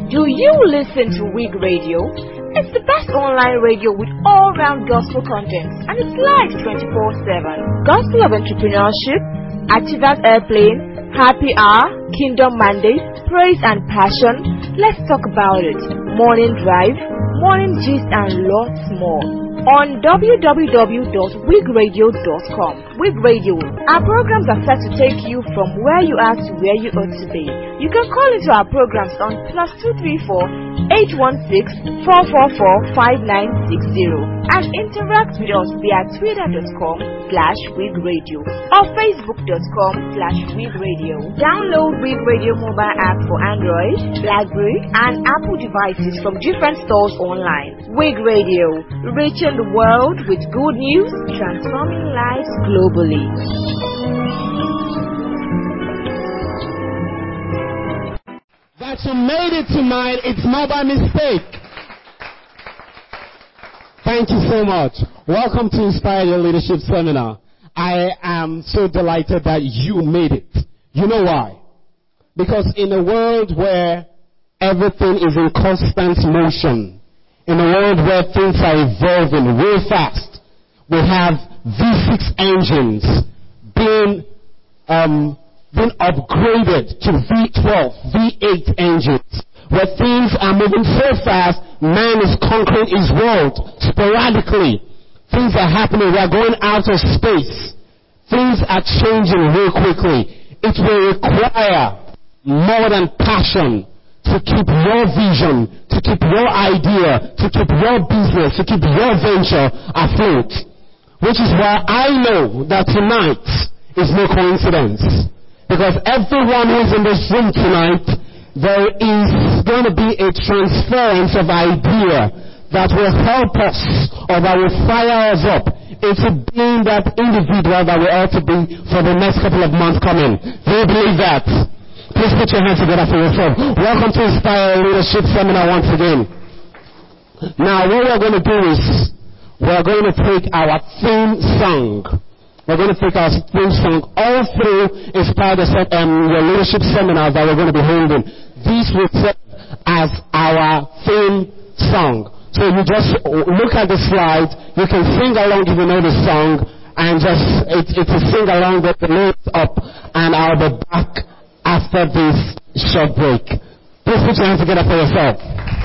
Do you listen to Wig Radio? It's the best online radio with all-round gospel content, and it's live 24/7. Gospel of entrepreneurship, Activate Airplane, Happy Hour, Kingdom Mandate, Praise and Passion. Let's talk about it. Morning Drive, Morning Gist, and lots more. On www.wigradio.com. Wig Radio. Our programs are set to take you from where you are to where you ought to be. You can call into our programs on +234 816 444 5960 and interact with us via twitter.com/wigradio or facebook.com/wigradio. Download Wig Radio mobile app for Android, BlackBerry, and Apple devices from different stores online. Wig Radio, reaching the world with good news, transforming lives globally. That you made it tonight, it's not by mistake. Thank you so much. Welcome to Inspire Your Leadership Seminar. I am so delighted that you made it. You know why? Because in a world where everything is in constant motion, in a world where things are evolving real fast, we have V6 engines being upgraded to V12, V8 engines, where things are moving so fast, man is conquering his world sporadically. Things are happening, we are going out of space. Things are changing real quickly. It will require more than passion to keep your vision, to keep your idea, to keep your business, to keep your venture afloat. Which is why I know that tonight is no coincidence. Because everyone who's in this room tonight, there is going to be a transference of idea that will help us, or that will fire us up into being that individual that we ought to be for the next couple of months coming. Do you believe that? Please put your hands together for yourself. Welcome to Inspire Leadership Seminar once again. Now, what we're going to do is, we're going to take our theme song. We're going to take our theme song all through Inspire Your Leadership Seminars that we're going to be holding. These will serve as our theme song. So you just look at the slide, you can sing along if you know the song, and just, it's a sing along with the lyrics up, and I'll be back after this short break. Please put your hands together for yourself.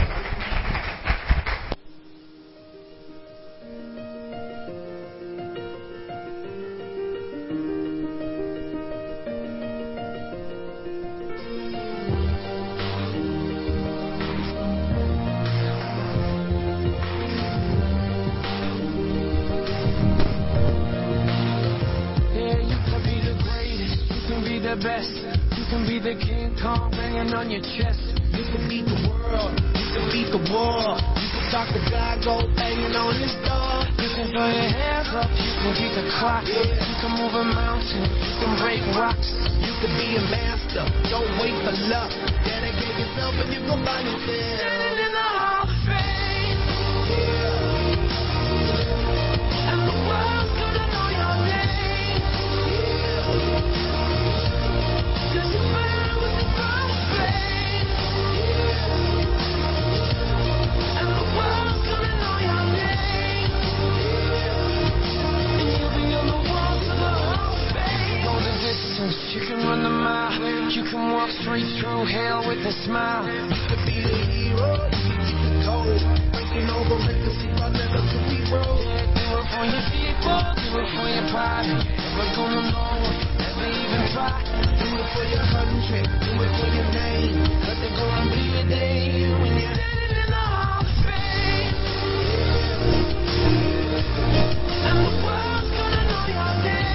Best. You can be the King Kong banging on your chest. You can beat the world. You can beat the war. You can talk to God, go banging on his door. You can throw your hands up. You can beat the clock. You can move a mountain. You can break rocks. You can be a master. Don't wait for luck. Dedicate yourself and you can find yourself. Standing in the Hall of Fame. And the world's gonna know your name. You can run the mile, you can walk straight through hell with a smile. You could be the hero, you can keep the gold. Breaking over legacy, but never to be broke. Yeah, do it for your people, do it for your pride. Never gonna know, never even try. Do it for your country, do it for your name. But there's gonna be a day when you're standing in the Hall of Fame. And the world's gonna know your name.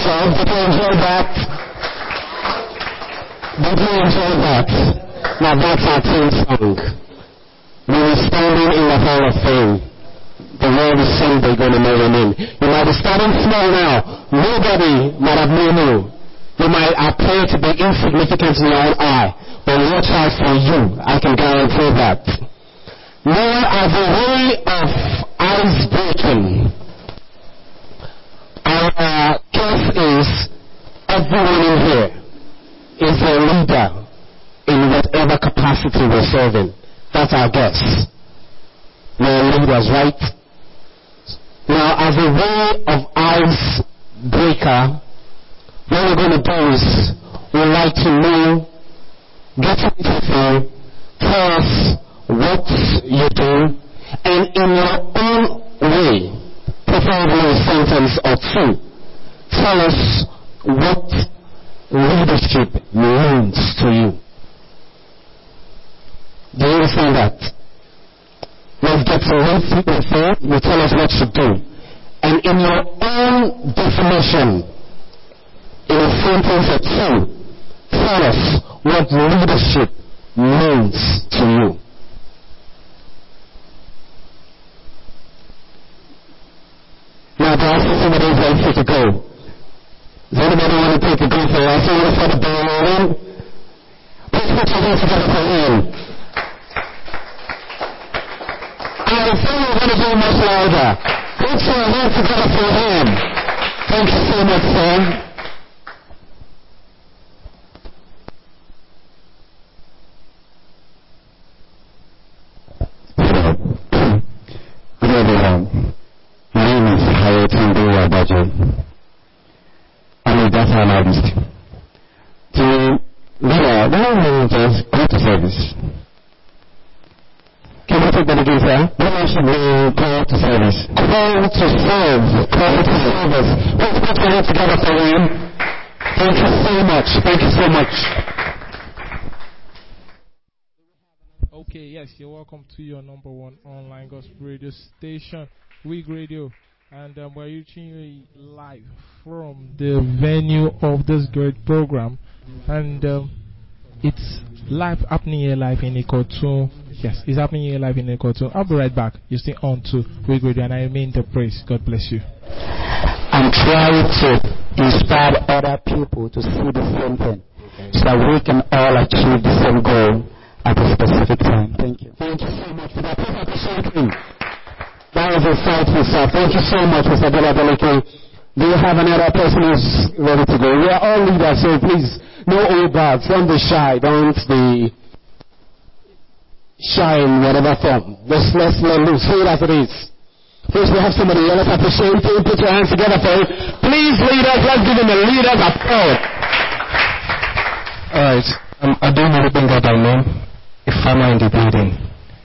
yourself. Did you enjoy that? Did you enjoy that? Now that's our team song. We were standing in the Hall of Fame. The world is saying they're going to know him in. You might be starting small now. Nobody might have known you. You might appear to be insignificant in your own eye. But watch out for you. I can guarantee that. Now, as a way of ice breaking, our guess is everyone in here is a leader in whatever capacity we're serving. That's our guess. We're leaders, right? Now, as a way of ice breaker, what we're going to do is we'd like to know, get to know you, tell us what you do, and in your own way, preferably a sentence or two, tell us what leadership means to you. Do you understand that? Let's get to one thing before you tell us what to do. And in your own definition, in a sentence or two, tell us what leadership means to you. Now, do I see somebody who's ready to go? Does anybody want to take a go for it? I see you for the ball rolling. Please put your hands together for him. I think we're going to go much louder. Put your hands together for him. Thank you so much, sir. Good everyone. My name is Hayotunde Abajo. I'm a data analyst. The leader, when we just go to service. Can you take that again, sir? When should we call to service? Call to serve. Call to service. Let's put your hands together for him. Thank you so much. Thank you so much. Okay, yes, you're welcome to your number one online gospel radio station, Wig Radio, and we're reaching you live from the venue of this great program, and it's live happening here live in Ikotu. Yes, it's happening here live in Ikotu. I'll be right back. You stay on to Wig Radio, and I mean the praise. God bless you. I'm trying to inspire other people to see the same thing, so that we can all achieve the same goal at a specific time. Thank you. Thank you so much for that. Please appreciate him. That was insightful, sir. Thank you so much, Mr. Beladeleke. Do you have another person who's ready to go? We are all leaders, so please, no old bags. Don't be shy. Don't be shy in whatever form. Just let's let loose. Say it as it is. Please, we have somebody here. Let's appreciate him. Put your hands together for him. Please, leaders, let's give him a leader's applause. All right. I don't really think that I know. A farmer in the building.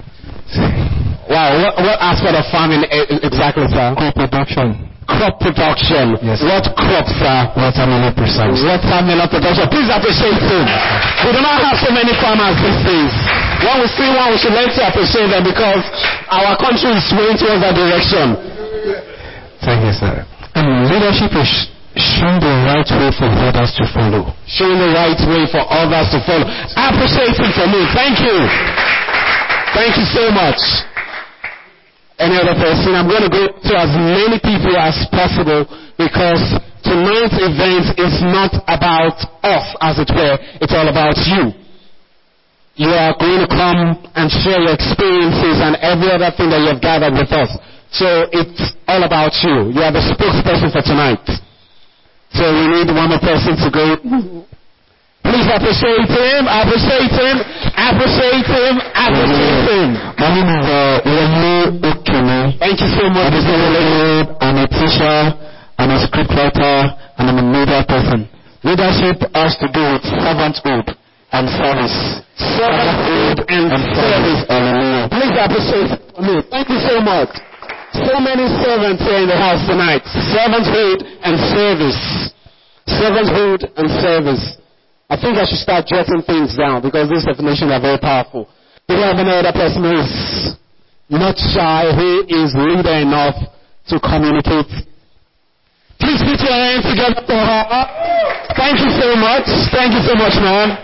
Wow, what aspect of farming exactly, sir? Crop production. Crop production. Yes. What crop, sir? Watermelon precise. Watermelon production. Please appreciate him. We do not have so many farmers these days. When we see one, we should learn to appreciate them because our country is swaying towards that direction. Thank you, sir. Leadership is showing the right way for others to follow. Showing the right way for others to follow. Appreciate him for me. Thank you. Thank you so much. Any other person? I'm going to go to as many people as possible because tonight's event is not about us, as it were. It's all about you. You are going to come and share your experiences and every other thing that you have gathered with us. So it's all about you. You are the spokesperson for tonight. So we need one more person to go. Please appreciate him, appreciate him, appreciate him, appreciate him. My name is Wale Okene. Thank you so much, Mr. Wale. I'm a teacher, I'm a scriptwriter, and I'm a media person. Leadership has to do with servanthood and service. Servanthood and service. Please appreciate me. Thank you so much. So many servants here in the house tonight. Servanthood and service. Servanthood and service. I think I should start jotting things down because these definitions are very powerful. Do you have another person who is not shy, who is leader enough to communicate? Please put your hands together for her. Thank you so much. Thank you so much, ma'am.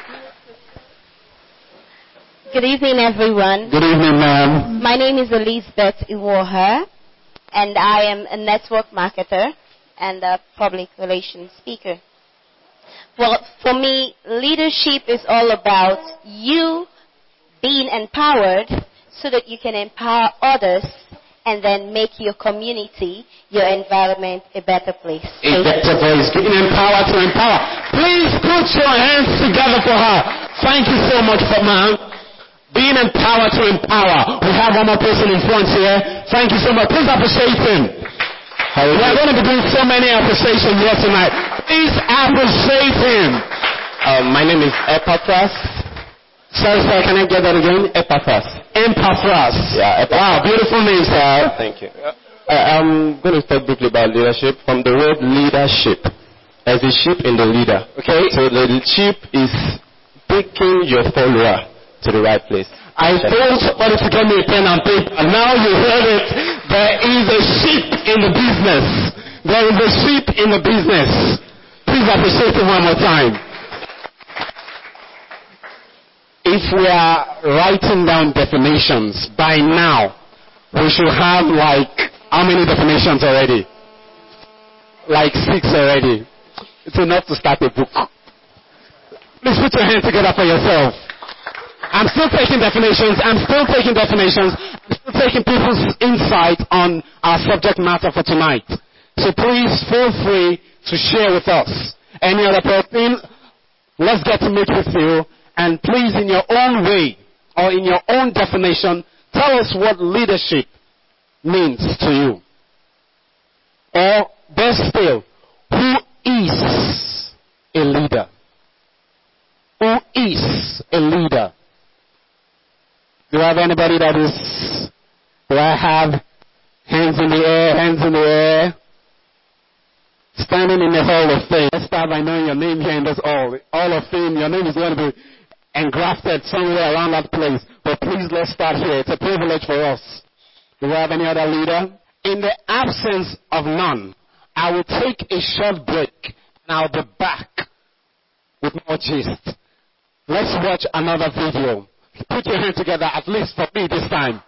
Good evening, everyone. Good evening, ma'am. My name is Elizabeth Iwoha, and I am a network marketer and a public relations speaker. Well, for me, leadership is all about you being empowered so that you can empower others and then make your community, your environment a better place. A better place. Giving empower to empower. Please put your hands together for her. Thank you so much, ma'am. Being empowered to empower. We have one more person in front here. Thank you so much. Please appreciate him. We are going to be doing so many appreciations here tonight. Please appreciate him. My name is Epaphras. Sorry, can I get that again? Epaphras. Epaphras. Yeah, Epaphras. Wow, beautiful name, sir. Thank you. I'm going to talk briefly about leadership. From the word leadership, as a sheep in the leader. Okay. So the sheep is taking your follower to the right place. I told somebody to get me a pen and paper. Now you heard it. There is a sheep in the business. There is a sheep in the business. Please appreciate it one more time. If we are writing down definitions, by now, we should have how many definitions already? 6 already. It's enough to start a book. Please put your hands together for yourself. I'm still taking definitions. I'm still taking people's insight on our subject matter for tonight. So please feel free to share with us. Any other person, let's get to meet with you. And please, in your own way, or in your own definition, tell us what leadership means to you. Or, best still, who is a leader? Who is a leader? Do I have anybody that is... Do I have hands in the air, hands in the air? Standing in the Hall of Fame. Let's start by knowing your name here in this Hall of Fame. Your name is going to be engrafted somewhere around that place. But please, let's start here. It's a privilege for us. Do we have any other leader? In the absence of none, I will take a short break and I'll be back with more gist. Let's watch another video. Put your hands together, at least for me this time.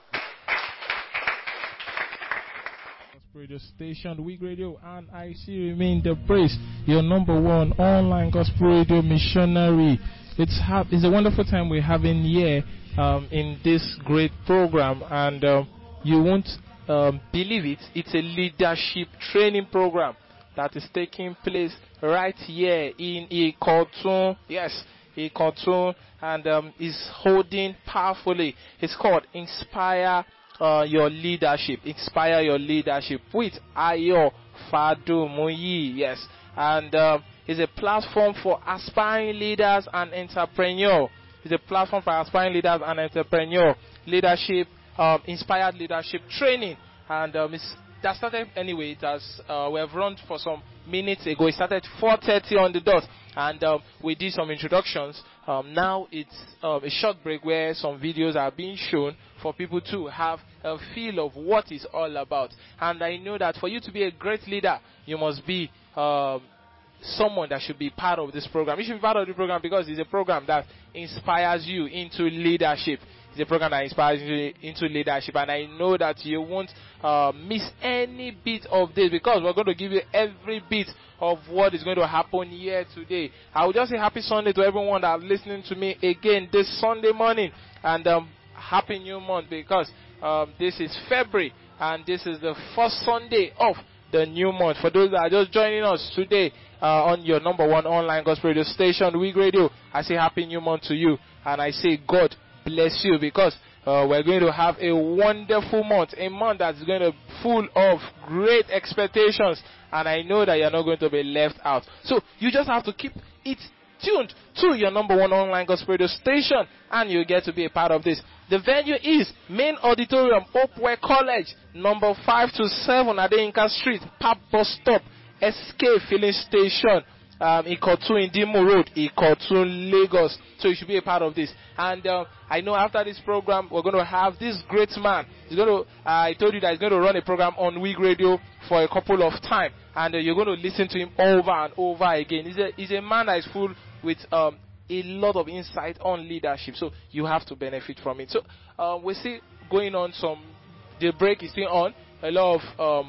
Radio station, Week Radio, and I see remain the praise, your number one online gospel radio missionary. It's a wonderful time we're having here in this great program, and you won't believe it. It's a leadership training program that is taking place right here in Ikotun. Yes, Ikotun, and is holding powerfully. It's called Inspire Your Leadership. Inspire Your Leadership with Ayo Fadumuyi. Yes, and it's a platform for aspiring leaders and entrepreneurs. It's a platform for aspiring leaders and entrepreneurs. Leadership, inspired leadership training, and that started anyway. It has we have run for some minutes ago. It started 4:30 on the dot, and we did some introductions. Now it's a short break where some videos are being shown for people to have a feel of what it's all about. And I know that for you to be a great leader, you must be someone that should be part of this program. You should be part of the program because it's a program that inspires you into leadership. It's a program that inspires you into leadership, and I know that you won't miss any bit of this because we're going to give you every bit of what is going to happen here today. I will just say happy Sunday to everyone that is listening to me again this Sunday morning, and happy new month because this is February and this is the first Sunday of the new month. For those that are just joining us today on your number one online gospel radio station, Week Radio, I say happy new month to you, and I say God bless you because we're going to have a wonderful month, a month that's going to be full of great expectations, and I know that you're not going to be left out. So you just have to keep it tuned to your number one online gospel radio station, and you get to be a part of this. The venue is Main Auditorium, Hopewell College, number 5 to 7 Adeyinka Street, Pap Bus Stop, SK Filling Station, Ikotun Indimo Road, Ikotun, Lagos. So you should be a part of this. And I know after this program, we're going to have this great man. He's going to, I told you that he's going to run a program on Wig Radio for a couple of time, and you're going to listen to him over and over again. He's a man that is full with a lot of insight on leadership, so you have to benefit from it. So we're still going on the break is still on. A lot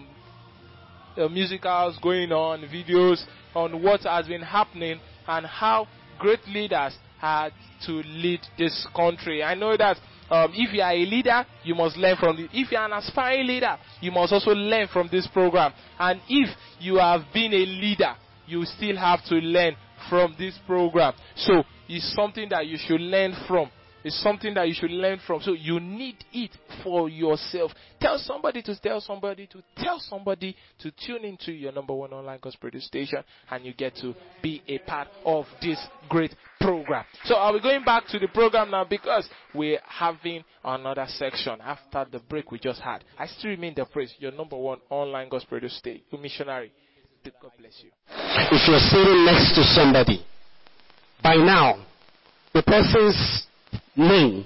of musicals going on, videos on what has been happening and how great leaders had to lead this country. I know that if you are a leader, you must learn from it. If you are an aspiring leader, you must also learn from this program. And if you have been a leader, you still have to learn from this program. So it's something that you should learn from. It's something that you should learn from. So you need it for yourself. Tell somebody to tell somebody to tell somebody to tune into your number one online gospel radio station, and you get to be a part of this great program. So are we going back to the program now, because we're having another section after the break we just had. I still remain the praise, your number one online gospel radio station, your missionary. God bless you. If you're sitting next to somebody, by now, the person's name,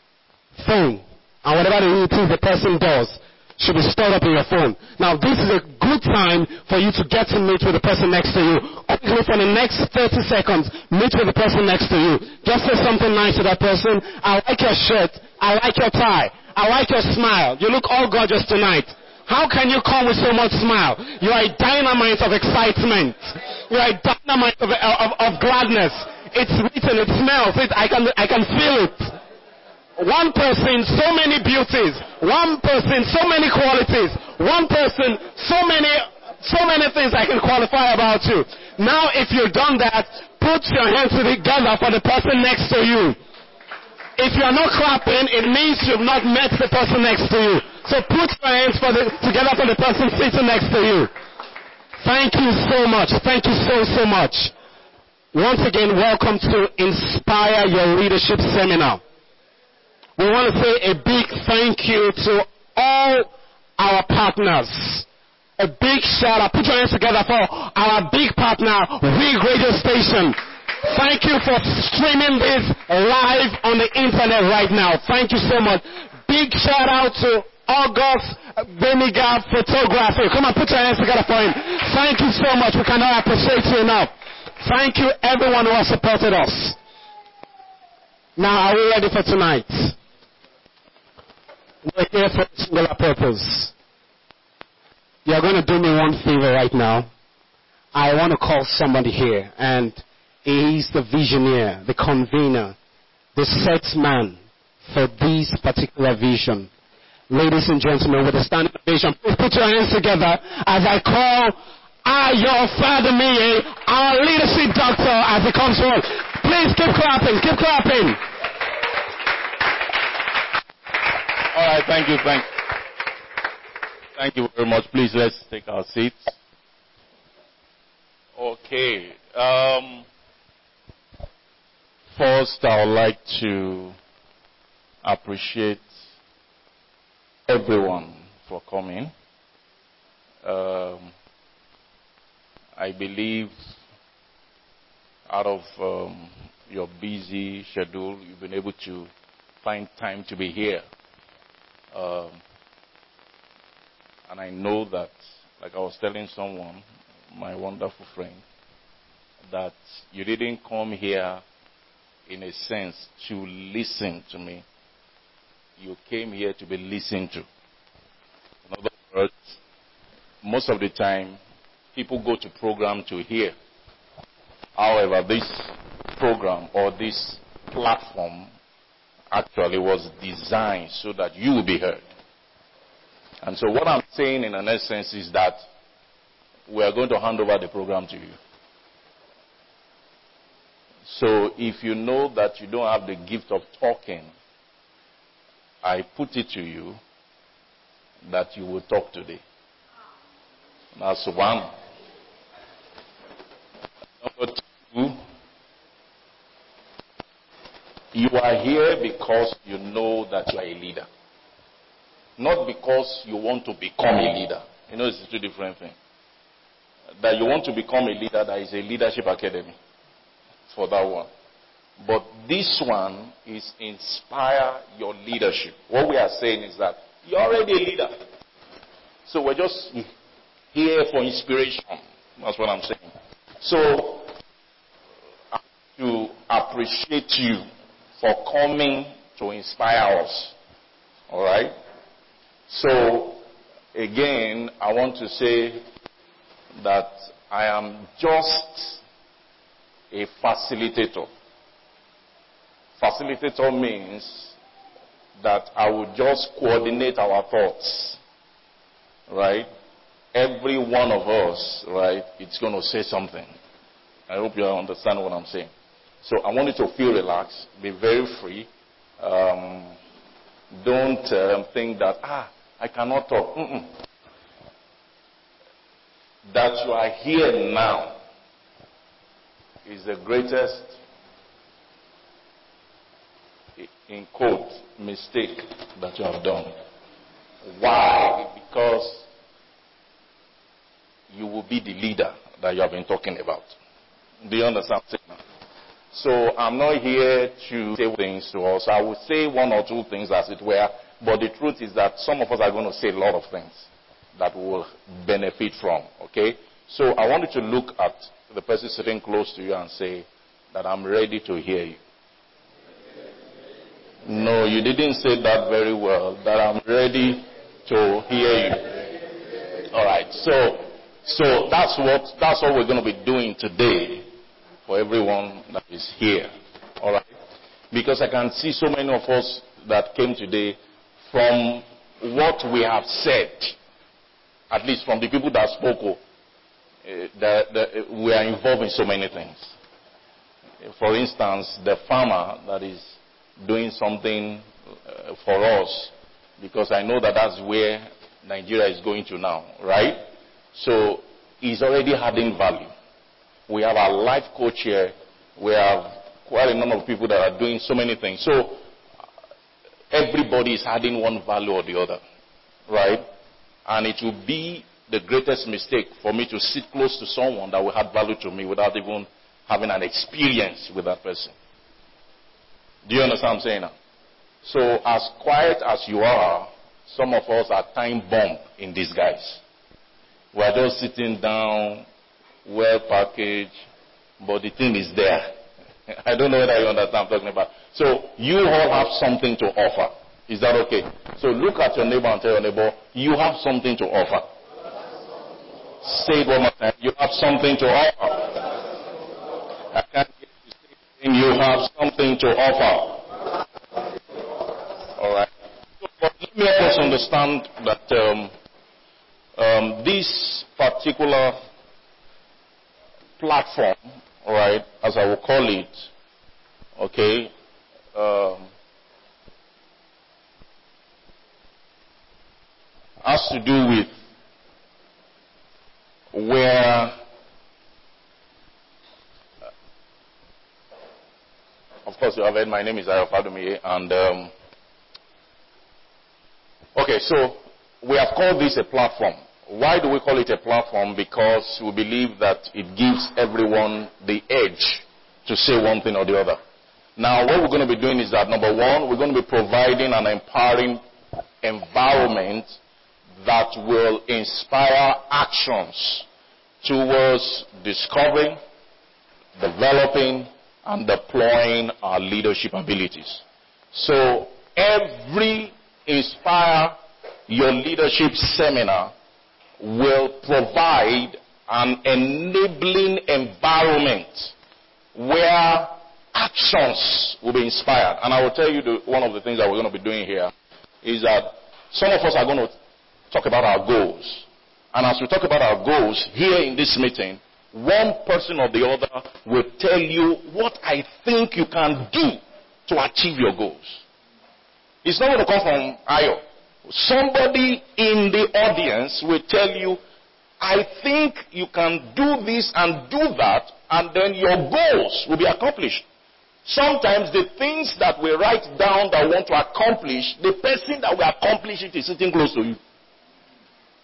phone, and whatever it is the person does should be stored up in your phone. Now, this is a good time for you to get to meet with the person next to you. Quickly, for the next 30 seconds, meet with the person next to you. Just say something nice to that person. I like your shirt. I like your tie. I like your smile. You look all gorgeous tonight. How can you come with so much smile? You are a dynamite of excitement. You are a dynamite of gladness. It's written, it smells, I can feel it. One person, so many beauties. One person, so many qualities. One person, so many things I can qualify about you. Now, if you've done that, put your hands together for the person next to you. If you are not clapping, it means you've not met the person next to you. So put your hands together for the person sitting next to you. Thank you so much. Thank you so much. Once again, welcome to Inspire Your Leadership Seminar. We want to say a big thank you to all our partners. A big shout out. Put your hands together for our big partner, Wig Radio Station. Thank you for streaming this live on the internet right now. Thank you so much. Big shout out to August Beniga Photography. Come on, put your hands together for him. Thank you so much. We cannot appreciate you enough. Thank you, everyone who has supported us. Now, are we ready for tonight? We're here for a singular purpose. You're going to do me one favor right now. I want to call somebody here, and he's the visionary, the convener, the set man for this particular vision. Ladies and gentlemen, with a standing ovation, please put your hands together as I call your Father Mie, our leadership doctor, as he comes forward. Please keep clapping, keep clapping. All right, thank you. Thank you very much. Please, let's take our seats. Okay. First, I would like to appreciate everyone for coming. I believe out of your busy schedule, you've been able to find time to be here. And I know that, like I was telling someone, my wonderful friend, that you didn't come here in a sense to listen to me. You came here to be listened to. In other words, most of the time, people go to program to hear. However, this program or this platform actually was designed so that you will be heard. And so what I'm saying in an essence is that we are going to hand over the program to you. So if you know that you don't have the gift of talking, I put it to you that you will talk today. That's one. Number two, you are here because you know that you are a leader. Not because you want to become a leader. You know, it's two different things. that you want to become a leader, there is a leadership academy for that one. But this one is inspire your leadership. What we are saying is that you're already a leader. So we're just here for inspiration. That's what I'm saying. So I want to appreciate you for coming to inspire us. All right? So again, I want to say that I am just a facilitator. Facilitator means that I will just coordinate our thoughts, right? Every one of us, right, it's going to say something. I hope you understand what I'm saying. So I want you to feel relaxed, be very free. Don't think that, I cannot talk. That you are here now is the greatest, in quote, mistake that you have done. Why? Because you will be the leader that you have been talking about. Do you understand? So I'm not here to say things to us. I will say one or two things as it were, but the truth is that some of us are going to say a lot of things that we will benefit from. Okay? So I want you to look at the person sitting close to you and say that I'm ready to hear you. No, you didn't say that very well. That I'm ready to hear you. All right. So that's what we're going to be doing today for everyone that is here. All right. Because I can see so many of us that came today from what we have said, at least from the people that spoke, that we are involved in so many things. For instance, the farmer that is doing something for us, because I know that that's where Nigeria is going to now, right? So he's already adding value. We have our life coach here. We have quite a number of people that are doing so many things. So everybody is adding one value or the other, right? And it will be the greatest mistake for me to sit close to someone that will add value to me without even having an experience with that person. Do you understand what I'm saying now? So as quiet as you are, some of us are time bomb in disguise. We are just sitting down, well packaged, but the thing is there. I don't know whether you understand what I'm talking about. So you all have something to offer. Is that okay? So look at your neighbor and tell your neighbor, you have something to offer. Say it one more time. You have something to offer. I can't get you saying you have something to offer. All right. So, but let me also understand that this particular platform, all right, as I will call it, okay, has to do with where, of course you have heard my name is Ayo Fadumiye, and okay, so we have called this a platform. Why do we call it a platform? Because we believe that it gives everyone the edge to say one thing or the other. Now, what we're going to be doing is that, number one, we're going to be providing an empowering environment that will inspire actions towards discovering, developing, and deploying our leadership abilities. So, every Inspire Your Leadership seminar will provide an enabling environment where actions will be inspired. And I will tell you one of the things that we're going to be doing here is that some of us are going to talk about our goals. And as we talk about our goals here in this meeting, one person or the other will tell you what I think you can do to achieve your goals. It's not going to come from Ayo. Somebody in the audience will tell you, I think you can do this and do that, and then your goals will be accomplished. Sometimes the things that we write down that we want to accomplish, the person that will accomplish it is sitting close to you.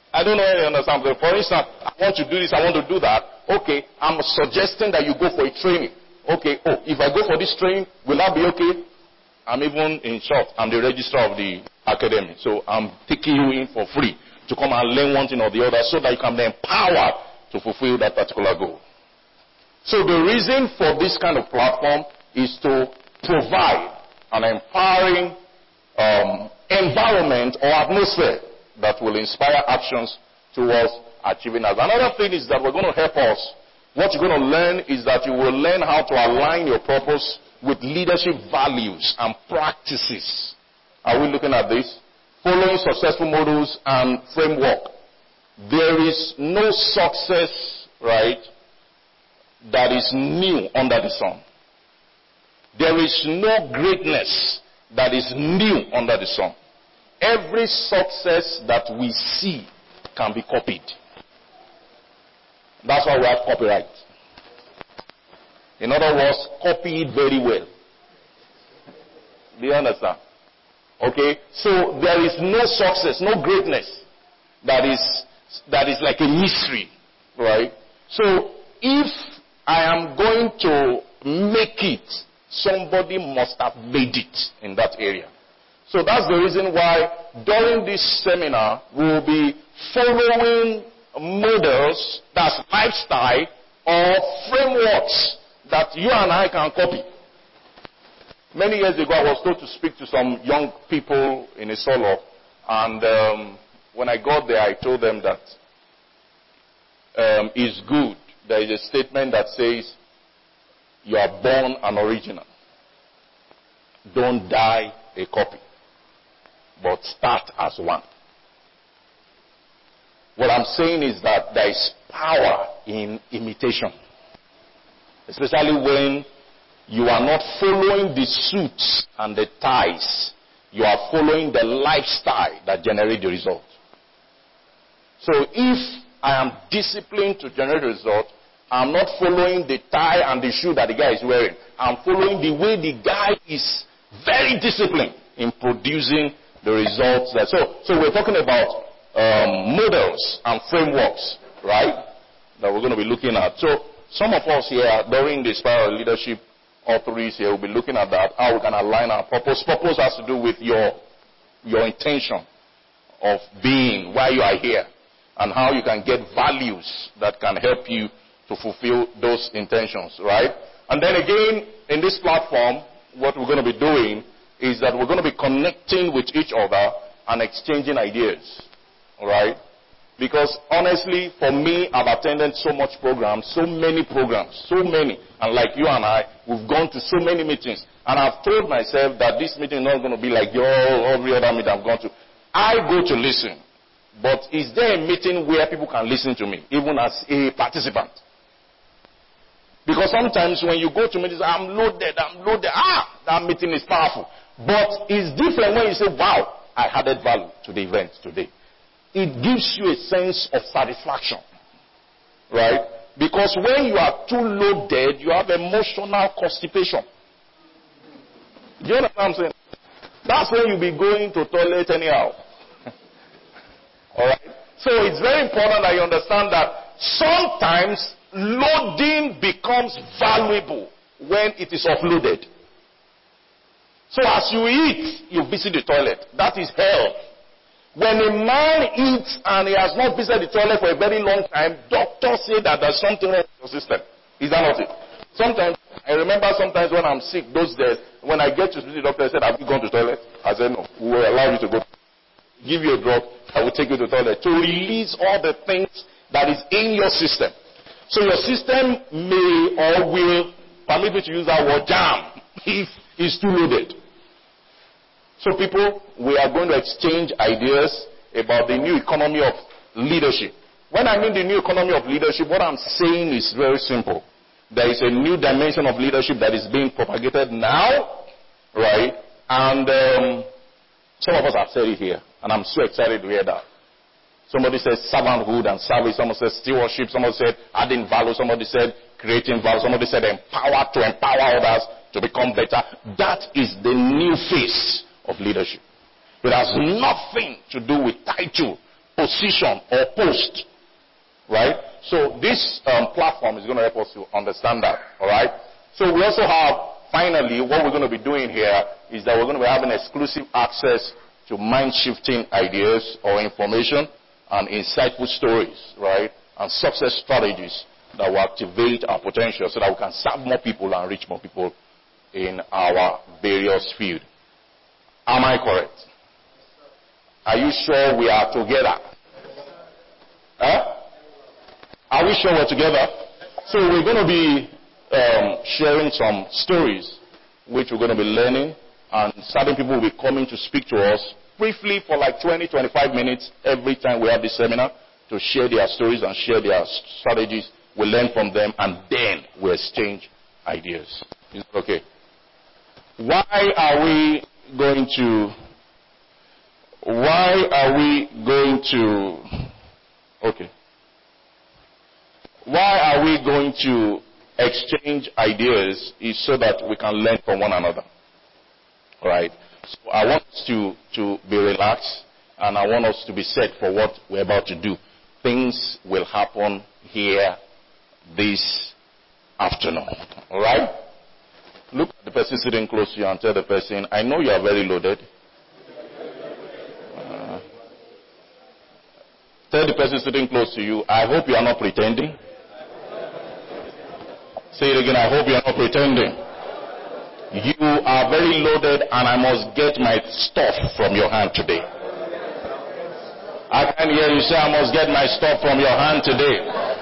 I don't know if you understand. But for instance, I want to do this, I want to do that. Okay, I'm suggesting that you go for a training. Okay, if I go for this training, will that be okay? I'm even, in short, I'm the registrar of the academy. So I'm taking you in for free to come and learn one thing or the other so that you can be empowered to fulfill that particular goal. So the reason for this kind of platform is to provide an empowering environment or atmosphere that will inspire actions towards achieving us. Another thing is that we're going to help us. What you're going to learn is that you will learn how to align your purpose with leadership values and practices. Are we looking at this? Following successful models and framework. There is no success, right, that is new under the sun. There is no greatness that is new under the sun. Every success that we see can be copied. That's why we have copyright. In other words, copy it very well. Do you understand? Okay? So there is no success, no greatness that is like a mystery. Right? So if I am going to make it, somebody must have made it in that area. So that's the reason why during this seminar we will be following models, that's lifestyle or frameworks that you and I can copy. Many years ago I was told to speak to some young people in a solo, and when I got there I told them that it's good. There is a statement that says you are born an original. Don't die a copy, but start as one. What I'm saying is that there is power in imitation. Especially when you are not following the suits and the ties. You are following the lifestyle that generates the result. So if I am disciplined to generate the result, I'm not following the tie and the shoe that the guy is wearing. I'm following the way the guy is very disciplined in producing the results. So we're talking about models and frameworks, right, that we're going to be looking at. So some of us here during the Spiral Leadership authorities here will be looking at that, how we can align our purpose. Purpose has to do with your intention of being, why you are here, and how you can get values that can help you to fulfill those intentions, right? And then again, in this platform, what we're going to be doing is that we're going to be connecting with each other and exchanging ideas, all right? Because honestly, for me, I've attended so much programs, so many, and like you and I, we've gone to so many meetings, and I've told myself that this meeting is not going to be like every other meeting I've gone to. I go to listen, but is there a meeting where people can listen to me, even as a participant? Because sometimes when you go to meetings, I'm loaded, that meeting is powerful. But it's different when you say, wow, I added value to the event today. It gives you a sense of satisfaction, right? Because when you are too loaded, you have emotional constipation. Do you know what I'm saying? That's when you'll be going to toilet anyhow. Alright? So it's very important that you understand that sometimes loading becomes valuable when it is offloaded. So as you eat, you visit the toilet. That is health. When a man eats and he has not visited the toilet for a very long time, doctors say that there's something wrong with your system. Is that not it? Sometimes, I remember sometimes when I'm sick, those days, when I get to the doctor, I said, have you gone to the toilet? I said, no, we will allow you to go. Give you a drug, I will take you to the toilet to release all the things that is in your system. So your system may or will, permit me to use that word, jam, if it's too loaded. So people, we are going to exchange ideas about the new economy of leadership. When I mean the new economy of leadership, what I'm saying is very simple. There is a new dimension of leadership that is being propagated now, right? And some of us have said it here, and I'm so excited to hear that. Somebody says servanthood and service. Somebody says stewardship. Somebody said adding value. Somebody said creating value. Somebody said empower to empower others to become better. That is the new face of leadership. It has nothing to do with title position or post, right? So this platform is going to help us to understand that, all right? So we also have, finally, what we're going to be doing here is that we're going to be having exclusive access to mind-shifting ideas or information and insightful stories, right? And success strategies that will activate our potential so that we can serve more people and reach more people in our various fields. Am I correct? Are you sure we are together? Huh? Are we sure we're together? So we're going to be sharing some stories which we're going to be learning, and certain people will be coming to speak to us briefly for like 20-25 minutes every time we have this seminar to share their stories and share their strategies. We learn from them, and then we exchange ideas. Is that okay? Why are we going to exchange ideas is so that we can learn from one another. All right? So I want us to be relaxed, and I want us to be set for what we're about to do. Things will happen here this afternoon. All right? Look at the person sitting close to you and tell the person, I know you are very loaded. Tell the person sitting close to you, I hope you are not pretending. Say it again, I hope you are not pretending. You are very loaded, and I must get my stuff from your hand today. I can hear you say, I must get my stuff from your hand today.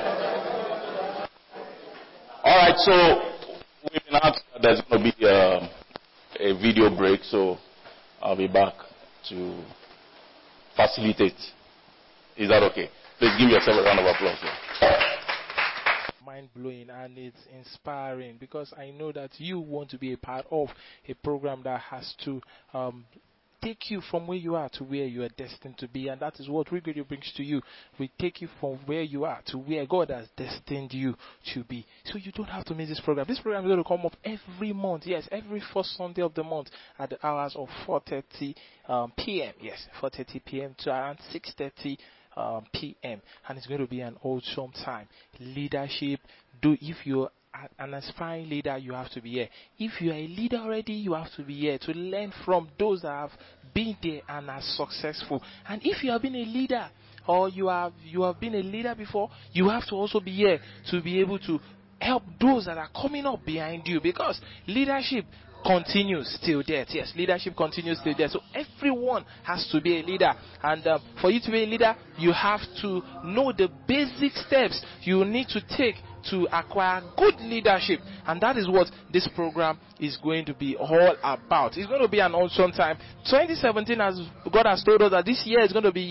All right, so we've been asked that there's going to be a video break, so I'll be back to facilitate. Is that okay? Please give yourself a round of applause. Mind-blowing, and it's inspiring, because I know that you want to be a part of a program that has to take you from where you are to where you are destined to be, and that is what Week Radio brings to you. We take you from where you are to where God has destined you to be. So you don't have to miss this program. This program is going to come up every month. Yes, every first Sunday of the month at the hours of 4:30 p.m. Yes, 4:30 p.m. to around 6:30 p.m. and it's going to be an awesome time. Leadership. If you're an aspiring leader, you have to be here. If you are a leader already, you have to be here to learn from those that have been there and are successful. And if you have been a leader, or you have been a leader before, you have to also be here to be able to help those that are coming up behind you, because leadership continues till death. Yes, leadership continues till death. So everyone has to be a leader, and for you to be a leader, you have to know the basic steps you need to take to acquire good leadership, and that is what this program is going to be all about. It's going to be an awesome time. 2017, as God has told us, that this year is going to be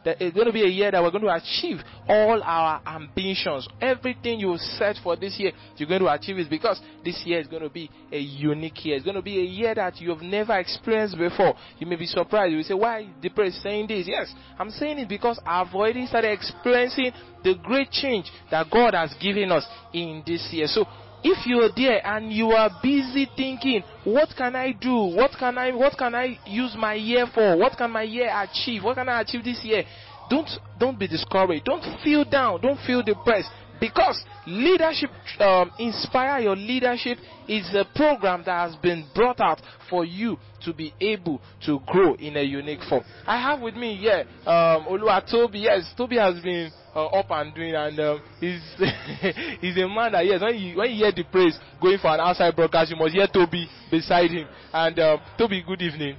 a year that we're going to achieve all our ambitions. Everything you set for this year, you're going to achieve it, because this year is going to be a unique year. It's going to be a year that you've never experienced before. You may be surprised. You will say, why the prayer is saying this? Yes, I'm saying it because I've already started experiencing the great change that God has given us in this year. So if you're there and you are busy thinking, what can I do? What can I use my year for? What can my year achieve? What can I achieve this year? Don't be discouraged. Don't feel down. Don't feel depressed. Because leadership, Inspire Your Leadership, is a program that has been brought out for you to be able to grow in a unique form. I have with me here Oluwatobi. Yes, Toby has been up and doing, and he's he's a man that, yes, when you hear the praise going for an outside broadcast, you must hear Toby beside him. And Toby, good evening.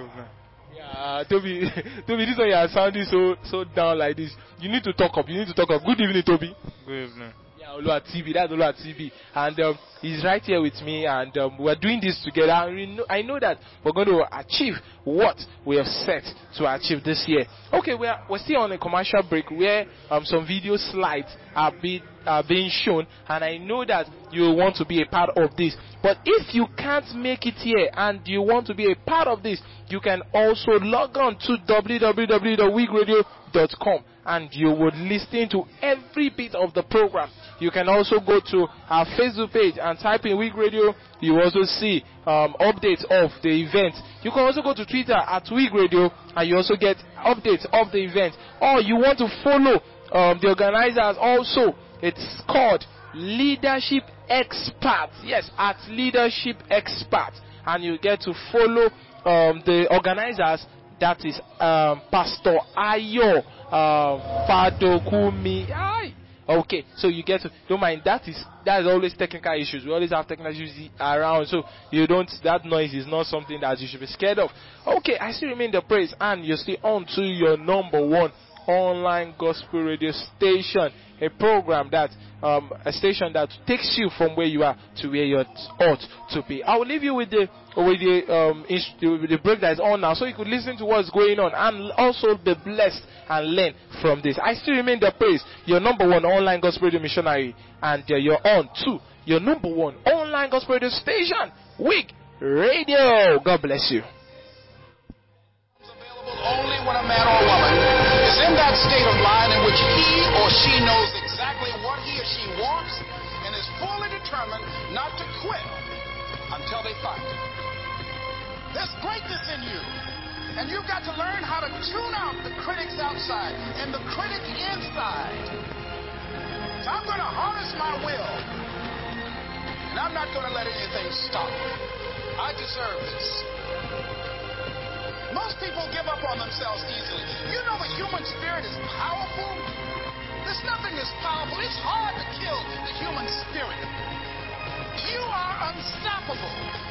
Yeah, Toby, this one you are sounding so down like this. You need to talk up. Good evening, Toby. Good evening. Yeah, Oluwatobi, that's Oluwatobi, and he's right here with me, and we're doing this together. And I know that we're going to achieve what we have set to achieve this year. Okay, we're still on a commercial break where some video slides are being shown, and I know that you want to be a part of this. But if you can't make it here and you want to be a part of this, you can also log on to www.weegradio.com, and you would listen to every bit of the program. You can also go to our Facebook page and type in Week Radio. You also see updates of the event. You can also go to Twitter at Wig Radio, and you also get updates of the event. Or you want to follow the organizers also. It's called Leadership Experts. Yes, at Leadership Experts. And you get to follow the organizers. That is Pastor Ayo Fadokumi. Okay, so you get to, don't mind, that is always technical issues. We always have technical issues around, so that noise is not something that you should be scared of. Okay, I still remain the praise, and you're still on to your number one online gospel radio station, a program that a station that takes you from where you are to where you ought to be. I will leave you with the break that is on now, so you could listen to what's going on and also be blessed and learn from this. I still remain the praise, your number one online gospel radio missionary, and you're on to your number one online gospel radio station, Wig Radio. God bless you. Only when a man or woman is in that state of mind in which he or she knows exactly what he or she wants and is fully determined not to quit until they find it. There's greatness in you, and you've got to learn how to tune out the critics outside and the critic inside. So I'm going to harness my will, and I'm not going to let anything stop me. I deserve this. Most people give up on themselves easily. You know the human spirit is powerful. There's nothing that's powerful. It's hard to kill the human spirit. You are unstoppable.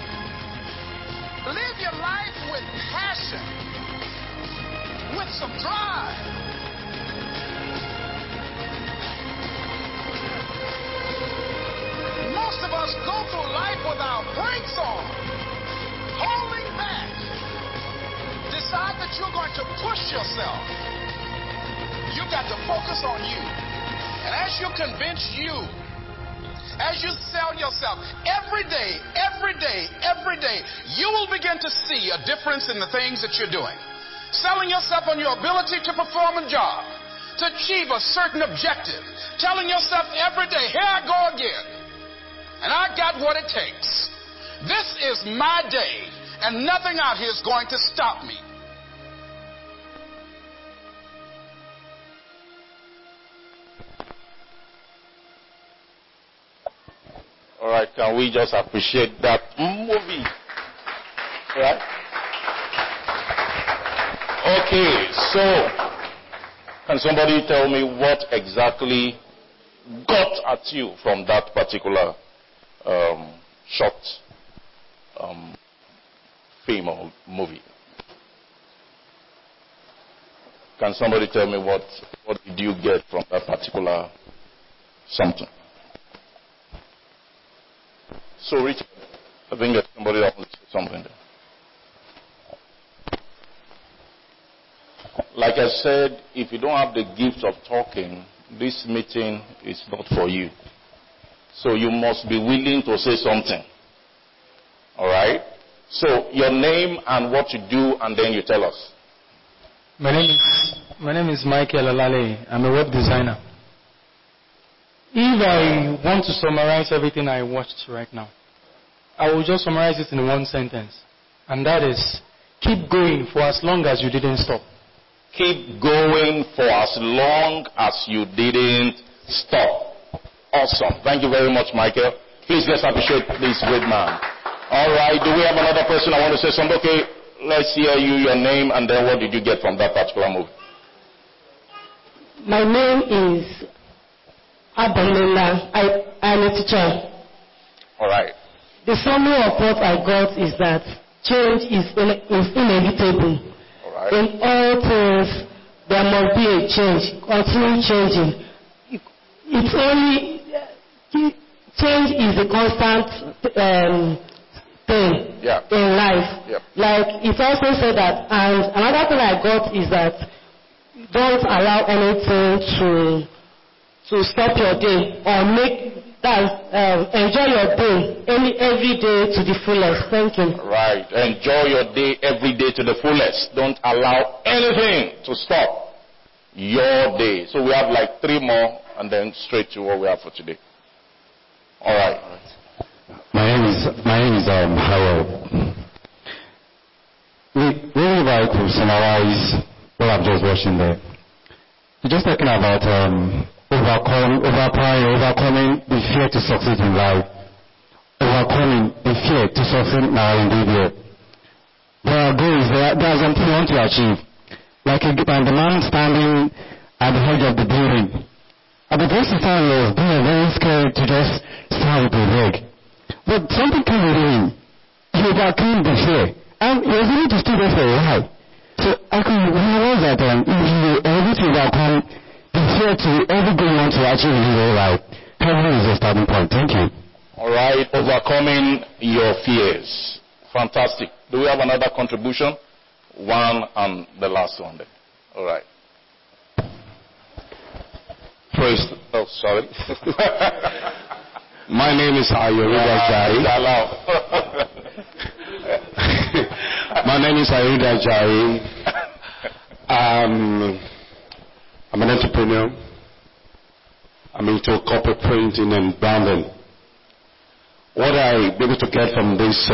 Live your life with passion, with some drive. Most of us go through life with our brakes on, holding back. Decide that you're going to push yourself. You've got to focus on you. And as you convince you, as you sell yourself, every day, you will begin to see a difference in the things that you're doing. Selling yourself on your ability to perform a job, to achieve a certain objective. Telling yourself every day, here I go again. And I got what it takes. This is my day, and nothing out here is going to stop me. All right, can we just appreciate that movie? Right? Okay, so can somebody tell me what exactly got at you from that particular short film or movie? Can somebody tell me what did you get from that particular something? So, Richard, I think there's somebody that wants to say something there. Like I said, if you don't have the gift of talking, this meeting is not for you. So you must be willing to say something. All right? So your name and what you do, and then you tell us. My name is Michael Olale. I'm a web designer. If I want to summarize everything I watched right now, I will just summarize it in one sentence. And that is, keep going for as long as you didn't stop. Keep going for as long as you didn't stop. Awesome. Thank you very much, Michael. Please let's appreciate this great man. All right. Do we have another person I want to say something? Okay, let's hear you, your name, and then what did you get from that particular movie? My name is Abamela. I'm a teacher. All right. The summary of what I got is that change is inevitable. All right. In all things, there must be a change, continue changing. It's only, change is a constant thing in life. Yep. Like, it also said that, and another thing I got is that don't allow anything to stop your day or make that enjoy your day every day to the fullest. Thank you. Right. Enjoy your day every day to the fullest. Don't allow anything to stop your day. So we have like 3 more and then straight to what we have for today. All right. My name is Harold. Really like to summarize what I've just watched in there. You're just talking about overcoming the fear to succeed in life. Overcoming the fear to succeed in our endeavor. There are goals, there are something you want to achieve. Like the man standing at the edge of the building. At the first time he was very scared to just stand with his leg. But something came with him. He overcame the fear. And he was able to stay there for a while. So I can realize that if you are able to overcome the fear to every goal you want to achieve in your life, heaven is a starting point. Thank you. Alright, overcoming your fears. Fantastic. Do we have another contribution? One and the last one then. Alright. Praise. Oh, sorry. My name is Ayurida Jai. My name is Ayurida Jai. I'm an entrepreneur. I'm into corporate printing and branding. What I be able to get from this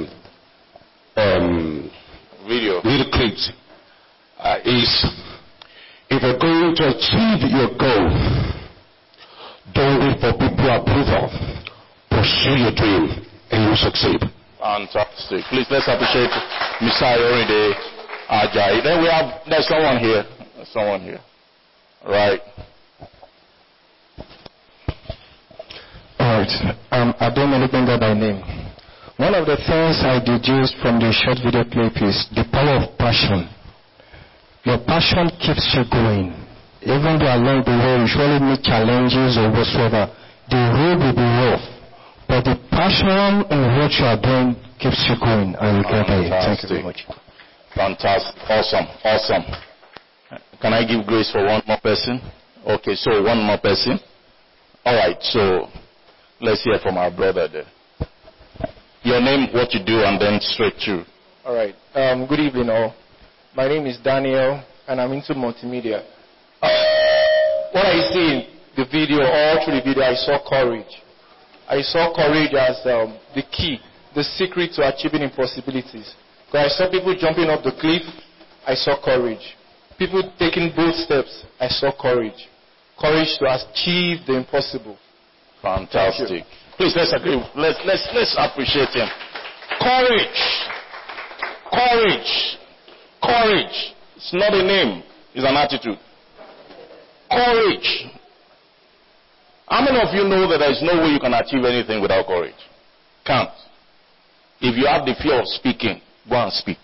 video clips is, if you're going to achieve your goal, don't wait for people approval. Pursue your dream and you'll succeed. Fantastic. Please, let's appreciate Mr. Ayorinde Ajayi. Then there's someone here. Right. Alright. Adom Elibenga by name. One of the things I deduced from the short video clip is the power of passion. Your passion keeps you going. Even though along the way you surely meet challenges or whatsoever, the road will be rough. But the passion in what you are doing keeps you going, and you get there. Thank you very much. Fantastic. Awesome. Can I give grace for one more person? Okay, so one more person. Alright, so let's hear from our brother there. Your name, what you do, and then straight through. Alright, good evening all. My name is Daniel, and I'm into multimedia. What I see in the video, all through the video, I saw courage. I saw courage as the key, the secret to achieving impossibilities. Because I saw people jumping off the cliff, I saw courage. People taking bold steps, I saw courage. Courage to achieve the impossible. Fantastic. Please, let's agree. Let's appreciate him. Courage. It's not a name, it's an attitude. Courage. How many of you know that there is no way you can achieve anything without courage? Can't. If you have the fear of speaking, go and speak.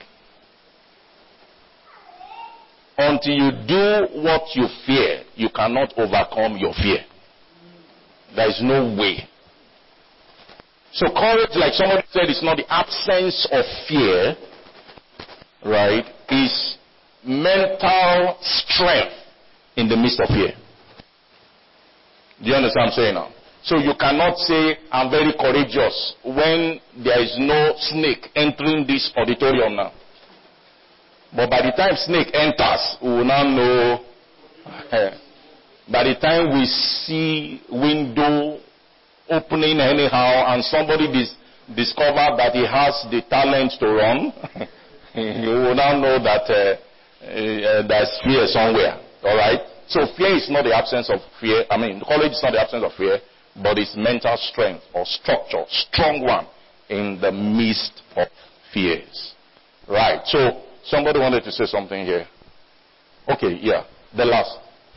Until you do what you fear, you cannot overcome your fear. There is no way. So courage, like somebody said, is not the absence of fear, right? It's mental strength in the midst of fear. Do you understand what I'm saying now? So you cannot say, I'm very courageous, when there is no snake entering this auditorium now. But by the time snake enters, we will now know. By the time we see window opening anyhow, and somebody discover that he has the talent to run, you will now know that there's fear somewhere. All right? So fear is not the absence of fear. Courage is not the absence of fear, but it's mental strength or structure, strong one, in the midst of fears. Right. So somebody wanted to say something here. Okay, yeah. The last.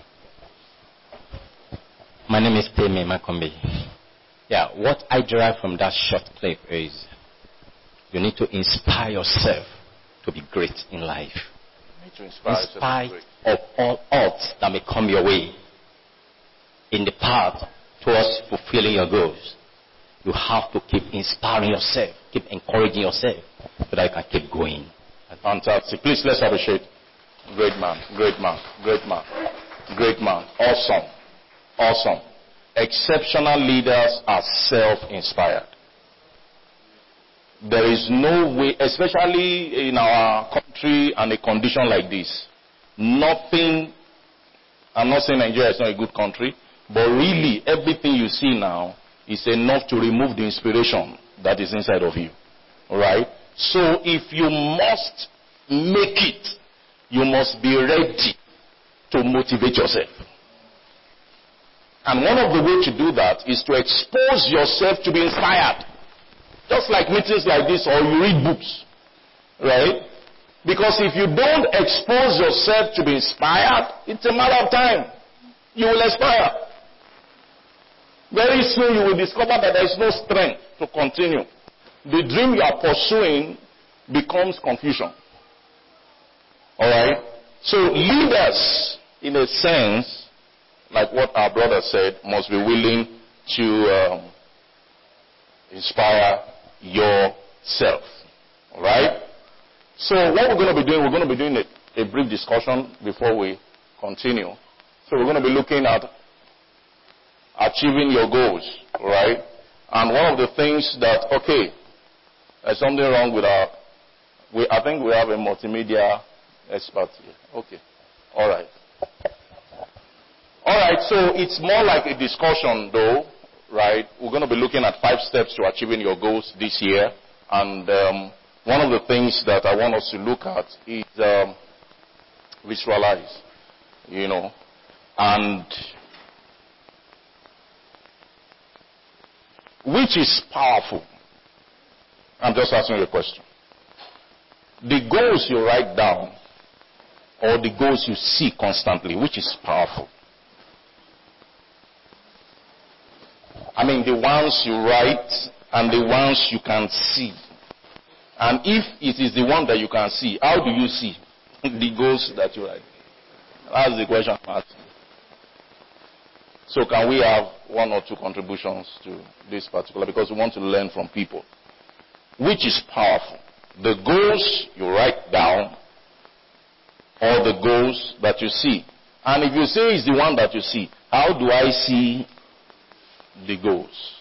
My name is Temi Makombe. Yeah, what I derive from that short clip is you need to inspire yourself to be great in life. In spite of all odds that may come your way in the path towards fulfilling your goals, you have to keep inspiring yourself, keep encouraging yourself so that you can keep going. Fantastic. Please, let's appreciate. Great man. Awesome. Exceptional leaders are self-inspired. There is no way, especially in our country and a condition like this, nothing, I'm not saying Nigeria is not a good country, but really everything you see now is enough to remove the inspiration that is inside of you. Alright? So if you must make it, you must be ready to motivate yourself. And one of the ways to do that is to expose yourself to be inspired. Just like meetings like this, or you read books. Right? Because if you don't expose yourself to be inspired, it's a matter of time. You will expire. Very soon you will discover that there is no strength to continue. The dream you are pursuing becomes confusion. Alright? So leaders, in a sense, like what our brother said, must be willing to inspire yourself. Alright? So what we're going to be doing a brief discussion before we continue. So we're going to be looking at achieving your goals, right? And one of the things that, okay, there's something wrong with I think we have a multimedia expert here. Okay. All right. All right, so it's more like a discussion though, right? We're going to be looking at 5 steps to achieving your goals this year. And one of the things that I want us to look at is visualize, and which is powerful. I'm just asking you a question. The goals you write down or the goals you see constantly, which is powerful? I mean, the ones you write and the ones you can see. And if it is the one that you can see, how do you see the goals that you write? That's the question I'm asking. So can we have 1 or 2 contributions to this particular, because we want to learn from people. Which is powerful? The goals you write down or the goals that you see? And if you say it's the one that you see, how do I see the goals?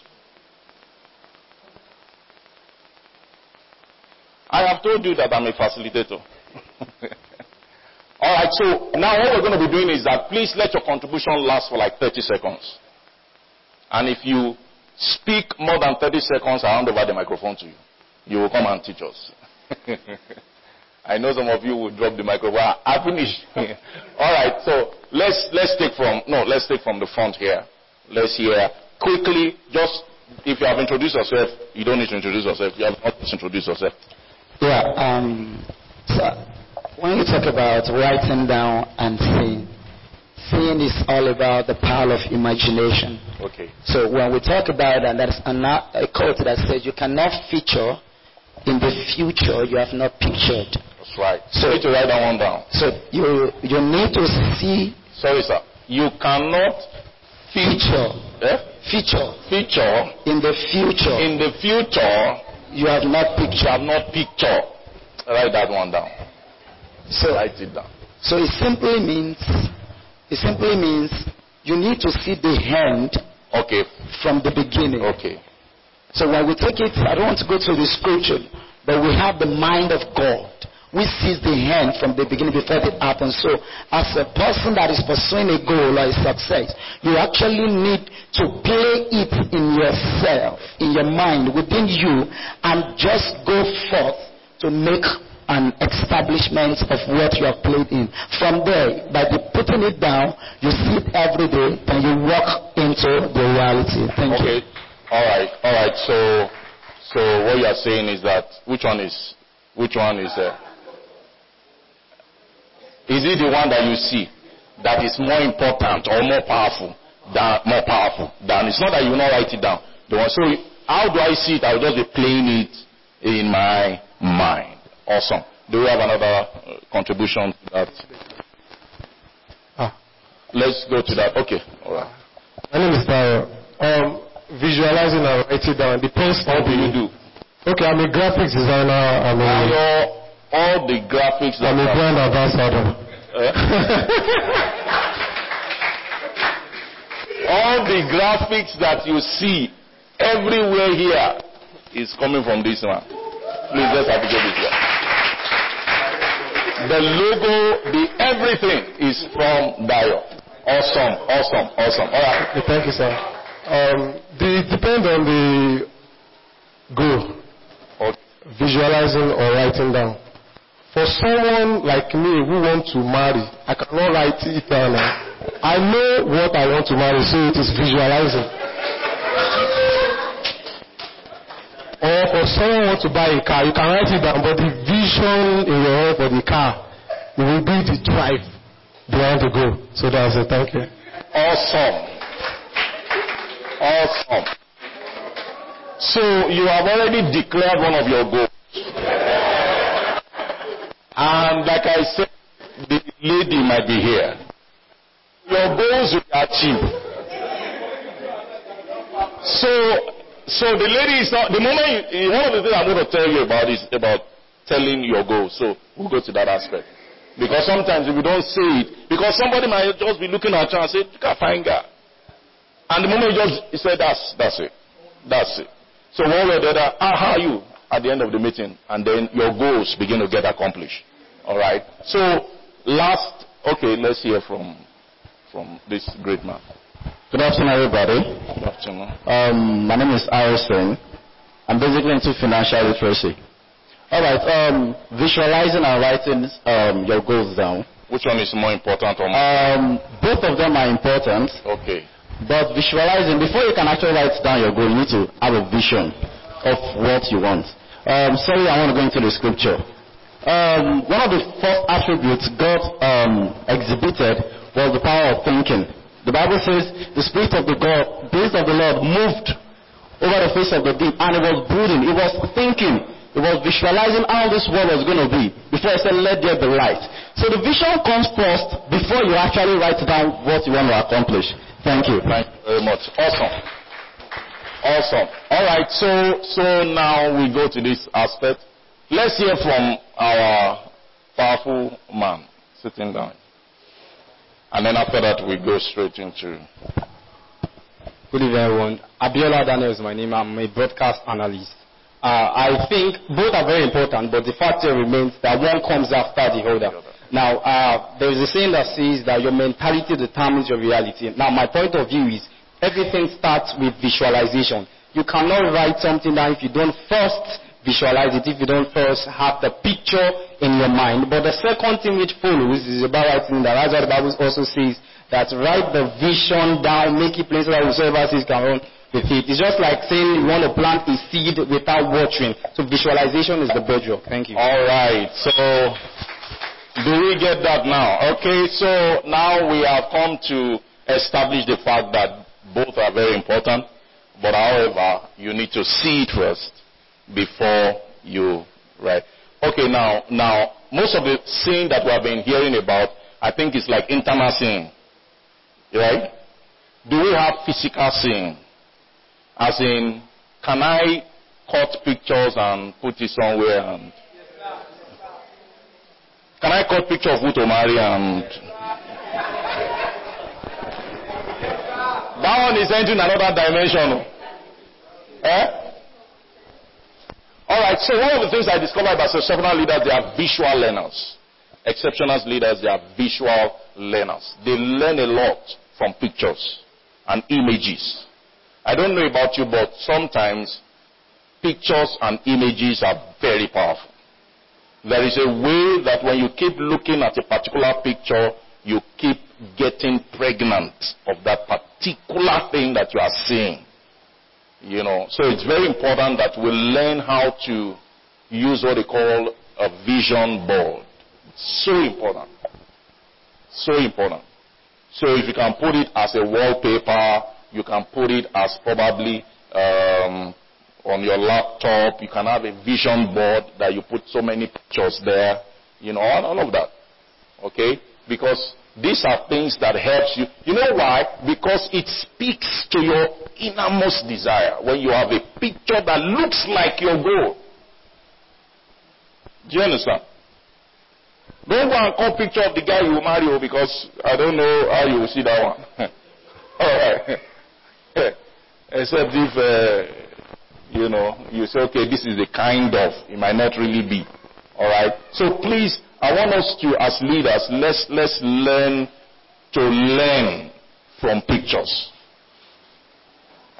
I have told you that I'm a facilitator. Alright, so now what we're going to be doing is that please let your contribution last for like 30 seconds. And if you speak more than 30 seconds, I hand over the microphone to you. You will come and teach us. I know some of you will drop the microphone. I finished. Alright, so let's take from the front here. Let's hear quickly, just if you have introduced yourself, you don't need to introduce yourself. You have not introduced yourself. Yeah, so when you talk about writing down and seeing is all about the power of imagination. Okay. So when we talk about that, there's a quote that says you cannot feature in the future you have not pictured. That's right. So you need to write that one down. So you need to see. Sorry, sir. You cannot feature. Feature in the future. In the future, you have not pictured. Write that one down. So write it down. So it simply means you need to see the end. Okay. From the beginning. Okay. So when we take it, I don't want to go to the scripture, but we have the mind of God. We see the end from the beginning before it happens. So as a person that is pursuing a goal or a success, you actually need to play it in yourself, in your mind, within you, and just go forth to make an establishment of what you have played in. From there, by putting it down, you see it every day, and you walk into the reality. Thank you. Okay. All right. So what you are saying is that which one is it the one that you see that is more important or more powerful than it's not that you will not write it down. So how do I see it? I'll just be playing it in my mind. Awesome. Do we have another contribution to that? Let's go to that. Okay. All right. My name is Dario. Visualizing and writing down depends. What do you do? Okay, I'm a graphics designer. All the graphics. I'm a brand ambassador. All the graphics that you see everywhere here is coming from this man. Please let's appreciate this one. The logo, the everything is from Dio. Awesome. All right. Thank you, sir. They depend on the goal. Okay. Visualizing or writing down. For someone like me who wants to marry, I cannot write it down. I know what I want to marry, so it is visualizing. Or for someone who wants to buy a car, you can write it down, but the vision in your head for the car, it will be the drive behind the goal. So that's it. Thank you. Awesome. Awesome. So you have already declared one of your goals. And like I said, the lady might be here. Your goals will be achieved. So the lady is not, the moment one of the things I'm going to tell you about is about telling your goals. So we'll go to that aspect. Because sometimes if you don't say it, because somebody might just be looking at you and say, you can't find God. And the moment you say, that's it. That's it. So one way or the other, how are you at the end of the meeting? And then your goals begin to get accomplished. Alright? So let's hear from this great man. Good afternoon, everybody. Good afternoon. My name is Harrison. I'm basically into financial literacy. Alright, visualizing and writing your goals down. Which one is more important? Both of them are important. Okay. But visualizing, before you can actually write down your goal, you need to have a vision of what you want. Sorry, I want to go into the scripture. One of the first attributes God exhibited was the power of thinking. The Bible says the Spirit of the Lord moved over the face of the deep, and it was brooding. It was thinking. It was visualizing how this world was going to be before it said, let there be light. So the vision comes first before you actually write down what you want to accomplish. Thank you. Thank you very much. Awesome. All right. So now we go to this aspect. Let's hear from our powerful man sitting down. And then after that, we go straight into... Good evening, everyone. Abiola Daniel is my name. I'm a broadcast analyst. I think both are very important, but the fact remains that one comes after the other. Now, there is a saying that says that your mentality determines your reality. Now, my point of view is everything starts with visualization. You cannot write something down if you don't first visualize it, if you don't first have the picture in your mind. But the second thing which follows is about writing that. That's what the Bible also says, that write the vision down, make it plain so that whosoever sees can run with it. It's just like saying you want to plant a seed without watering. So visualization is the bedrock. Thank you. All right. So do we get that now? Okay. So now we have come to establish the fact that both are very important. But however, you need to see it first before you write. Okay. Now most of the sin that we have been hearing about, I think it's like internal sin. Right? Do we have physical sin? As in, can I cut pictures and put it somewhere? And can I cut picture of who to marry and... That one is entering another dimension. Alright, so one of the things I discovered about exceptional leaders, they are visual learners. Exceptional leaders, they are visual learners. They learn a lot from pictures and images. I don't know about you, but sometimes pictures and images are very powerful. There is a way that when you keep looking at a particular picture, you keep getting pregnant of that particular thing that you are seeing. You know, so it's very important that we learn how to use what they call a vision board. It's so important. So important. So if you can put it as a wallpaper, you can put it as probably on your laptop. You can have a vision board that you put so many pictures there. You know, all of that. Okay? Because these are things that helps you. You know why? Because it speaks to your innermost desire. When you have a picture that looks like your goal. Do you understand? Don't go and call picture of the guy you will marry because I don't know how you will see that one. Alright. Except if, you know, you say, okay, this is the kind of, it might not really be. Alright. So please, I want us to, as leaders, let's learn to learn from pictures.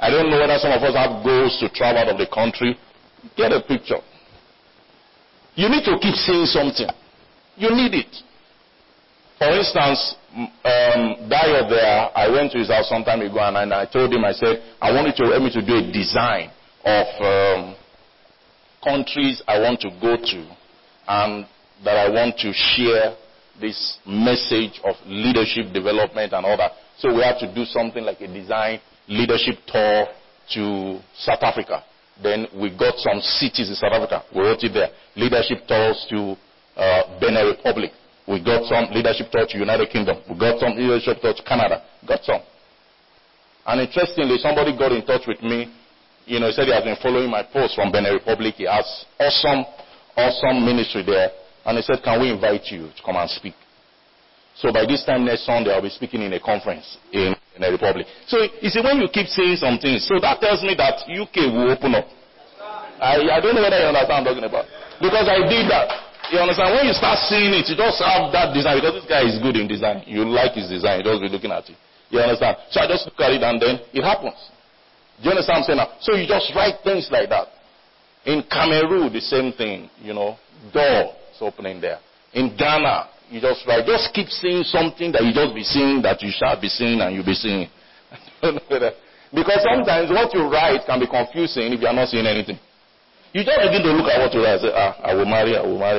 I don't know whether some of us have goals to travel out of the country. Get a picture. You need to keep saying something. You need it. For instance, Dio there, I went to his house some time ago and I told him, I said, I want you to help me to do a design of countries I want to go to and that I want to share this message of leadership development and all that. So we had to do something like a design leadership tour to South Africa. Then we got some cities in South Africa. We wrote it there. Leadership tours to Benin Republic. We got some leadership tour to United Kingdom. We got some leadership tour to Canada. Got some. And interestingly, somebody got in touch with me. You know, he said he has been following my posts from Benin Republic. He has awesome ministry there. And he said, can we invite you to come and speak? So by this time next Sunday, I'll be speaking in a conference in the Republic. So you see, when you keep saying something, so that tells me that UK will open up. I don't know whether you understand what I'm talking about. Because I did that. You understand? When you start seeing it, you just have that design. Because this guy is good in design. You like his design. You just be looking at it. You understand? So I just look at it and then it happens. Do you understand what I'm saying now? So you just write things like that. In Cameroon, the same thing. You know, door is opening there. In Ghana, you just write. Just keep saying something that you just be seeing, that you shall be seeing and you'll be seeing. Because sometimes what you write can be confusing if you are not seeing anything. You just begin to look at what you write and say, I will marry.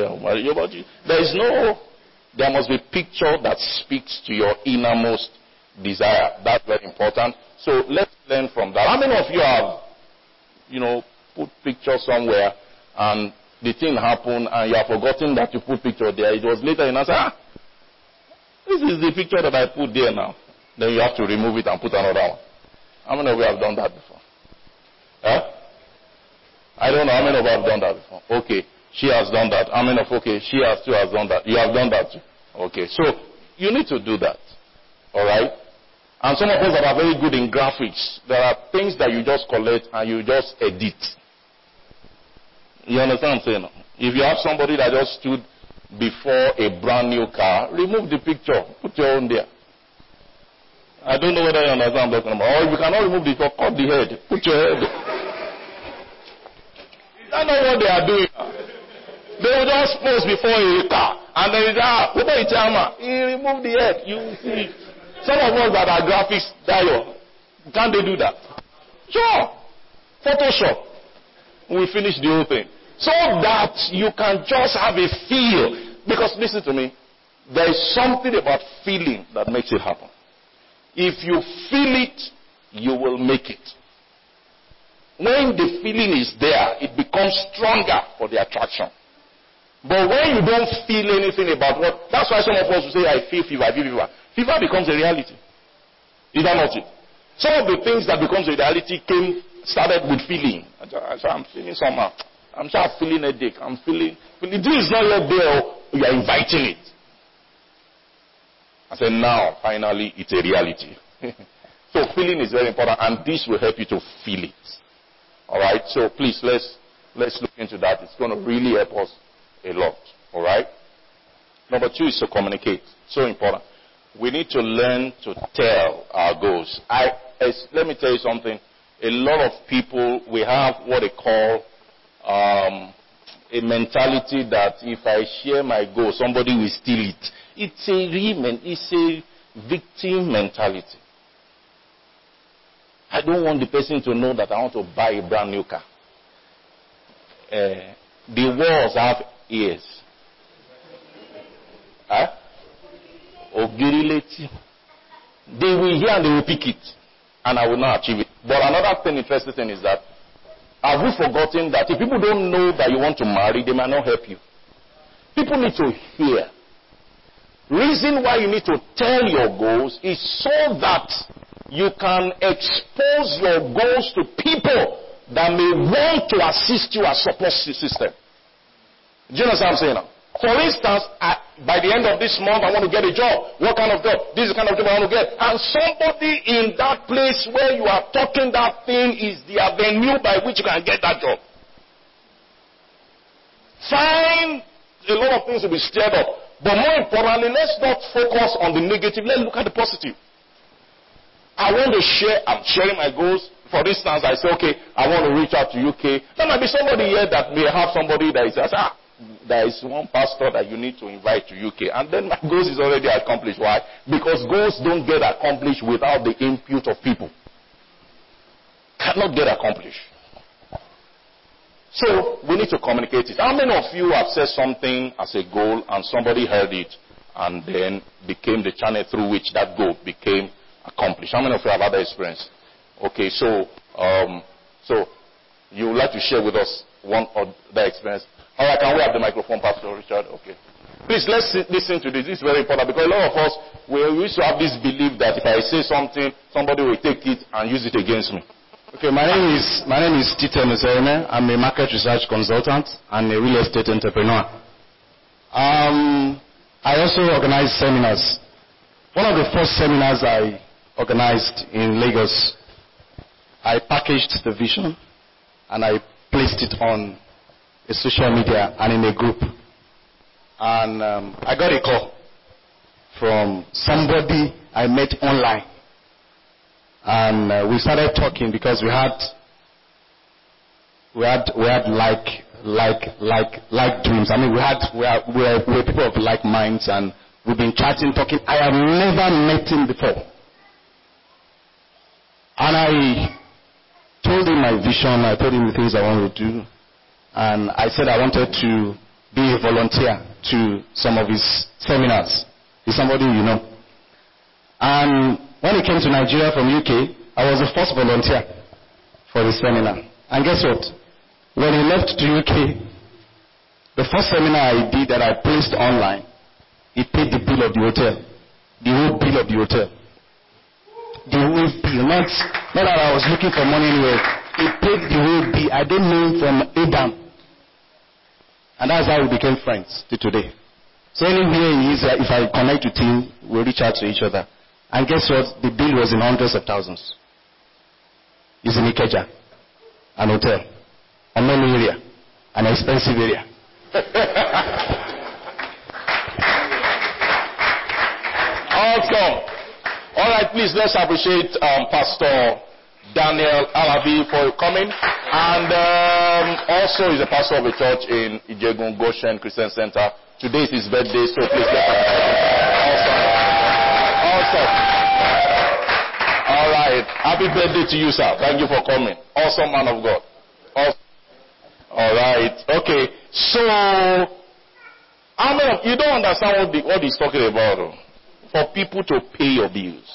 There must be a picture that speaks to your innermost desire. That's very important. So let's learn from that. How many of you have, put picture somewhere and the thing happened and you have forgotten that you put picture there? It was later and I said, this is the picture that I put there now. Then you have to remove it and put another one. How many of you have done that before? Huh? I don't know how many of you have done that before. Okay, she has done that. How many of she has done that. You have done that too. Okay, so you need to do that. Alright? And some of us that are very good in graphics, there are things that you just collect and you just edit. You understand what I'm saying? If you have somebody that just stood before a brand new car, remove the picture, put your own there. I don't know whether you understand what I'm talking about. Or if you cannot remove the picture, cut the head, put your head. I know what they are doing. They will just pose before a car and then you say, he removed the head. You see. Some of us that are graphics, can't they do that? Sure. Photoshop. We finish the whole thing. So that you can just have a feel. Because listen to me, there is something about feeling that makes it happen. If you feel it, you will make it. When the feeling is there, it becomes stronger for the attraction. But when you don't feel anything about what, that's why some of us will say, I feel fever, I feel fever. Fever becomes a reality. Is that not it? Some of the things that becomes a reality started with feeling. I'm feeling somehow. I'm just feeling a headache. I'm feeling. This is not yet there. You are inviting it. I said, now, finally, it's a reality. So feeling is very important, and this will help you to feel it. All right. So please, let's look into that. It's going to really help us a lot. All right. Number 2 is to communicate. So important. We need to learn to tell our goals. Let me tell you something. A lot of people, we have what they call a mentality that if I share my goal, somebody will steal it. It's a victim mentality. I don't want the person to know that I want to buy a brand new car. The walls have ears. Huh? They will hear and they will pick it, and I will not achieve it. But another interesting thing is that, have we forgotten that if people don't know that you want to marry, they might not help you? People need to hear. Reason why you need to tell your goals is so that you can expose your goals to people that may want to assist you as support system. Do you understand what I'm saying now? For instance, by the end of this month, I want to get a job. What kind of job? This is the kind of job I want to get. And somebody in that place where you are talking that thing is the avenue by which you can get that job. Fine, a lot of things will be stirred up. But more importantly, let's not focus on the negative. Let's look at the positive. I'm sharing my goals. For instance, I say, okay, I want to reach out to UK. There might be somebody here that may have somebody that is, there is one pastor that you need to invite to UK. And then my goals is already accomplished. Why? Because goals don't get accomplished without the input of people. Cannot get accomplished. So, we need to communicate it. How many of you have said something as a goal and somebody heard it and then became the channel through which that goal became accomplished? How many of you have had that experience? Okay, so you would like to share with us one of that experience? All right, can we have the microphone, Pastor Richard? Okay. Please, let's listen to this. This is very important because a lot of us, we used to have this belief that if I say something, somebody will take it and use it against me. Okay, my name is Tito Nzereme. I'm a market research consultant and a real estate entrepreneur. I also organize seminars. One of the first seminars I organized in Lagos, I packaged the vision and I placed it on a social media and in a group. And I got a call from somebody I met online. And we started talking because we had like dreams. I mean, we were people of like minds, and we've been chatting, talking. I have never met him before. And I told him my vision, I told him the things I wanted to do, and I said I wanted to be a volunteer to some of his seminars. He's somebody you know. And when he came to Nigeria from UK, I was the first volunteer for the seminar. And guess what? When he left to UK, the first seminar I did that I placed online, he paid the bill of the hotel. The whole bill of the hotel. The whole bill. Not that I was looking for money anywhere. He paid the whole bill. I don't know him from Adam. And that's how we became friends till today. So anywhere he is, if I connect with him, we'll reach out to each other. And guess what? The bill was in hundreds of thousands. It's in Ikeja, an hotel, a main area, an expensive area. Awesome. All right, please let's appreciate Pastor Daniel Alabi for coming. And also he's a pastor of a church in Ijegun Goshen Christian Center. Today is his birthday, so please let's appreciate him. Awesome. All right. Happy birthday to you, sir. Thank you for coming. Awesome man of God. Awesome. All right. Okay. So, you don't understand what he's talking about. For people to pay your bills.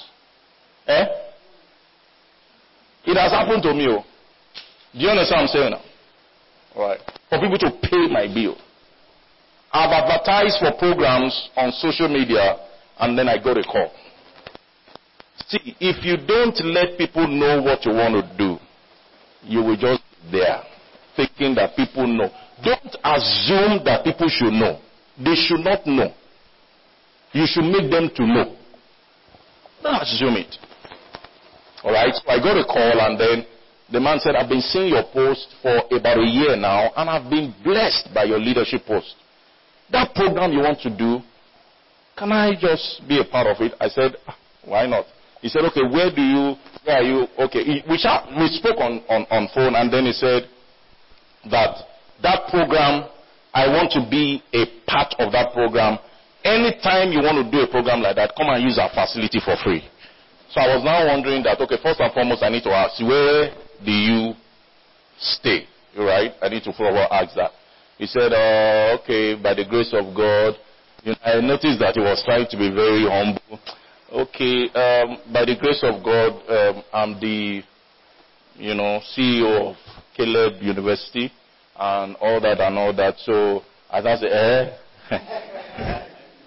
It has happened to me. Do you understand what I'm saying now? All right. For people to pay my bill. I've advertised for programs on social media and then I got a call. See, if you don't let people know what you want to do, you will just be there thinking that people know. Don't assume that people should know. They should not know. You should make them to know. Don't assume it. Alright, so I got a call and then the man said, I've been seeing your post for about a year now and I've been blessed by your leadership post. That program you want to do, can I just be a part of it? I said, why not? He said, okay, where are you? Okay, we spoke on phone and then he said that program, I want to be a part of that program. Anytime you want to do a program like that, come and use our facility for free. So I was now wondering that, okay, first and foremost, I need to ask, where do you stay? Right? I need to ask that. He said, okay, by the grace of God. I noticed that he was trying to be very humble. Okay, by the grace of God, I'm the, CEO of Caleb University and all that. So as I said,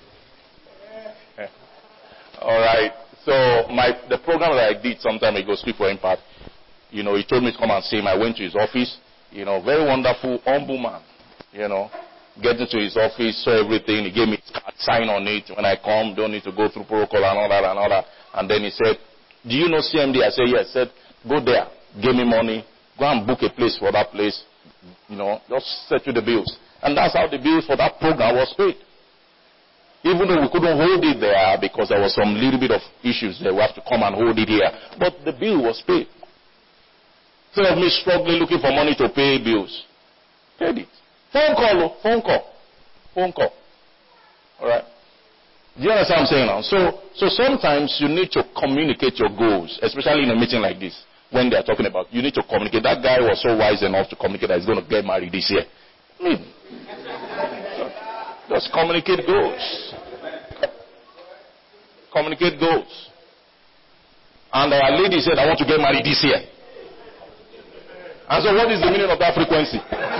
all right. So the program that I did some time ago, Speak for Impact, he told me to come and see him. I went to his office, very wonderful, humble man, Getting to his office, saw everything. He gave me his card, sign on it. When I come, don't need to go through protocol and all that. And then he said, do you know CMD? I said, yes. He said, go there, give me money, go and book a place for that place, just settle the bills. And that's how the bills for that program was paid. Even though we couldn't hold it there because there was some little bit of issues there, we have to come and hold it here. But the bill was paid. Instead of me struggling looking for money to pay bills. Paid it. Phone call. Alright? Do you understand what I'm saying now? So sometimes you need to communicate your goals, especially in a meeting like this, when they are talking about, you need to communicate. That guy was so wise enough to communicate that he's going to get married this year. Just communicate goals. Communicate goals. And our lady said, I want to get married this year. And so what is the meaning of that frequency?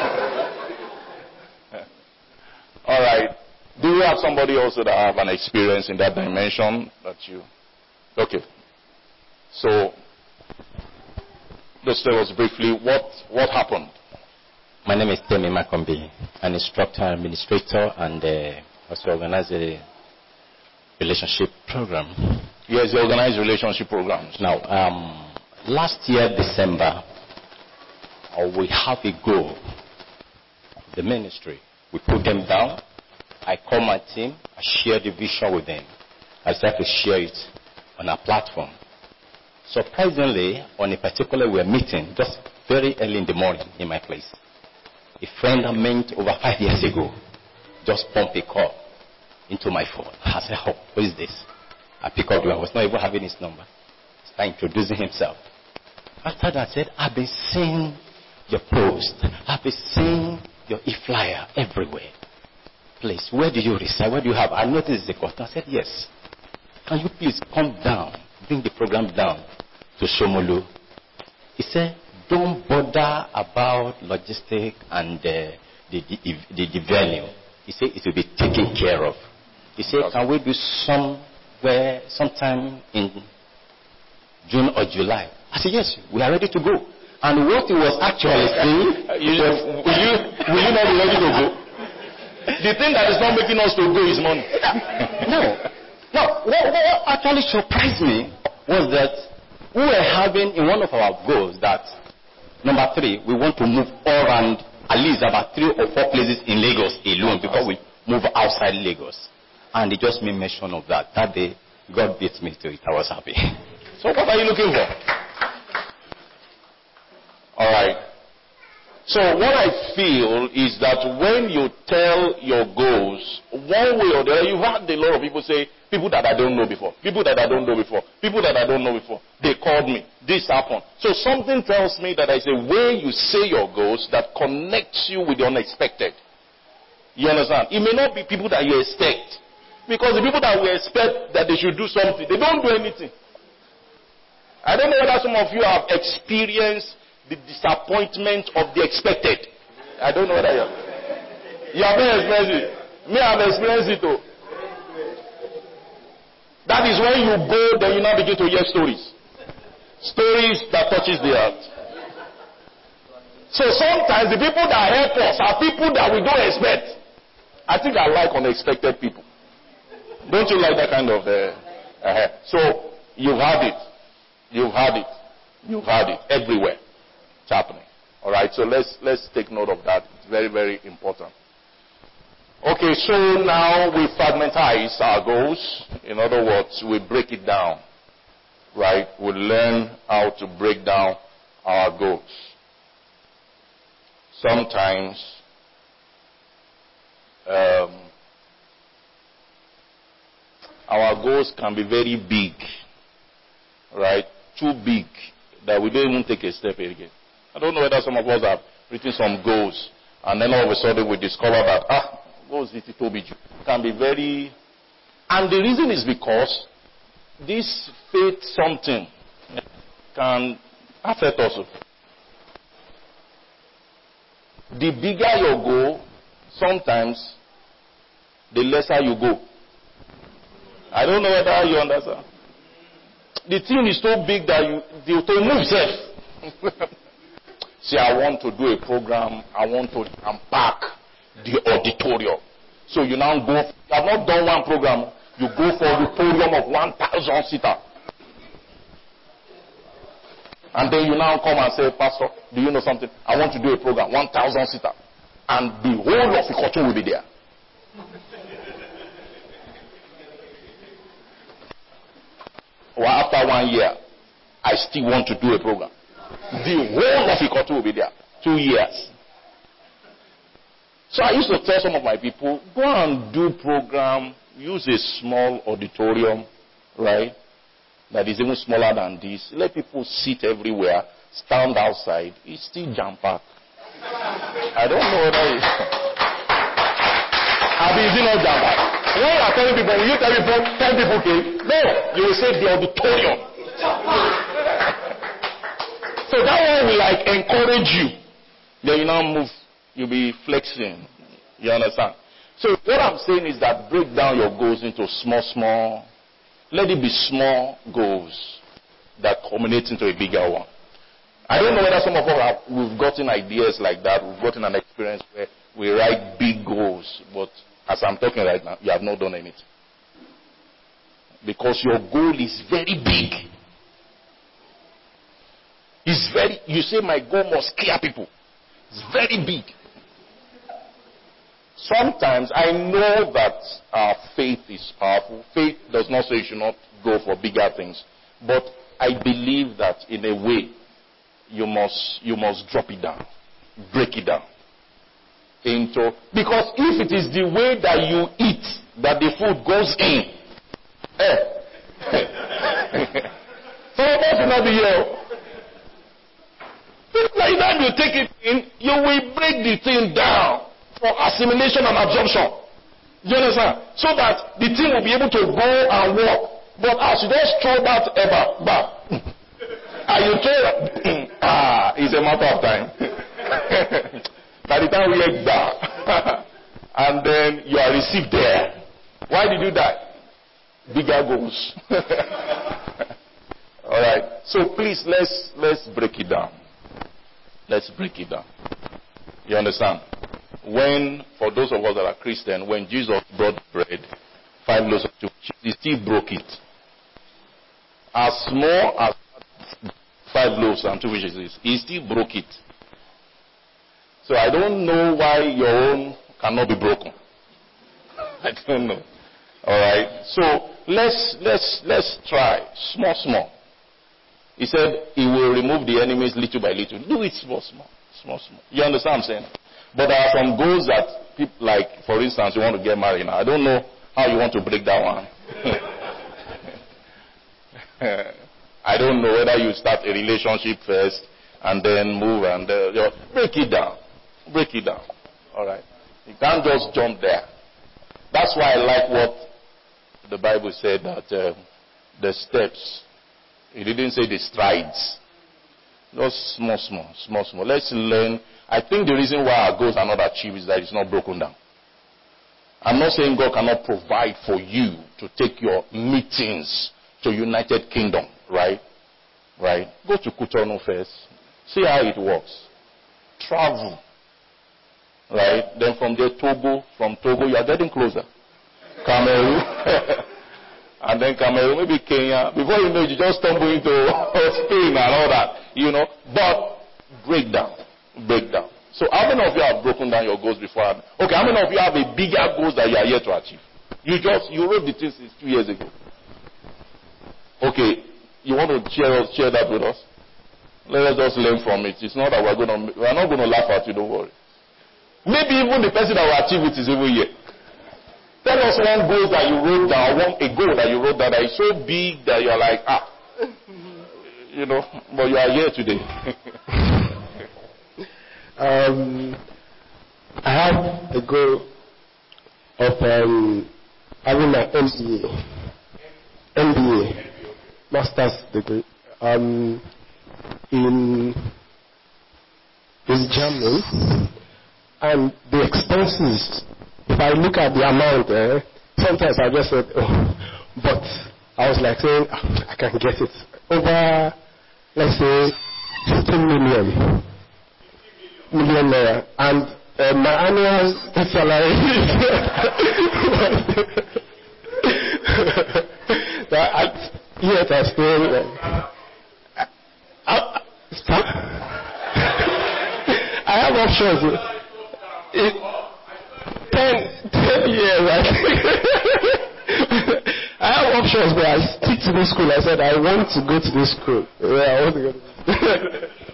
Alright. Do you have somebody also that have an experience in that dimension that you... Okay. So, just tell us briefly what happened. My name is Temi Makombi, an instructor, administrator, and also organize a relationship program. Yes, you organize relationship programs. Now, last year, December, we have a goal. The ministry, we put them down. I call my team, I share the vision with them. I start to share it on our platform. Surprisingly, on a particular we're meeting, just very early in the morning in my place. A friend I met over 5 years ago just pumped a call into my phone. I said, oh, who is this? I pick up, I was not even having his number. He started introducing himself. After that, I said, I've been seeing your post. I've been seeing your e-flyer everywhere. Please, where do you reside? Where do you have? I noticed the cost. I said, yes. Can you please come down, bring the program down to Shomolu? He said, don't bother about logistics and the venue. He said it will be taken care of. He said, can we do sometime in June or July? I said, yes, we are ready to go. And what he was actually saying will you not be ready to go? The thing that is not making us to go is money. No. What actually surprised me was that we were having in one of our goals that number 3, we want to move all around at least about 3 or 4 places in Lagos alone before we move outside Lagos. And he just made mention of that. That day, God beat me to it. I was happy. So what are you looking for? Alright. So what I feel is that when you tell your goals, one way or the other, you've had a lot of people say, people that I don't know before, people that I don't know before, people that I don't know before, they called me, this happened. So something tells me that there's a way you say your goals that connects you with the unexpected. You understand? It may not be people that you expect. Because the people that we expect that they should do something, they don't do anything. I don't know whether some of you have experienced the disappointment of the expected. I don't know whether you have not experienced it. Me, I have experienced it too. That is when you go, then you now begin to hear stories. Stories that touches the heart. So sometimes the people that help us are people that we don't expect. I think I like unexpected people. Don't you like that kind of... So you've had it. You've had it. You've had it everywhere. It's happening. All right. So let's take note of that. It's very, very important. Okay. So now we fragmentize our goals. In other words, we break it down. Right. We learn how to break down our goals. Sometimes our goals can be very big, right? Too big that we don't even take a step again. I don't know whether some of us have written some goals and then all of a sudden we discover that, goals can be very... And the reason is because this faith something can affect us. The bigger your goal, sometimes the lesser you go. I don't know whether you understand. The thing is so big that you to move self. See, I want to do a program. I want to unpack the auditorium. So you now go. You have not done one program. You go for the auditorium of 1,000 seater. And then you now come and say, Pastor, do you know something? I want to do a program, 1,000 seater. And the whole of Ikoto will be there. Well, after 1 year, I still want to do a program. The whole of Ikotu will be there. 2 years. So I used to tell some of my people, go and do program, use a small auditorium, right? That is even smaller than this. Let people sit everywhere, stand outside. It's still jam-packed. I don't know whether it's... Is it not jam-packed? When you are telling people, will you tell people 10 people came? No, you will say the auditorium. So that one will like encourage you. Then you now move, you'll be flexing. You understand? So what I'm saying is that break down your goals into small. Let it be small goals that culminate into a bigger one. I don't know whether some of us we've gotten ideas like that. We've gotten an experience where we write big goals, but as I'm talking right now, you have not done anything. Because your goal is very big. You say my goal must scare people. It's very big. Sometimes I know that our faith is powerful. Faith does not say you should not go for bigger things. But I believe that in a way, you must drop it down. Break it down. Because if it is the way that you eat that the food goes in, some of us will not be here. Like that you take it in, you will break the thing down for assimilation and absorption. You understand? So that the thing will be able to go and work. But as you just throw that back, and you throw it's a matter of time. By the time we get back, and then you are received there. Why did you die? Bigger goals. All right. So please, let's break it down. Let's break it down. You understand? When, for those of us that are Christian, when Jesus brought bread, 5 loaves of 2 fishes, he still broke it. As small as 5 loaves and 2 fishes is, he still broke it. So I don't know why your own cannot be broken. I don't know. All right. So let's try small. He said he will remove the enemies little by little. Do it small. You understand what I'm saying? But there are some goals that people, like, for instance, you want to get married now. I don't know how you want to break that one. I don't know whether you start a relationship first and then move and break it down. Break it down. All right. You can't just jump there. That's why I like what the Bible said, that the steps. It didn't say the strides. Just small. Let's learn. I think the reason why our goals are not achieved is that it's not broken down. I'm not saying God cannot provide for you to take your meetings to United Kingdom, right? Go to Cotonou first. See how it works. Travel. Right? Then from there, Togo. From Togo, you are getting closer. Cameroon. And then Cameroon, maybe Kenya. Before you know it, you just stumble into Spain and all that. You know. But break down. So how many of you have broken down your goals before? Okay, how many of you have a bigger goals that you are yet to achieve? You wrote the things 2 years ago. Okay, you want to share that with us? Let us just learn from it. It's not that we are not going to laugh at you, don't worry. Maybe even the person that will achieve it is even here. Tell us one goal that you wrote down, a goal that you wrote down that is so big that you're like, you know, but you are here today. I have a goal of having my MBA, master's degree, in Germany, and the expenses. If I look at the amount, sometimes I just said, but I was like saying, I can get it over, let's say, 15 million naira, and my annual salary. Yet I still. I have options. 10 years, I think. I have options, but I stick to this school. I said, I want to go to this school. Yeah, I want to go to this school.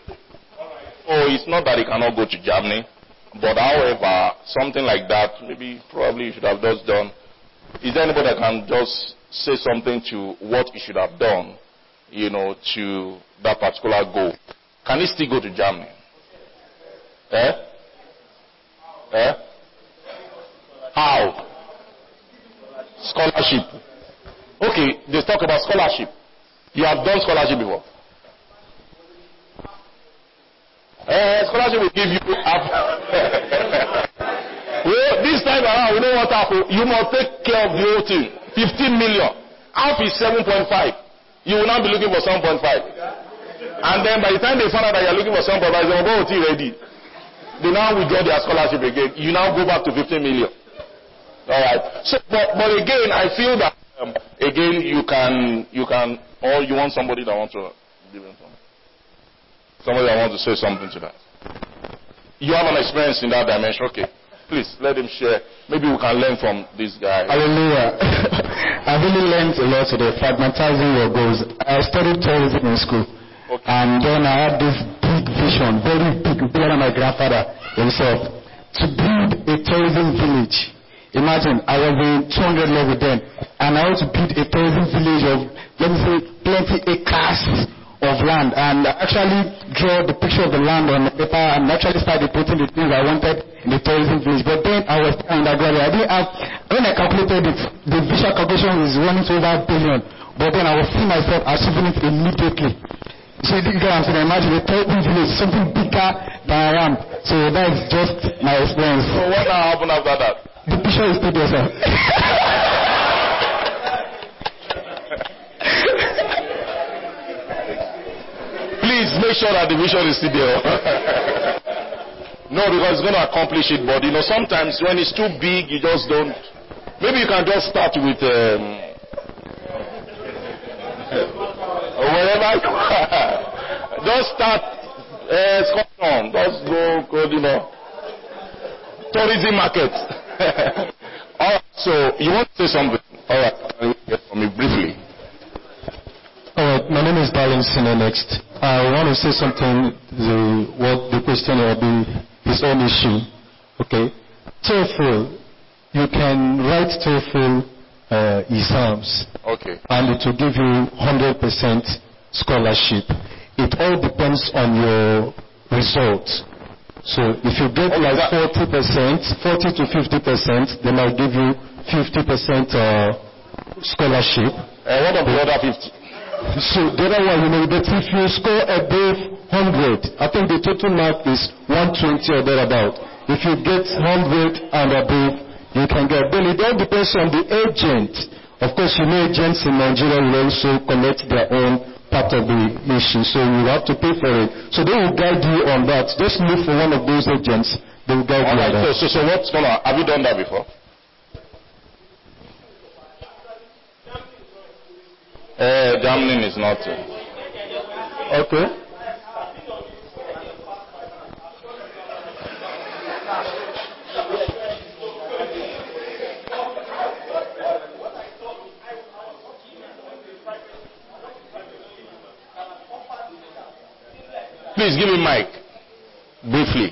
Oh, it's not that he cannot go to Germany, but however, something like that, probably you should have just done. Is there anybody that can just say something to what he should have done, to that particular goal? Can he still go to Germany? How? Scholarship. Okay, they talk about scholarship. You have done scholarship before. Scholarship will give you well, this time around, you know what happened? You must take care of the whole thing. 15 million. Half is 7.5. You will now be looking for 7.5. And then by the time they find out that you are looking for 7.5, they will go ready. They now withdraw their scholarship again. You now go back to 15 million. Alright. So, but again, I feel that again you can, or you want somebody that wants to give him something. Somebody that wants to say something to that. You have an experience in that dimension. Okay. Please, let him share. Maybe we can learn from this guy. Hallelujah. I really learned a lot today, fragmentizing your goals. I studied tourism in school. Okay. And then I had this big vision, very big, bigger than my grandfather himself, to build a tourism village. Imagine, I was in 200 level then, and I want to build a tourism village of, let me say, plenty acres of land, and actually draw the picture of the land on the paper, and actually started putting the things I wanted in the tourism village. But then I was undergraduate. I didn't have, when I calculated it, the visual calculation is running to over $1 billion. But then I was seeing myself achieving it immediately. So you get what I'm saying? Imagine a tourism village, something bigger than I am. So that is just my experience. So what happened after that? The picture is still there, sir. Please make sure that the vision is still there. No, because it's going to accomplish it, but sometimes when it's too big, you just don't. Maybe you can just start with wherever you are. Just start Scotland. Just go, tourism market. Alright, so you want to say something? Alright, can you hear from me briefly? Alright, my name is Darlin Sine next. I want to say something, what the question will be his own issue. Okay. TOEFL, you can write TOEFL exams. Okay. And it will give you 100% scholarship. It all depends on your results. So if you get 40% to 50%, they might give you 50% scholarship. What of the other 50? So the other one, that if you score above 100, I think the total mark is 120 or thereabout. If you get 100 and above, you can get. Then it all depends on the agent. Of course, agents in Nigeria will also collect their own part of the issue, so you have to pay for it. So they will guide you on that. Just look for one of those agents. They will guide you on that. So what's going on? Have you done that before? Gambling is not. Okay. Please give me mic. Briefly.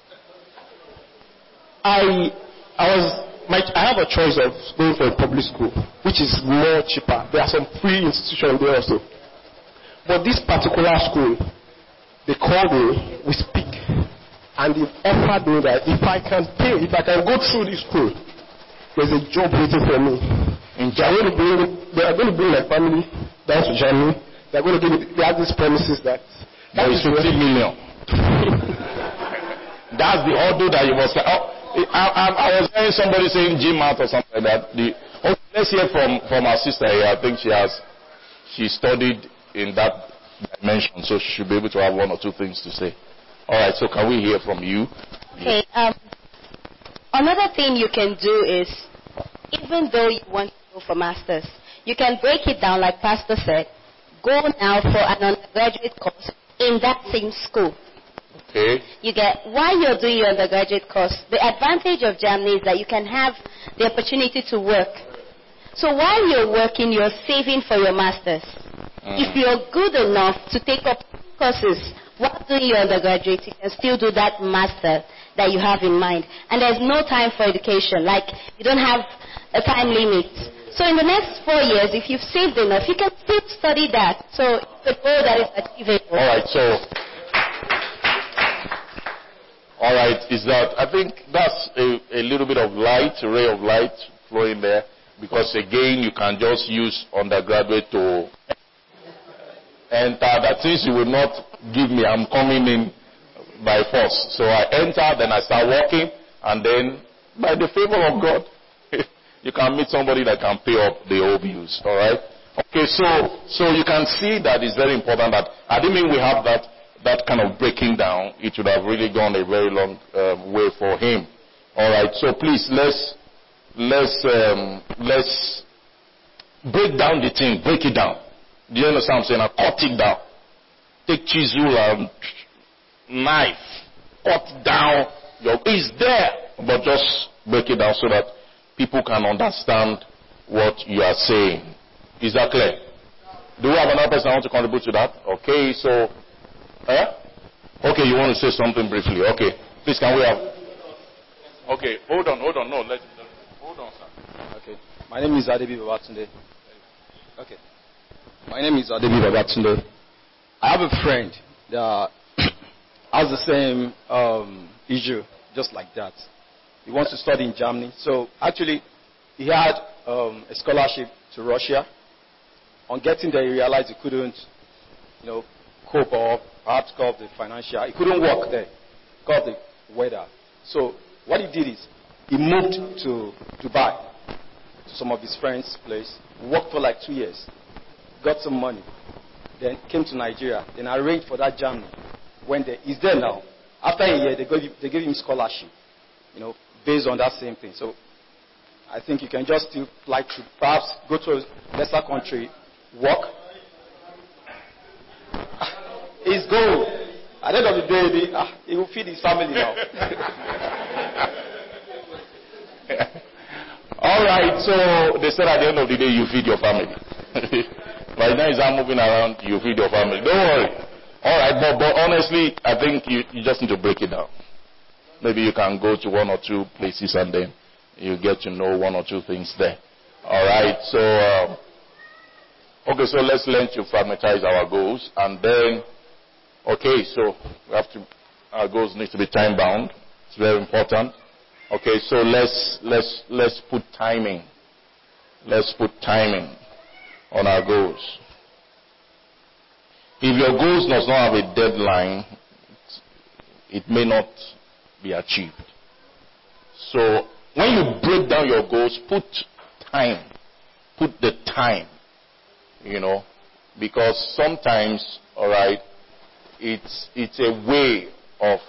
I have a choice of going for a public school, which is more cheaper. There are some free institutions there also. But this particular school, they called me, we speak, and they offered me that if I can go through this school, there's a job waiting for me. They are going to bring my family down to Germany. They have these promises that is 50 million. That's the order that you must. I was hearing somebody saying GMAT or something like that. Let's hear from our sister here. I think she studied in that dimension, so she should be able to have one or two things to say. All right. So can we hear from you? Okay. Another thing you can do is, even though you want to go for masters, you can break it down like Pastor said. Go now for an undergraduate course in that same school. Okay. You get, while you're doing your undergraduate course, the advantage of Germany is that you can have the opportunity to work. So while you're working, you're saving for your masters. If you're good enough to take up courses while doing your undergraduate, you can still do that master that you have in mind. And there's no time for education. Like, you don't have a time limit. So in the next 4 years, if you've saved enough, you can still study that. So it's a goal that is achievable. All right, so... All right, is that... I think that's a little bit of light, a ray of light flowing there. Because again, you can just use undergraduate to enter. That since you will not give me, I'm coming in by force. So I enter, then I start working, and then by the favor of God, you can meet somebody that can pay up the old bills. All right. Okay, so you can see that it's very important that I didn't mean we have that kind of breaking down. It would have really gone a very long way for him. All right. So please let's break down the thing. Break it down. Do you understand what I'm saying? I cut it down. Take chisel and knife. Cut down. It's there. But just break it down so that people can understand what you are saying. Is that clear? Do we have another person who want to contribute to that? Okay, so... Okay, you want to say something briefly. Okay. Please, can we have... Okay, hold on. No, hold on, sir. Okay. My name is Adebi Babatunde. Okay. My name is Adebi Babatunde. I have a friend that has the same issue, just like that. He wants to study in Germany. So actually, he had a scholarship to Russia. On getting there, he realized he couldn't, cope or perhaps because of the financial. He couldn't work there because of the weather. So what he did is he moved to Dubai, to some of his friends' place. Worked for like 2 years. Got some money. Then came to Nigeria. Then arranged for that Germany. He's there now. After a year, they gave him scholarship, based on that same thing. So I think you can just still like to perhaps go to a lesser country, work. He's gold. At the end of the day, he will feed his family now. All right, so they said at the end of the day, you feed your family. Right now, as I'm moving around, you feed your family. Don't worry. All right, but honestly, I think you just need to break it down. Maybe you can go to 1 or 2 places and then you get to know 1 or 2 things there. All right, so, okay, so let's learn to fragmentize our goals. And then, okay, so our goals need to be time bound. It's very important. Okay, so let's put timing. Let's put timing on our goals. If your goals does not have a deadline, it may not be achieved. So when you break down your goals, put time. Put the time. Because sometimes, all right, it's a way of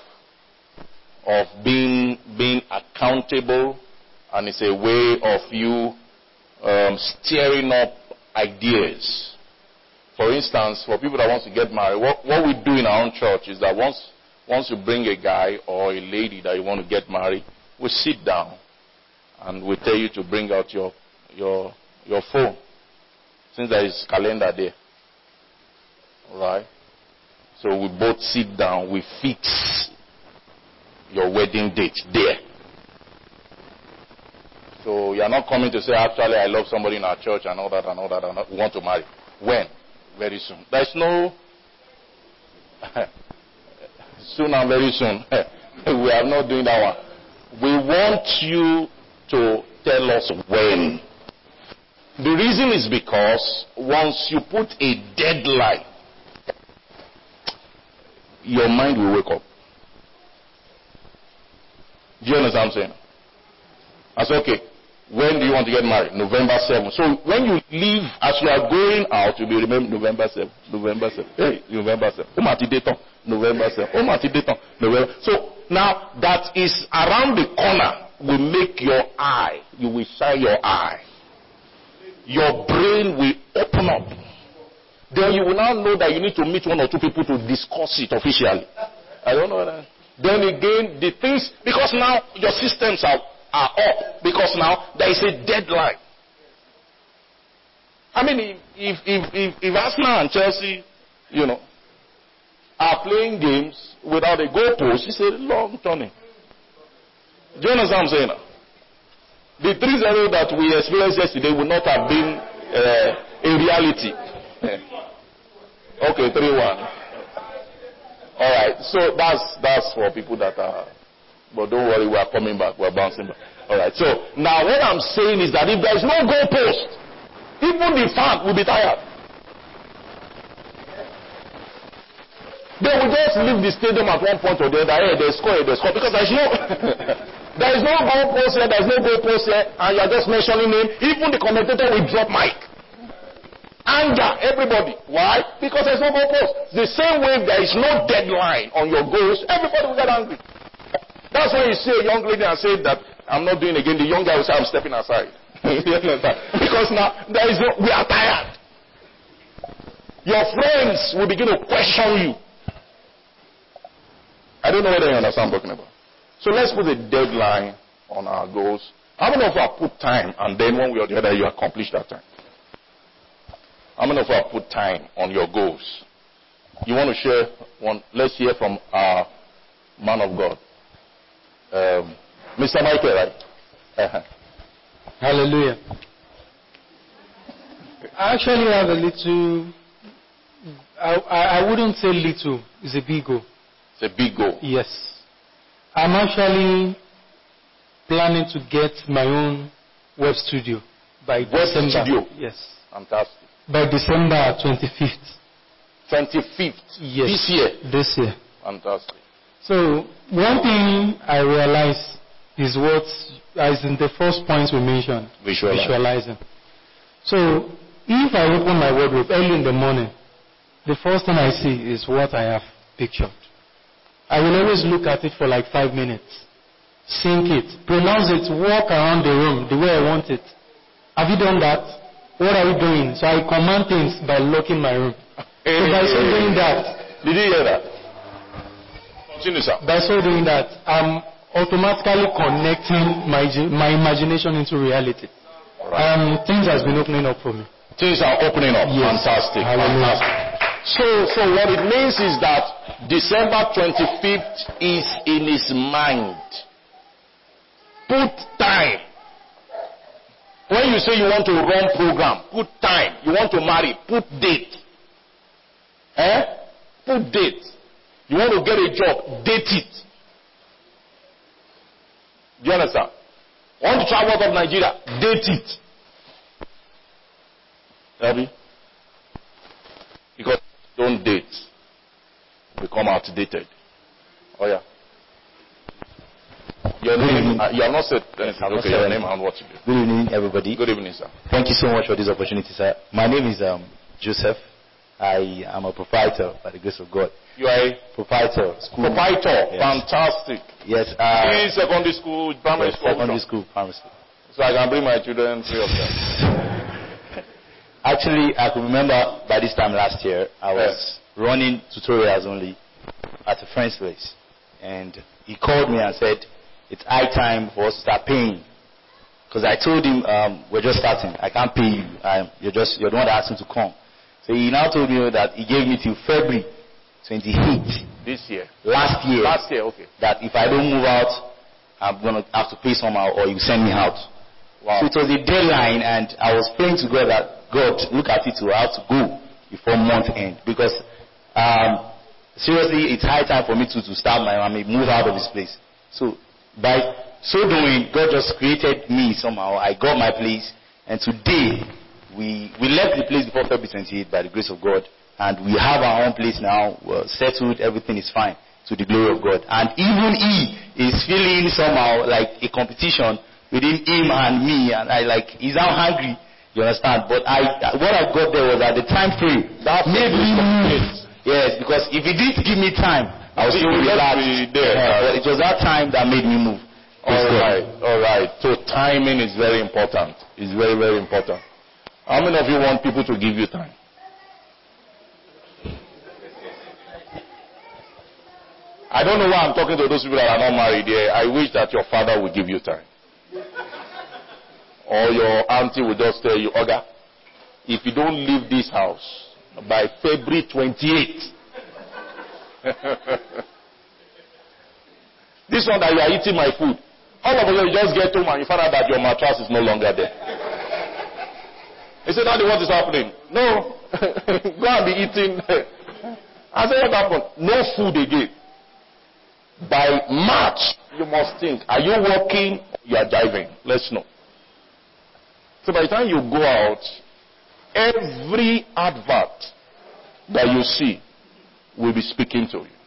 being accountable, and it's a way of you stirring up ideas. For instance, for people that want to get married, what we do in our own church is that once you bring a guy or a lady that you want to get married, we sit down and we tell you to bring out your phone, since there is calendar there. All right? So we both sit down, we fix your wedding date there. So you are not coming to say, actually, I love somebody in our church and all that, we want to marry. When? Very soon. There's no soon and very soon. We are not doing that one. We want you to tell us when. The reason is because once you put a deadline, your mind will wake up. Do you understand what I'm saying? I said, okay, when do you want to get married? November 7th. So when you leave, as you are going out, you'll be remembering November 7th. November 7th. Hey, November 7th. November 7th. November. So now that is around the corner will make your eye. You will shine your eye. Your brain will open up. Then you will now know that you need to meet 1 or 2 people to discuss it officially. I don't know that. Then again, the things, because now your systems are up, because now there is a deadline. I mean, if Arsenal and Chelsea, are playing games without a goalpost, it's a long turning. Do you understand what I'm saying? The 3-0 that we experienced yesterday would not have been a reality. Okay, 3-1. All right, so that's for people that are. But don't worry, we are coming back. We are bouncing back. All right. So now what I'm saying is that if there is no goalpost, even the fan will be tired. They will just leave the stadium at one point or the other. Hey, they score, because there is no there is no goalpost here. There is no goalpost here, and you are just mentioning name. Even the commentator will drop mic. Anger everybody. Why? Because there is no goalpost. The same way there is no deadline on your goals, everybody will get angry. That's why you see a young lady and say that I'm not doing again. The young guy will say I'm stepping aside. Because now there is no, we are tired. Your friends will begin to question you. I don't know whether you understand what I'm talking about. So let's put a deadline on our goals. How many of you have put time and then one way or the other you accomplish that time? How many of you have put time on your goals? You want to share one? Let's hear from our man of God. Mr. Michael, right? Hallelujah. I actually have a little, I wouldn't say little, it's a big goal. It's a big goal. Yes. I'm actually planning to get my own web studio by December. Studio? Yes. Fantastic. By December 25th. 25th? Yes. This year? This year. Fantastic. So, one thing I realize is what, as in the first point we mentioned, visualizing. So, if I open my wardrobe early in the morning, the first thing I see is what I have pictured. I will always look at it for like 5 minutes. Sync it, pronounce it, walk around the room the way I want it. Have you done that? What are you doing? So I command things by locking my room. So by so doing that. Did you hear that? Continue, sir. By so doing that, I'm automatically connecting my imagination into reality. Right. And things has been opening up for me. Things are opening up. Yes. Fantastic. Hallelujah. Fantastic. So what it means is that December 25th is in his mind. Put time. When you say you want to run program, put time. You want to marry, put date. Put date. You want to get a job, date it. Do you understand? Want to travel out of Nigeria, date it. Abby? Because don't date. Become outdated. Oh yeah. Your name, you have not said anything. Okay, your name and what you do. Good evening, everybody. Good evening, sir. Thank you so much for this opportunity, sir. My name is Joseph. I am a proprietor by the grace of God. You are a proprietor. School. Proprietor. Yes. Fantastic. Yes. In secondary school, primary school. Secondary school, primary school. So I can bring my children free of them. Actually, I can remember by this time last year, I was running tutorials only at a friend's place. And he called me and said, it's high time for us to start paying. Because I told him, we're just starting. I can't pay you. You're the one that asked him to come. So he now told me that he gave me till February 28th. This year? Last year. Last year, okay. That if I don't move out, I'm going to have to pay somehow or you send me out. Wow. So it was a deadline and I was praying to God that, God, look at it, I have to go before month end. Because seriously, it's high time for me to start move out of this place. So by so doing, God just created me somehow. I got my place and today, we left the place before February 28th by the grace of God, and we have our own place now. We're settled, everything is fine to the glory of God. And even he is feeling somehow like a competition within him and me, and he's now hungry. You understand? But what I got there was at the time frame that made me move. Yes, because if he didn't give me time, I was still relaxed. But it was that time that made me move. All right. So timing is very important. It's very, very important. How many of you want people to give you time? I don't know why I'm talking to those people that are not married here. I wish that your father would give you time. Or your auntie would just tell you, Oga, if you don't leave this house by February 28th, This one that you are eating my food. All of a sudden you just get home and you find out that your mattress is no longer there. He said, Daddy, what is happening? No. Go and be eating. I said, what happened? No food again. By March, you must think, are you working or you are driving? Let's know. So by the time you go out, every advert that you see will be speaking to you.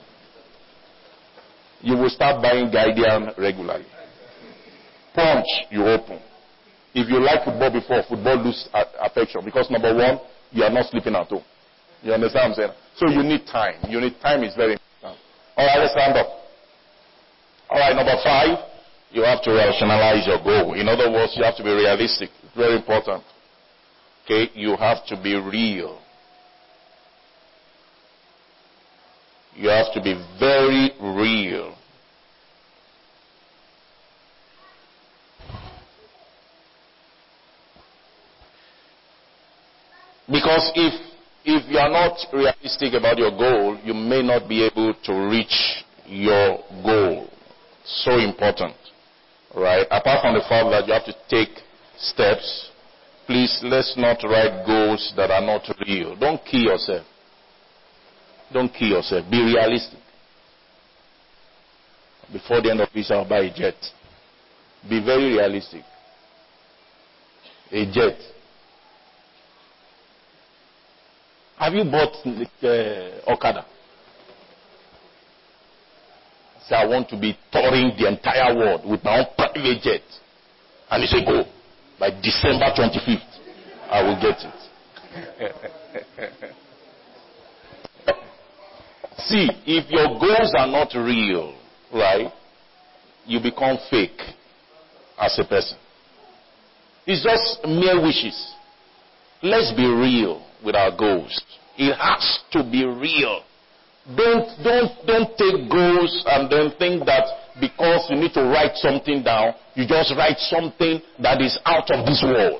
You will start buying Guardian regularly. Punch, you open. If you like football before, football lose affection. Because number one, you are not sleeping at home. You understand what I'm saying? So you need time. Time is very important. Alright, let's stand up. Alright, number 5, you have to rationalize your goal. In other words, you have to be realistic. It's very important. Okay, you have to be real. You have to be very real. Because if you are not realistic about your goal, you may not be able to reach your goal. So important. Right? Apart from the fact that you have to take steps, please, let's not write goals that are not real. Don't kill yourself. Don't kill yourself. Be realistic. Before the end of this, I'll buy a jet. Be very realistic. A jet. Have you bought Okada? Say, I want to be touring the entire world with my own private jet. And you say, go. By December 25th, I will get it. See, if your goals are not real, right, you become fake as a person. It's just mere wishes. Let's be real with our goals. It has to be real. Don't take goals and then think that because you need to write something down, you just write something that is out of this world.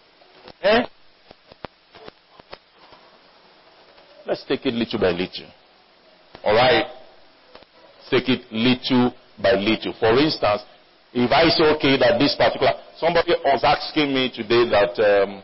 Let's take it little by little. Alright? Take it little by little. For instance, if I say, okay, that this particular, somebody was asking me today that,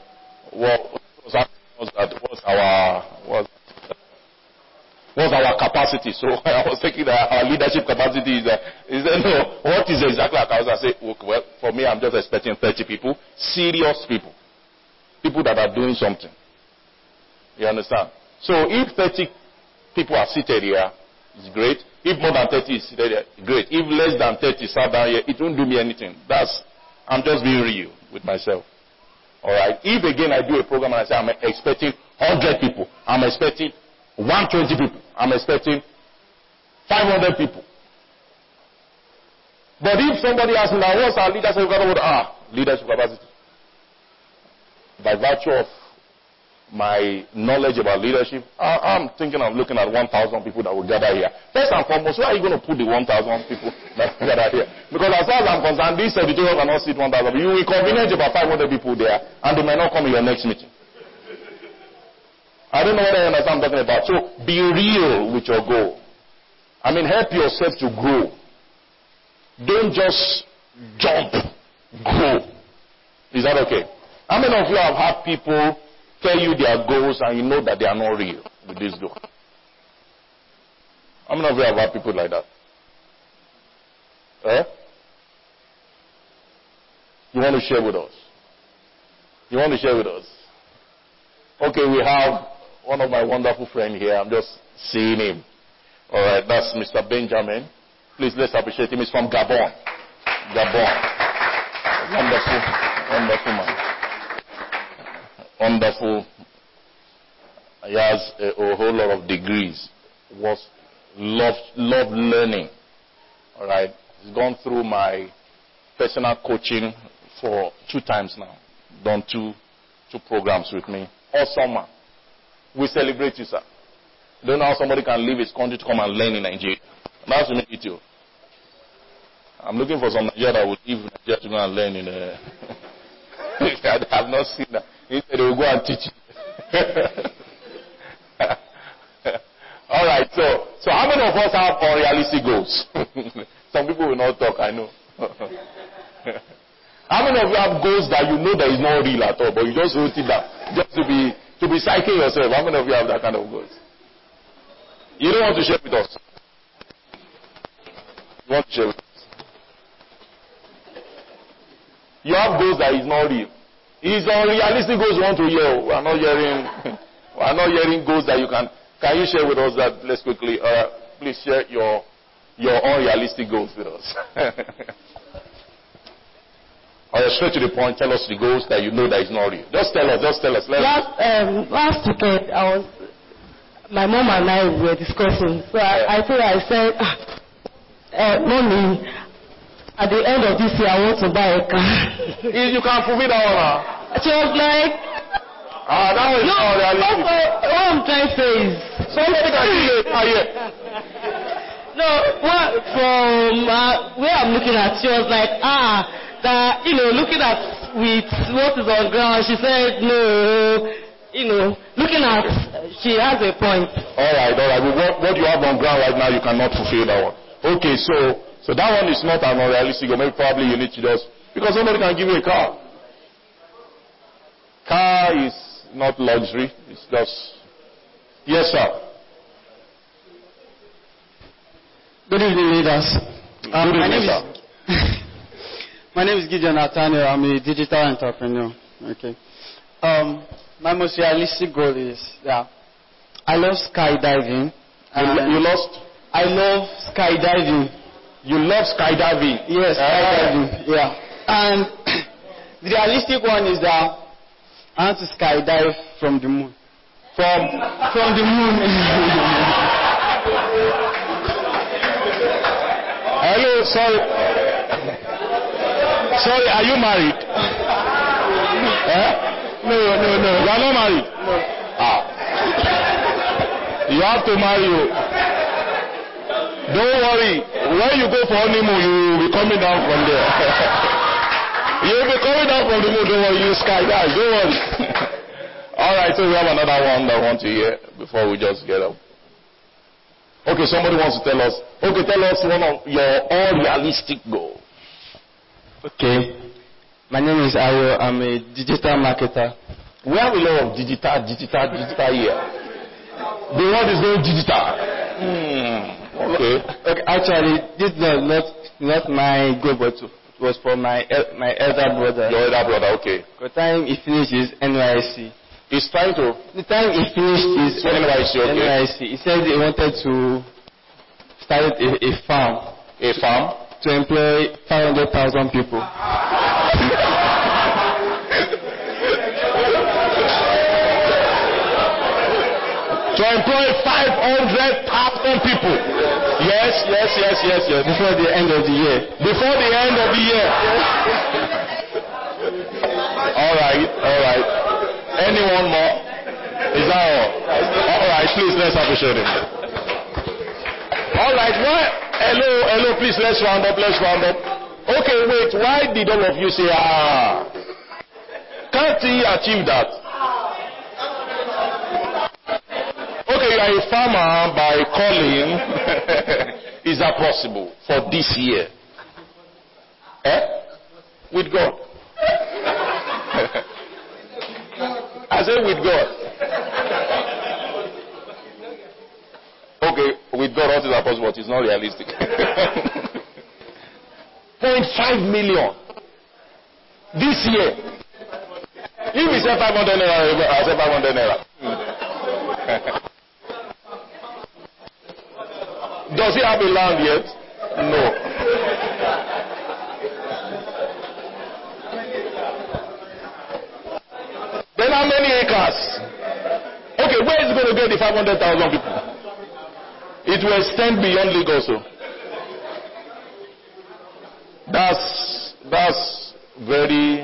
what's our capacity? So I was thinking that our leadership capacity is no, what is exactly our capacity? I say, well, for me, I'm just expecting 30 people, serious people. People that are doing something. You understand? So if 30 people are seated here, it's great. If more than 30 is seated here, great. If less than 30 sat down here, it won't do me anything. I'm just being real with myself. Alright? If again I do a program and I say I'm expecting 100 people, I'm expecting 120 people, I'm expecting 500 people. But if somebody asks me, now what's our leadership capacity? Leadership capacity. By virtue of my knowledge about leadership, I'm thinking of looking at 1,000 people that will gather here. First and foremost, where are you going to put the 1,000 people that will gather here? Because as far as I'm concerned, this auditorium cannot seat 1,000 people. You will inconvenience about 500 people there, and they may not come in your next meeting. I don't know whether you understand what I'm talking about. So be real with your goal. I mean, help yourself to grow. Don't just jump. Grow. Is that okay? How many of you have had people tell you their goals and you know that they are not real with this goal? How many of you have had people like that? You want to share with us? You want to share with us? Okay, we have one of my wonderful friends here. I'm just seeing him. Alright, that's Mr. Benjamin. Please, let's appreciate him. He's from Gabon. Wonderful, wonderful man. Wonderful. He has a whole lot of degrees. Loved learning. Alright. He's gone through my personal coaching for 2 times now. Done two programs with me. Awesome man. We celebrate you, sir. Don't know how somebody can leave his country to come and learn in Nigeria. Nice to meet you. I'm looking for some Nigeria that would leave Nigeria to go and learn in I have not seen that. Instead they will go and teach. Alright, so how many of us have unrealistic goals? Some people will not talk, I know. How many of you have goals that you know that is not real at all, but you just wrote it down just to be psyching yourself? How many of you have that kind of goals? You don't want to share with us. You want to share with us. You have goals that is not real. It's unrealistic goals you want to hear. We are not hearing goals that you can. Can you share with us that? Let's quickly. Please share your unrealistic goals with us. Or straight to the point. Tell us the goals that you know that is not real. Just tell us. Last weekend, my mom and I were discussing. So I said, Mommy, at the end of this year, I want to buy a car. You can't fulfill that one. She was like, that was not realistic. What I'm trying to say is, somebody can do it. No, from where I'm looking at, she was like, looking at with what is on ground, she said, no, looking at, she has a point. All right. What you have on ground right now, you cannot fulfill that one. Okay, so that one is not an unrealistic, or maybe probably you need to just, because somebody can give you a car. Car is not luxury, it's just, yes sir. Good evening, leaders. My name is Gideon Nathaniel. I'm a digital entrepreneur. Okay. My most realistic goal is, I love skydiving. You lost? I love skydiving. You love skydiving? Yes, skydiving. Yeah. And the realistic one is that I want to skydive from the moon. From the moon. Hello, sorry, are you married? No. You are not married? No. You have to marry. Don't worry. When you go for honeymoon, you will be coming down from there. You will be coming down from the moon. Don't worry. You skydive. Don't worry. All right. So we have another one that I want to hear before we just get up. Okay, somebody wants to tell us. Okay, tell us one of your unrealistic goals. Okay. My name is Ayo. I'm a digital marketer. We have a lot of digital here. The world is going digital. Okay. Actually, this is not my goal, but it was for my elder brother. Your elder brother, okay. The time he finishes NYSC. He's trying to? The time he finished his NYSC, okay. NYSC, he said he wanted to start a farm. A farm? To employ 500,000 people. To employ 500,000 people. Yes. Before the end of the year. Before the end of the year. All right. Anyone more? Is that all? All right, please, let's appreciate him. All right, hello, please, let's round up. Okay, wait, why did all of you say, Can't he achieve that? Okay, you are a farmer by calling. Is that possible for this year? With God. I said with God. Okay, with God, what is that possible? It's not realistic. 0.5 million this year. If we say 500 naira, I say 500 naira. Does he have a land yet? No. Then how many acres? Okay, where is he going to get the 500,000 people? It will extend beyond Lagos also. That's very...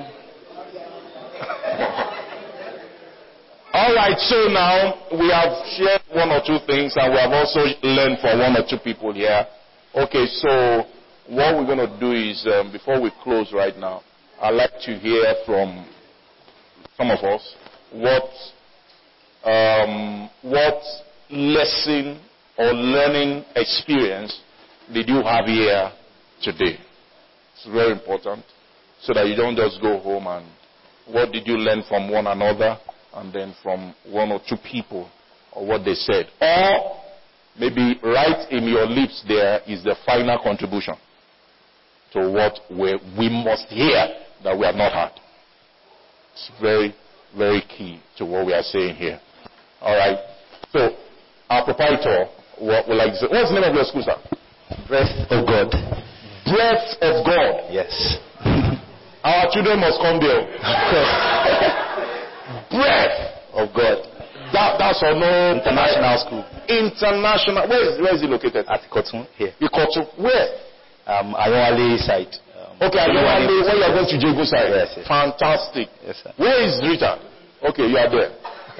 Alright, so now we have shared one or two things and we have also learned from one or two people here. Okay, so what we're going to do is, before we close right now, I'd like to hear from some of us what lesson or learning experience did you have here today? It's very important, so that you don't just go home and what did you learn from one another and then from one or two people or what they said. Or maybe right in your lips there is the final contribution to what we must hear that we have not heard. It's very, very key to what we are saying here. All right. So, our proprietor would like to say, what's the name of your school, sir? Breath of God. Breath of God. Yes. Our children must come there. Breath of God. That's our no international school. International. Where is it located? At Ikotun here. Ikotun. Where? Ayowale side. Okay, Ayowale. When you are going to Jego side. Yes, yes. Fantastic. Yes, sir. Where is Richard? Okay, you are there.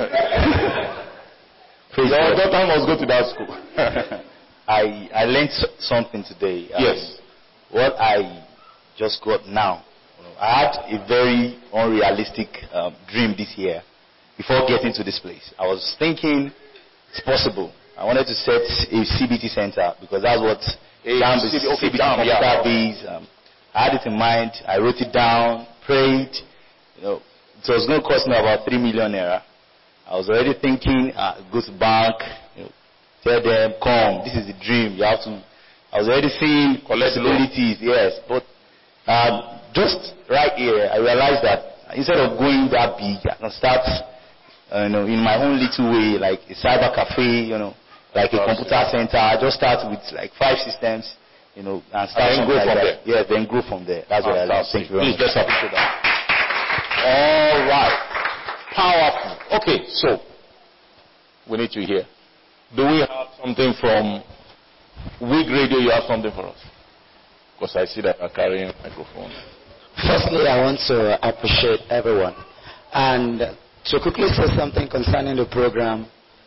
Your daughter must go to that school. I learned something today. Yes. What I just got now. I had a very unrealistic dream this year before getting to this place. I was thinking it's possible. I wanted to set a CBT center because that's what CBT database. I had it in mind. I wrote it down, prayed. It was going to cost me about 3 million naira. I was already thinking, go to bank, tell them, come, this is the dream. You have to. I was already seeing possibilities, yes, but just right here, I realized that instead of going that big, I can start, in my own little way, like a cyber cafe, like a computer center. I just start with like 5 systems, and start and then grow like from that. there. Yeah, then grow from there. That's what I learned. Thank you very much. Please, let's appreciate that. All right. Powerful. Okay, so we need to hear. Do we have something from Wig Radio? You have something for us? Because I see that you're carrying a microphone. Firstly, I want to appreciate everyone. And to quickly say something concerning the program,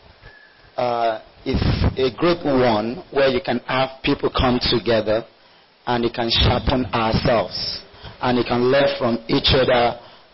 it's a great one where you can have people come together and you can sharpen ourselves and you can learn from each other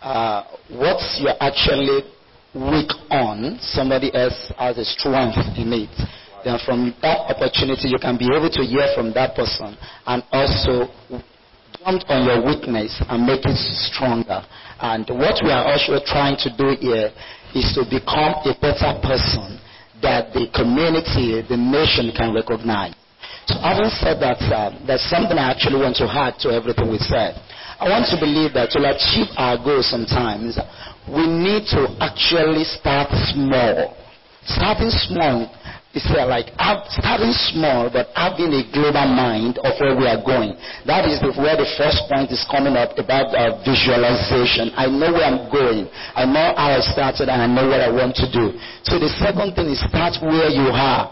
what you're actually weak on. Somebody else has a strength in it. Then from that opportunity, you can be able to hear from that person and also jump on your weakness and make it stronger. And what we are also trying to do here is to become a better person that the community, the nation can recognize. So having said that, there's something I actually want to add to everything we said. I want to believe that to achieve our goals sometimes, we need to actually start small. Starting small is like starting small but having a global mind of where we are going. That is where the first point is coming up about visualization. I know where I'm going. I know how I started and I know what I want to do. So the second thing is start where you are.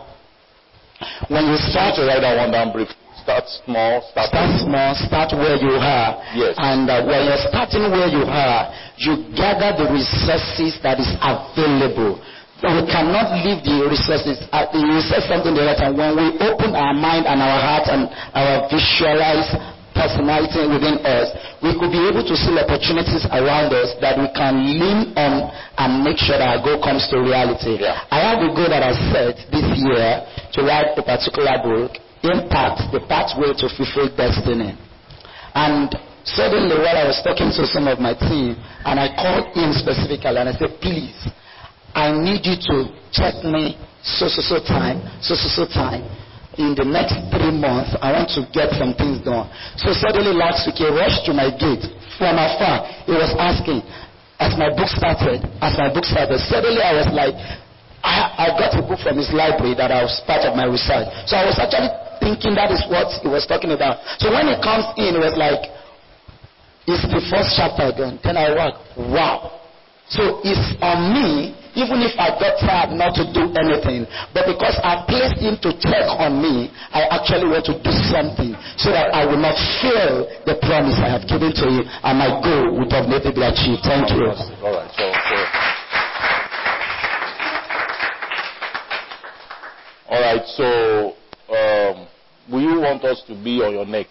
When you start to write that one down briefly. Start small. Start where you are. Yes. And when you're starting where you are, you gather the resources that is available. We cannot leave the resources. You said something the other time. When we open our mind and our heart and our visualized personality within us, we could be able to see opportunities around us that we can lean on and make sure that our goal comes to reality. Yeah. I have a goal that I set this year to write a particular book, Impact, the Pathway to Fulfill Destiny. And suddenly while I was talking to some of my team, and I called him specifically and I said, please, I need you to check me so time. In the next 3 months, I want to get some things done. So suddenly last week, he rushed to my gate from afar. He was asking, as my book started, suddenly I was like, I got a book from his library that I was part of my research. So I was actually thinking that is what he was talking about. So when he comes in, it was like, it's the first chapter done. Then I work, wow. So it's on me, even if I got tired not to do anything, but because I placed him to check on me, I actually want to do something so that I will not fail the promise I have given to you, and my goal will definitely be achieved. Thank you. All right. All right. So, will you want us to be on your neck?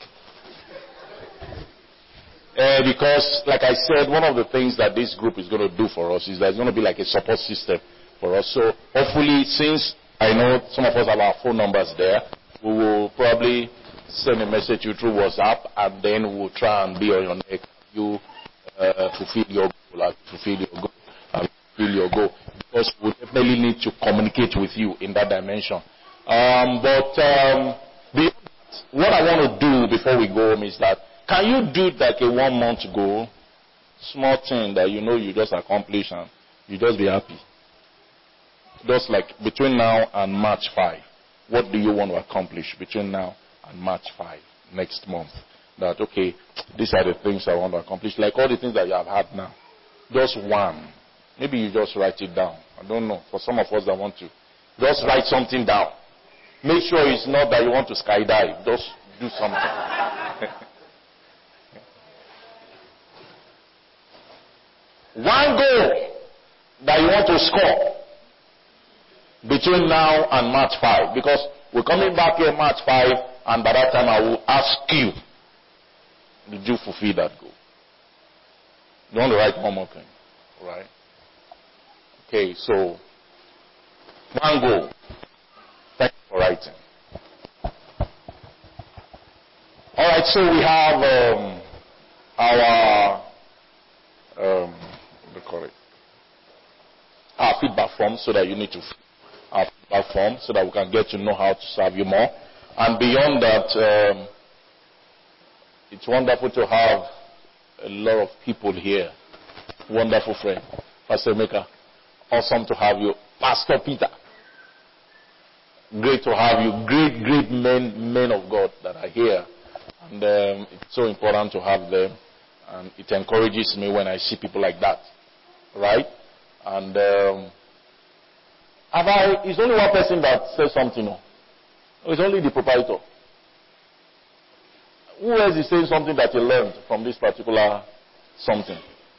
Because, like I said, one of the things that this group is going to do for us is that it's going to be like a support system for us. So, hopefully, since I know some of us have our phone numbers there. We will probably send a message to you through WhatsApp, and then we'll try and be on your neck. You fulfill your goal, fulfill your goal. Because we definitely need to communicate with you in that dimension. But what I want to do before we go home is that, can you do like a 1 month goal? Small thing that you know you just accomplish and you just be happy. Just like between now and March 5. What do you want to accomplish between now and March 5 next month? That, okay, these are the things I want to accomplish. Like all the things that you have had now. Just one. Maybe you just write it down. I don't know. For some of us that want to. Just write something down. Make sure it's not that you want to skydive. Just do something. One goal that you want to score between now and March 5. Because we're coming back here March 5, and by that time I will ask you, did you fulfill that goal? You want to write one more thing, right? Okay, so one goal. Thank you for writing. All right, so we have our what do you call it? Our feedback form, so that you need to fill our feedback form so that we can get to know how to serve you more. And beyond that, it's wonderful to have a lot of people here. Wonderful friend, Pastor Emeka. Awesome to have you, Pastor Peter. Great to have you, great men of God that are here, and it's so important to have them, and it encourages me when I see people like that, right? And it's only one person that says something. No, it's only the proprietor. Who else is saying something that he learned from this particular something?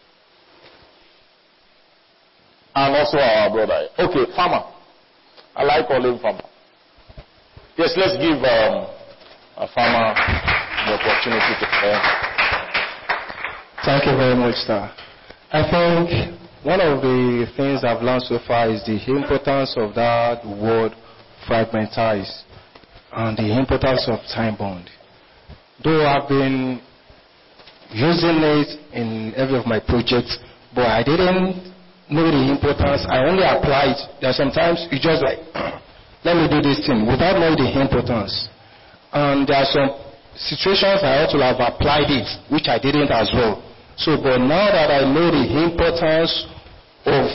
And also our brother. Okay, farmer. I like calling farmer. Yes, let's give a farmer the opportunity to play. Thank you very much, sir. I think one of the things I've learned so far is the importance of that word fragmentize and the importance of time bound. Though I've been using it in every of my projects, but I didn't know the importance. I only applied. There are sometimes you just like, let me do this thing without knowing the importance. And there are some situations I ought to have applied it, which I didn't as well. So, but now that I know the importance of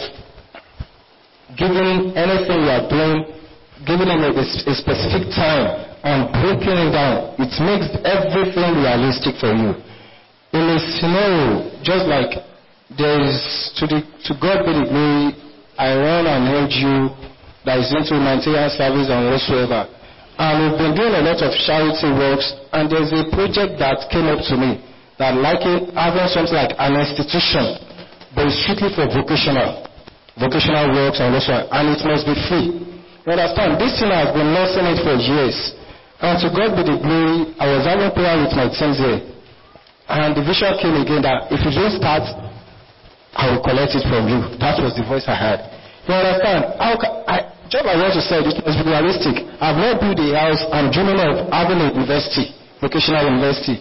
giving anything you are doing, giving it a specific time and breaking it down, it makes everything realistic for you. In a scenario, just like there is, to God be the glory, I run an NGO that is into humanitarian service and whatsoever. And we've been doing a lot of charity works, and there's a project that came up to me that having something like an institution, but it's strictly for vocational works and whatsoever, and it must be free. You understand? This thing has been nursing it for years. And to God be the glory, I was having prayer with my teams here. And the vision came again that if you don't start, I will collect it from you. That was the voice I had. You understand? Just I want to say, it must be realistic. I've not built a house. I'm dreaming of having a university, vocational university.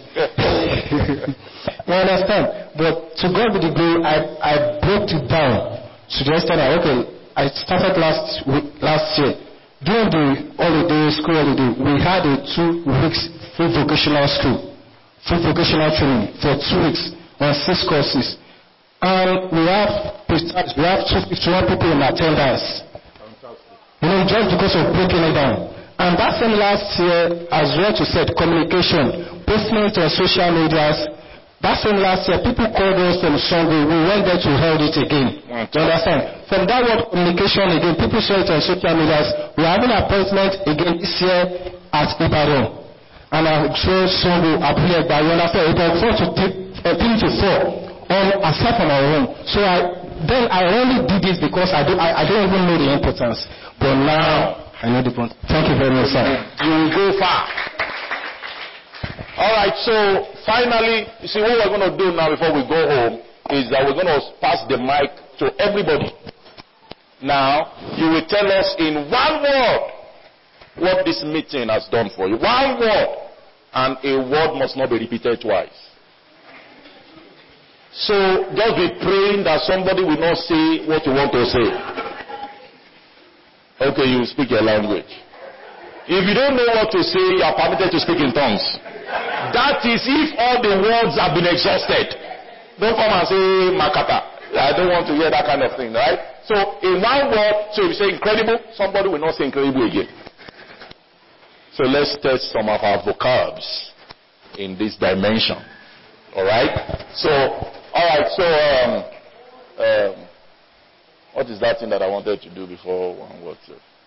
You understand? But to God be the glory, I broke it down to the extent that, okay, I started last year. During the school holiday, we had a 2 weeks full vocational school, full vocational training for 2 weeks on 6 courses. And we have 251 people in attendance. You know, just because of breaking it down. And that same last year, as well to said, communication, posting it on social medias. That same last year, people called us from Sunday. We went there to hold it again. You understand? From that word communication again, people saw it on social medias. We're having an appointment again this year at Ibadan. And I saw Sunday, Abuja, you understand? About 3 to 4. Aside from our own. So I only did this because I don't even know the importance. But now I know the point. Thank you very much, sir. You will go far. All right. So finally, you see what we're going to do now before we go home is that we're going to pass the mic to everybody. Now, you will tell us in one word what this meeting has done for you. One word. And a word must not be repeated twice. So, just be praying that somebody will not say what you want to say. Okay, you speak your language. If you don't know what to say, you are permitted to speak in tongues. That is if all the words have been exhausted. Don't come and say Makata. I don't want to hear that kind of thing, right? So, in one word, so if you say incredible, somebody will not say incredible again. So let's test some of our vocabs in this dimension. Alright? So, what is that thing that I wanted to do before one word?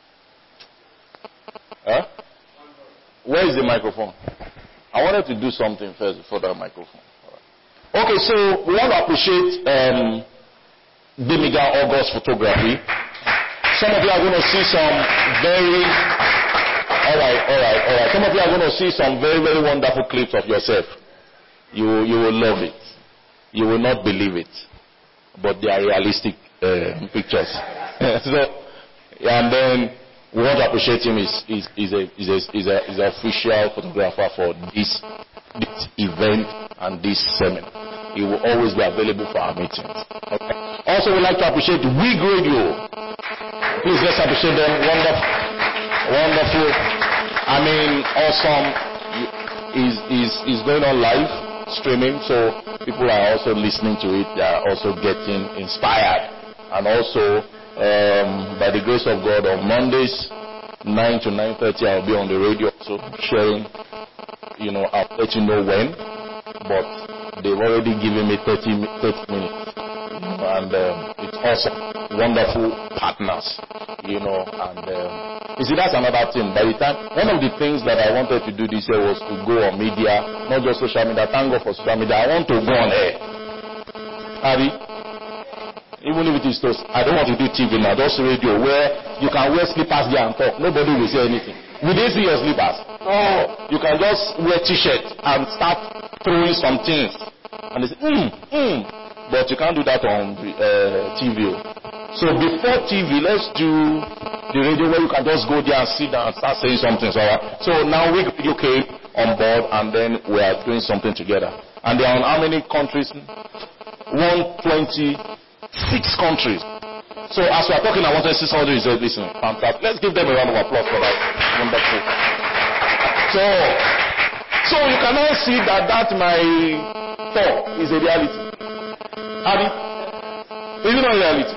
Huh? Where is the microphone? I wanted to do something first before that microphone. Right. Okay, so we want to appreciate Demiga August photography. Some of you are going to see some very... Alright. Some of you are going to see some very, very wonderful clips of yourself. You will love it. You will not believe it. But they are realistic pictures. And then we want to appreciate him. He's an official photographer for this event and this seminar. He will always be available for our meetings. Okay. Also, we'd like to appreciate WIG Radio. Please, let's appreciate them. Wonderful. I mean, awesome. Is going on live streaming, so people are also listening to it. They are also getting inspired. And also, by the grace of God, on Mondays, 9 to 9:30, I'll be on the radio, so sharing. I'll let you know when. But they've already given me 30 minutes. And it's awesome. Wonderful partners. And you see, that's another thing. By the time, one of the things that I wanted to do this year was to go on media, not just social media. Thank God for social media. I want to go on air. Harry, even if it is those, I don't want to do TV now, just radio, where you can wear slippers there and talk. Nobody will say anything. Will they see your slippers? No. You can just wear t-shirt and start throwing some things. And they say, But you can't do that on TV. So before TV, let's do the radio where you can just go there and sit down and start saying something. So now WIG Radio came on board, and then we are doing something together. And they are on how many countries? 126 countries. So as we are talking, I want to see somebody who is listening. Fantastic. Let's give them a round of applause for that. Wonderful. So you cannot see that my talk is a reality. Abi, is it not reality?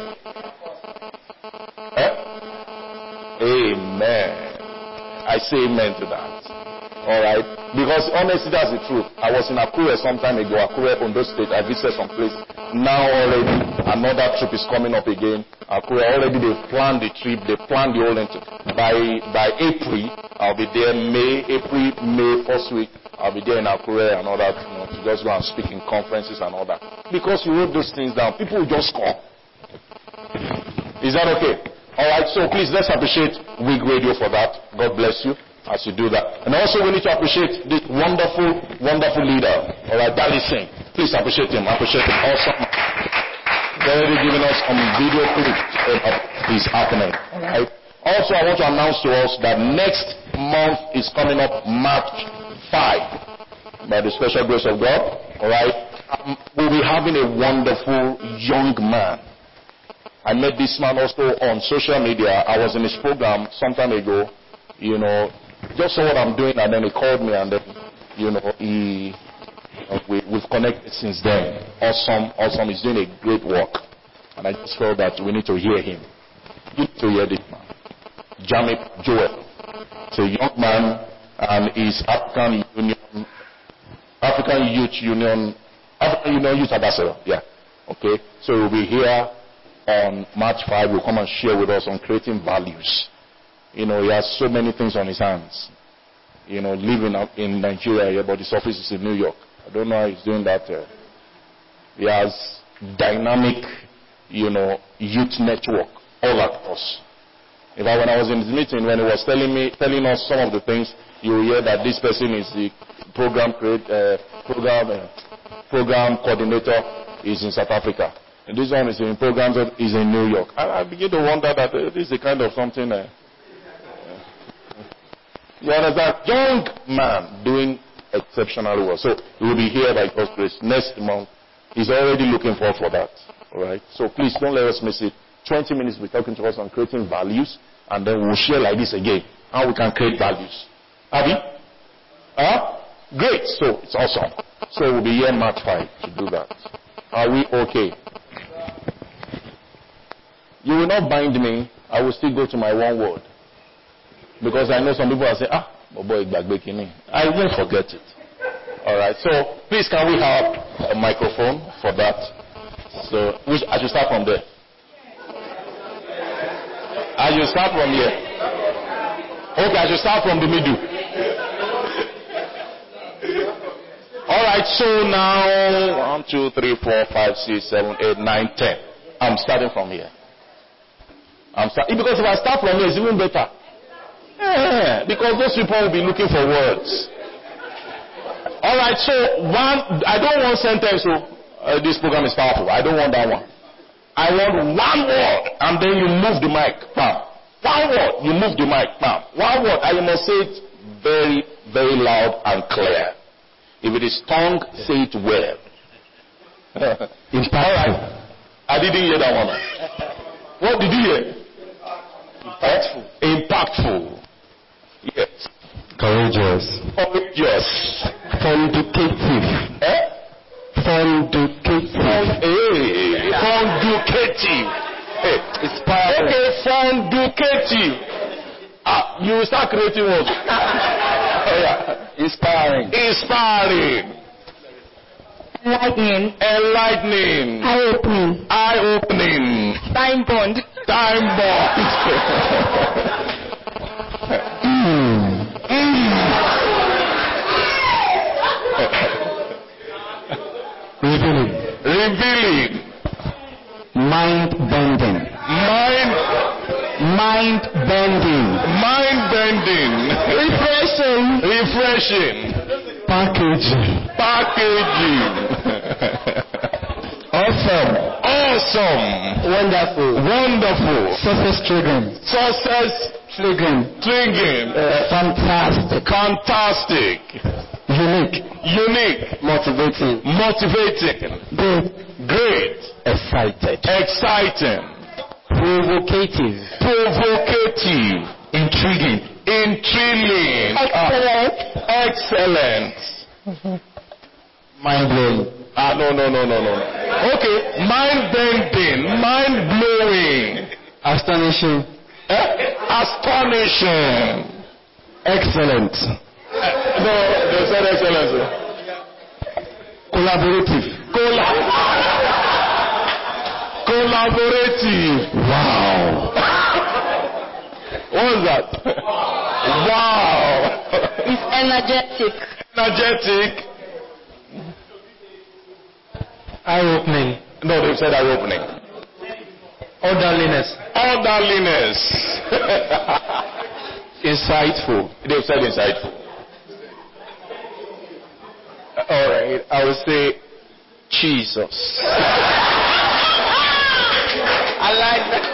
Amen. I say amen to that. Alright? Because honestly, that's the truth. I was in Akure some time ago, Akure, Ondo State. I visited some place. Now already, another trip is coming up again. Akure, already they've planned the trip, they planned the whole thing. By April, I'll be there. May, first week, I'll be there in Akure and all that, to just go and speak in conferences and all that. Because you wrote those things down, people will just come. Is that okay? Alright, so please, let's appreciate WIG Radio for that. God bless you as you do that. And also we need to appreciate this wonderful, wonderful leader. Alright, Dali Singh. Please appreciate him. Appreciate him. Awesome. They're already giving us some video clips of this happening. Alright. Also, I want to announce to us that next month is coming up March 5. By the special grace of God. Alright. We'll be having a wonderful young man. I met this man also on social media. I was in his program some time ago, just saw what I'm doing, and then he called me, and then, we've connected since then. Awesome. He's doing a great work. And I just felt that we need to hear him. You need to hear this man. Jamip Joel. It's a young man, and he's African Youth Ambassador. Yeah. Okay. So we'll be here on March 5. Will come and share with us on creating values. He has so many things on his hands. Living in Nigeria here, but his office is in New York. I don't know how he's doing that. He has dynamic, youth network all across. In fact, when I was in his meeting, when he was telling us some of the things, you will hear that this person is the program coordinator is in South Africa. And this one is in programs that is in New York. I begin to wonder that this is the kind of something. You understand? Young man doing exceptionally well. So he will be here by God's grace next month. He's already looking forward for that. All right. So please don't let us miss it. 20 minutes we're talking to us on creating values, and then we'll share like this again how we can create values. Abi? Great. So it's awesome. So we'll be here March 5 to do that. Are we okay? You will not bind me. I will still go to my one word. Because I know some people are saying, boy, I will forget it. Alright, so please can we have a microphone for that? So I should start from there. I should start from here. Okay, I should start from the middle. Alright, so now 1, 2, 3, 4, 5, 6, 7, 8, 9, 10. I'm starting from here. Because if I start from here, it's even better. Yeah, because those people will be looking for words. Alright, so I don't want sentence. So this program is powerful. I don't want that one. I want one word, and then you move the mic. Bam. One word, you move the mic. Bam. One word, and you must say it very, very loud and clear. If it is tongue, say it well. Alright. I didn't hear that one. What did you hear? Impactful. Yes. Courageous. Funducative. Funducative. Inspiring. Okay, funducative. You will start creating words. Inspiring. Enlightening. Eye-opening. Time bond. Revealing. Mind-bending. Refreshing. Packaging. Awesome. Wonderful. Success triggering. Fantastic. Unique. Motivating. Great. Exciting. Provocative. Intriguing. Excellent. Mind-blowing. No. Okay. Mind-bending. Mind-blowing. Astonishing. Excellent. No, they said excellent. Collaborative. Collaborative. Wow. What was that? Wow. It's energetic. Eye-opening. No, they said eye-opening. Orderliness. Insightful. They said insightful. Alright, I will say Jesus. I like that.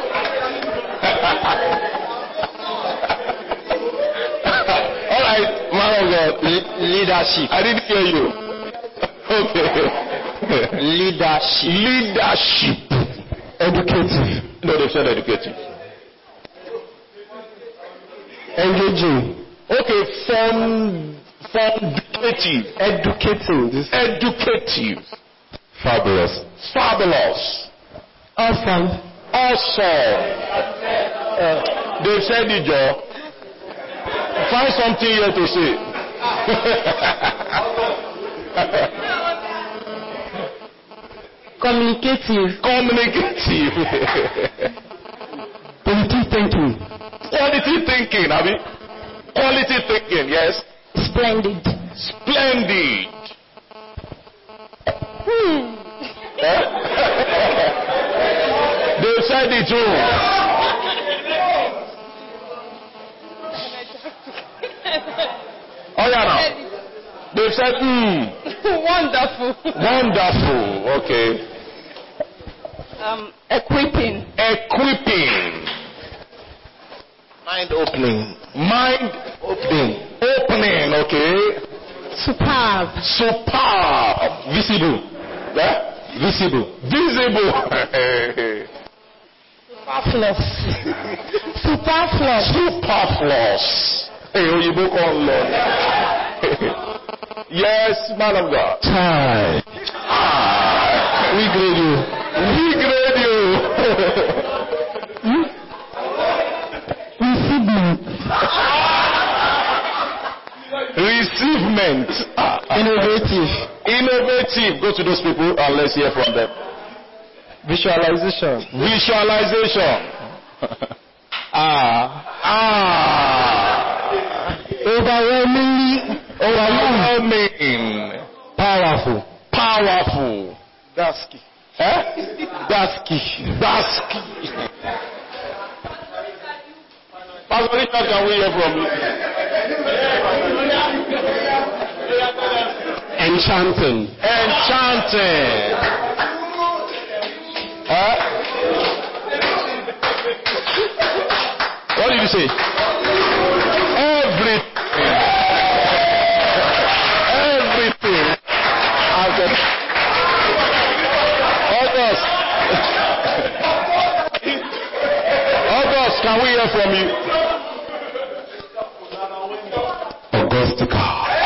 Alright, man of God. Leadership. I didn't hear you. Okay. Leadership. Educative. No, they said educative. Engaging. Okay, funducative. Educative. Fabulous. Awesome. They said it, Joe. Find something here to say. Communicative. Quality thinking, Abby. Quality thinking, yes. Splendid. They said it too. Oh yeah, now. They said Wonderful. Okay. Equipping. Equipping. Mind opening. Mind opening. Opening, okay. Superb. Superb. Visible. Yeah? Visible. Visible. Superfluous. Superfluous. Superfluous. Hey, you book on Lord. Yes, man of God. Time. We grade you. We grade you. Receivement. Innovative. Innovative. Go to those people and let's hear from them. Visualization. Visualization. Overwhelming. Powerful. Powerful. That's key. That's key. That's key. Pastor Richard, can we hear from you? Enchanting. Enchanting. What did you say? Everything. Everything. August, can we hear from you? Augustica.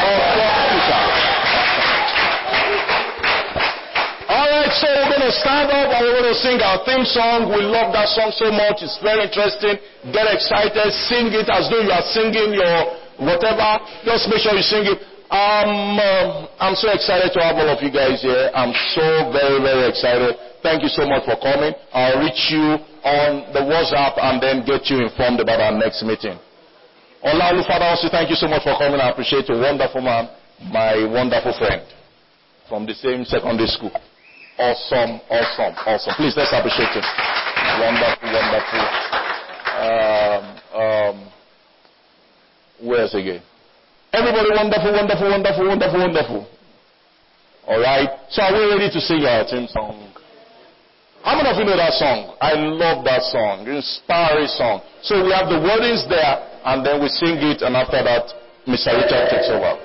Alright, so we're going to stand up and we're going to sing our theme song. We love that song so much. It's very interesting. Get excited. Sing it as though you are singing your whatever. Just make sure you sing it. I'm so excited to have all of you guys here. I'm so very, very excited. Thank you so much for coming. I'll reach you on the WhatsApp and then get you informed about our next meeting. Olaolu, Father, also thank you so much for coming. I appreciate you. Wonderful man, my wonderful friend from the same secondary school. Awesome, awesome, awesome. Please, let's appreciate him. Wonderful, wonderful. Where's again? Everybody wonderful, wonderful, wonderful, wonderful, wonderful. Alright, so are we ready to sing our theme song? How many of you know that song? I love that song. Inspiring song. So we have the wordings there, and then we sing it, and after that, Mr. Richard takes over.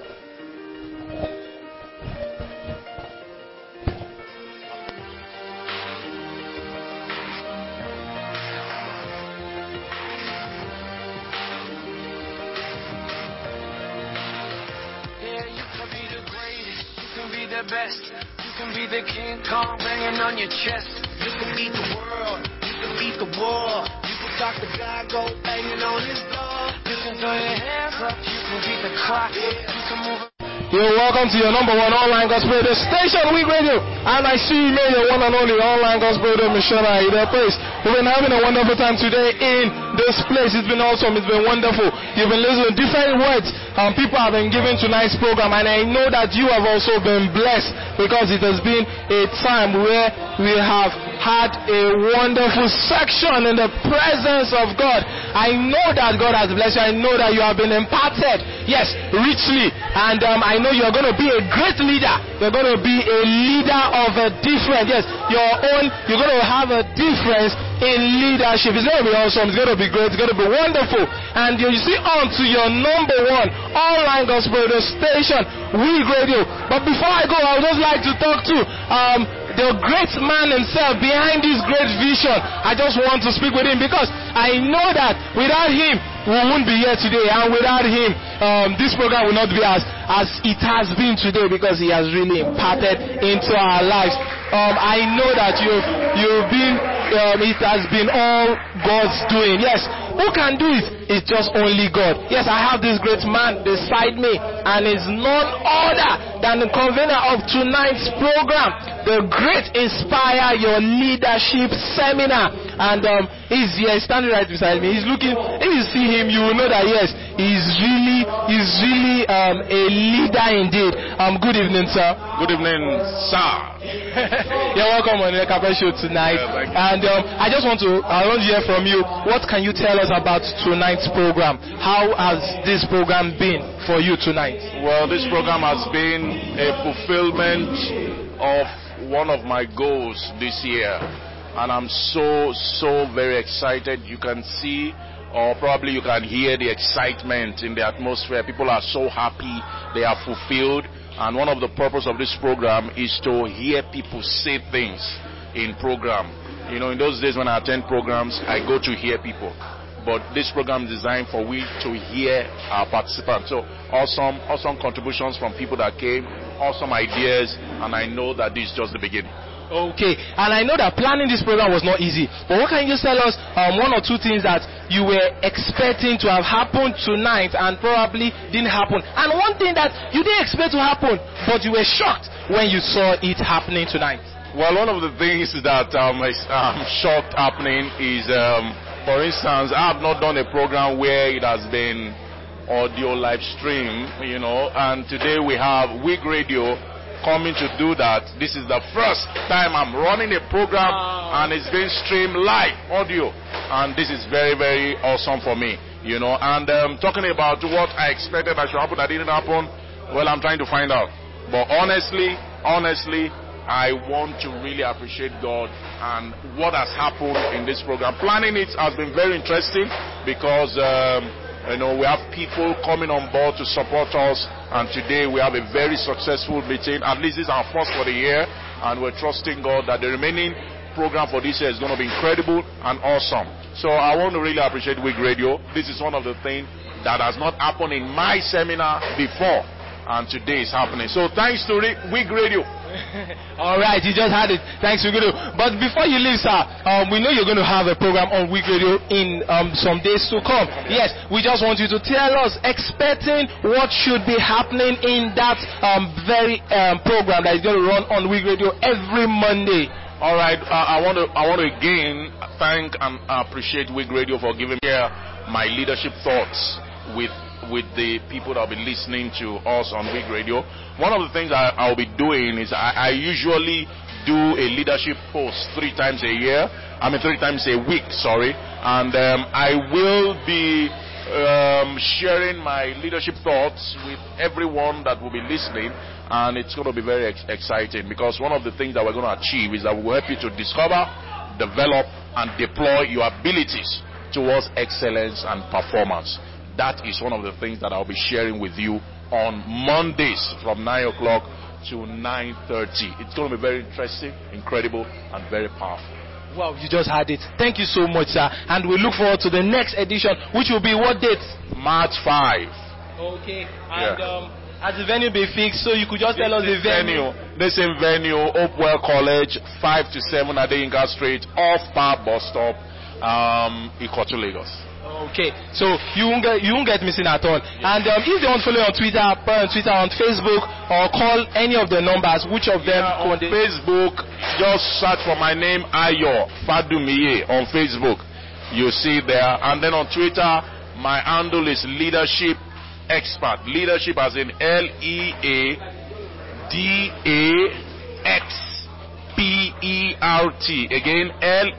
Best. You can be the King Kong banging on your chest. You can beat the world. You can beat the war. You can stop the guy go banging on his door. You can throw your hands up. You can beat the clock. You can move. You're welcome to your number one online gospel radio station, Week Radio. And I see you made your one and only online gospel radio, Michelle Ida Place. We've been having a wonderful time today in this place. It's been awesome. It's been wonderful. You've been listening to different words. People have been given tonight's program. And I know that you have also been blessed because it has been a time where we have had a wonderful section in the presence of God. I know that God has blessed you. I know that you have been imparted, yes, richly. And I know you're going to be a great leader. You're going to be a leader of a different, yes, your own. You're going to have a difference in leadership. It's going to be awesome. It's going to be great. It's going to be wonderful. And you see on to your number one online gospel radio station, Week Radio. But before I go, I would just like to talk to the great man himself behind this great vision. I just want to speak with him because I know that without him, we won't be here today. And without him, this program will not be as it has been today because he has really imparted into our lives. I know that you've been, it has been all God's doing. Yes, who can do it? It's just only God. Yes, I have this great man beside me, and it's none other than the convener of tonight's program, the Great Inspire Your Leadership Seminar. And he's here, standing right beside me. He's looking. If you see him, you will know that yes, he's really a leader indeed. Good evening, sir. Good evening, sir. You're welcome on the Kappa Show tonight. And I want to hear from you. What can you tell us about tonight's program? How has this program been for you tonight? Well, this program has been a fulfillment of one of my goals this year. and I'm so very excited. You can see, or probably you can hear the excitement in the atmosphere. People are so happy, they are fulfilled. And one of the purpose of this program is to hear people say things in program. You know, in those days when I attend programs, I go to hear people. But this program is designed for we to hear our participants. So awesome contributions from people that came, awesome ideas, and I know that this is just the beginning. Okay, and I know that planning this program was not easy, but what can you just tell us one or two things that you were expecting to have happened tonight and probably didn't happen, and one thing that you didn't expect to happen but you were shocked when you saw it happening tonight? Well, one of the things that I'm shocked happening is, for instance, I have not done a program where it has been audio live stream, you know, and today we have Wig Radio coming to do that. This is the first time I'm running a program and it's being streamed live audio, and this is very awesome for me, you know. And talking about what I expected that should happen that didn't happen, well, I'm trying to find out. But honestly, I want to really appreciate God and what has happened in this program. Planning it has been very interesting because you know, we have people coming on board to support us, and today we have a very successful meeting. At least this is our first for the year, and we're trusting God that the remaining program for this year is going to be incredible and awesome. So I want to really appreciate Wig Radio. This is one of the things that has not happened in my seminar before, and today is happening. So thanks to Wig Radio. Alright, you just had it. Thanks, Wig Radio. But before you leave, sir, we know you're going to have a program on Wig Radio in some days to come. Yes, we just want you to tell us, expecting what should be happening in that very program that is going to run on Wig Radio every Monday. Alright, I want to again thank and appreciate Wig Radio for giving me my leadership thoughts with the people that will be listening to us on Wig Radio. One of the things I'll be doing is I usually do a leadership post 3 times a week, and I will be sharing my leadership thoughts with everyone that will be listening, and it's going to be very exciting, because one of the things that we're going to achieve is that we will help you to discover, develop, and deploy your abilities towards excellence and performance. That is one of the things that I'll be sharing with you on Mondays from 9 o'clock to 9:30. It's going to be very interesting, incredible, and very powerful. Wow, you just had it. Thank you so much, sir. And we look forward to the next edition, which will be what date? March 5. Okay. And has the venue been fixed? So you could just tell us the venue. The same venue, Hopewell College, 5 to 7 Adeyinka Street, off Par Bus Stop, Ikoto, Lagos. Okay, so you won't get missing at all. And if they want to follow you on Twitter, on Facebook, or call any of the numbers, which of them? On Facebook, just search for my name, Ayo Fadumiye, on Facebook. You see there. And then on Twitter, my handle is Leadership Expert. Leadership as in LEADAXPERT. Again,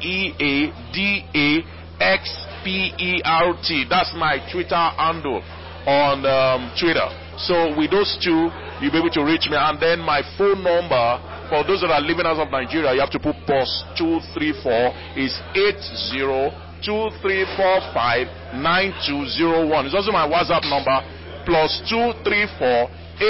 LEADAXPERT. That's my Twitter handle on Twitter. So with those two, you'll be able to reach me. And then my phone number, for those that are living out of Nigeria, you have to put +234 is 8023459201. It's also my WhatsApp number, +234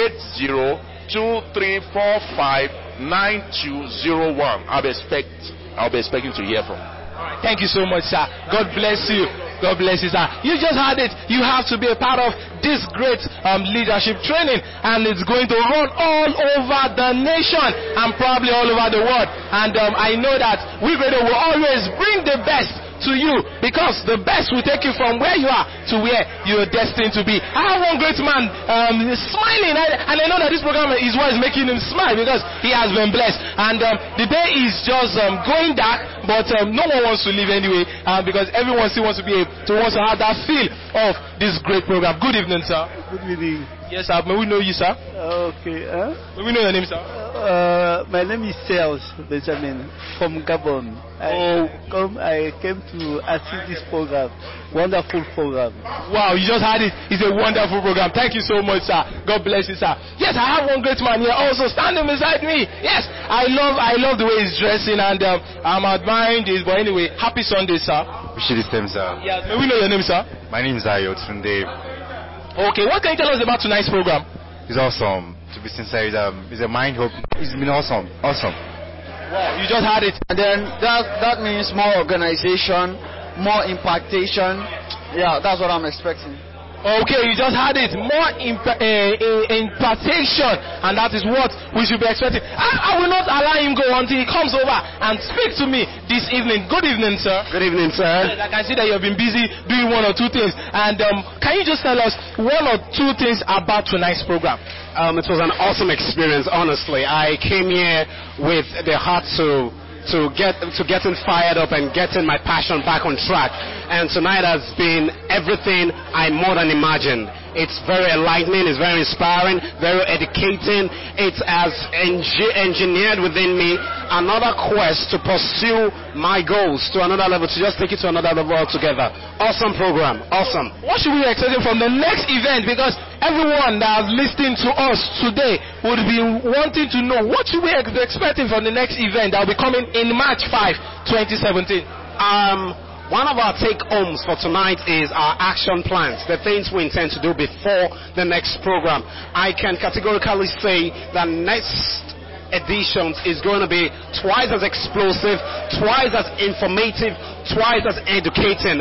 8023459201. I'll be expecting to hear from you. Thank you so much, sir. God bless you. God bless you, sir. You just heard it. You have to be a part of this great leadership training, and it's going to run all over the nation and probably all over the world. And I know that Wig Radio will always bring the best to you, because the best will take you from where you are to where you're destined to be. I have one great man smiling, and I know that this program is what is making him smile, because he has been blessed. And the day is just going dark, but no one wants to leave anyway, because everyone still wants to have that feel of this great program. Good evening, sir. Good evening. Yes, sir. May we know you, sir? Okay. May we know your name, sir? My name is Sales Benjamin from Gabon. I came to assist this program. Wonderful program. Wow, you just had it. It's a wonderful program. Thank you so much, sir. God bless you, sir. Yes, I have one great man here also standing beside me. Yes, I love the way he's dressing, and I'm admiring this. But anyway, happy Sunday, sir. Wish you the same, sir. Yes, may we know your name, sir? My name is Ayo Tunde. Okay, what can you tell us about tonight's program? It's awesome. To be sincere, it's a mind hope. It's been awesome. Awesome. Wow, you just had it. And then that means more organization, more impactation. Yeah, that's what I'm expecting. Okay, you just had it. More impartation, and that is what we should be expecting. I will not allow him go until he comes over and speak to me this evening. Good evening, sir. Good evening, sir. Yes, I can see that you have been busy doing one or two things. And can you just tell us one or two things about tonight's program? It was an awesome experience, honestly. I came here with the heart to getting fired up and getting my passion back on track. And tonight has been everything I more than imagined. It's very enlightening, it's very inspiring, very educating. It has engineered within me another quest to pursue my goals to another level, to just take it to another level altogether. Awesome program, awesome. What should we be expecting from the next event? Because everyone that is listening to us today would be wanting to know what should we be expecting from the next event that will be coming in March 5, 2017. One of our take-homes for tonight is our action plans, the things we intend to do before the next program. I can categorically say that next edition is going to be twice as explosive, twice as informative, twice as educating.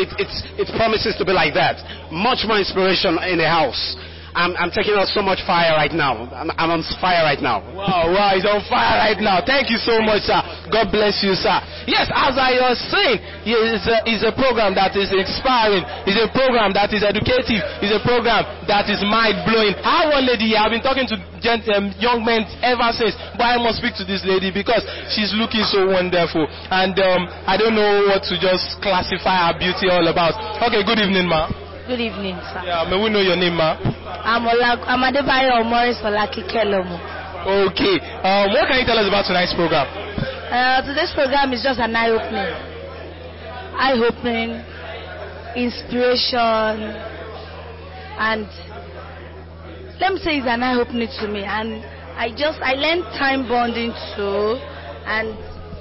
It promises to be like that. Much more inspiration in the house. I'm taking out so much fire right now. I'm on fire right now. Wow, he's on fire right now. Thank you so much, sir. God bless you, sir. Yes, as I was saying, it's a program that is inspiring. It's a program that is educative. It's a program that is mind-blowing. I have one lady here. I've been talking to young men ever since, but I must speak to this lady because she's looking so wonderful. And I don't know what to just classify her beauty all about. Okay, good evening, ma. Good evening, sir. Yeah, may we know your name, ma? I'm Adebayo Morris Olaki Kelomo. Okay. What can you tell us about tonight's program? Today's program is just an eye-opening, inspiration, and let me say it's an eye-opening to me. And I learned time bonding too, and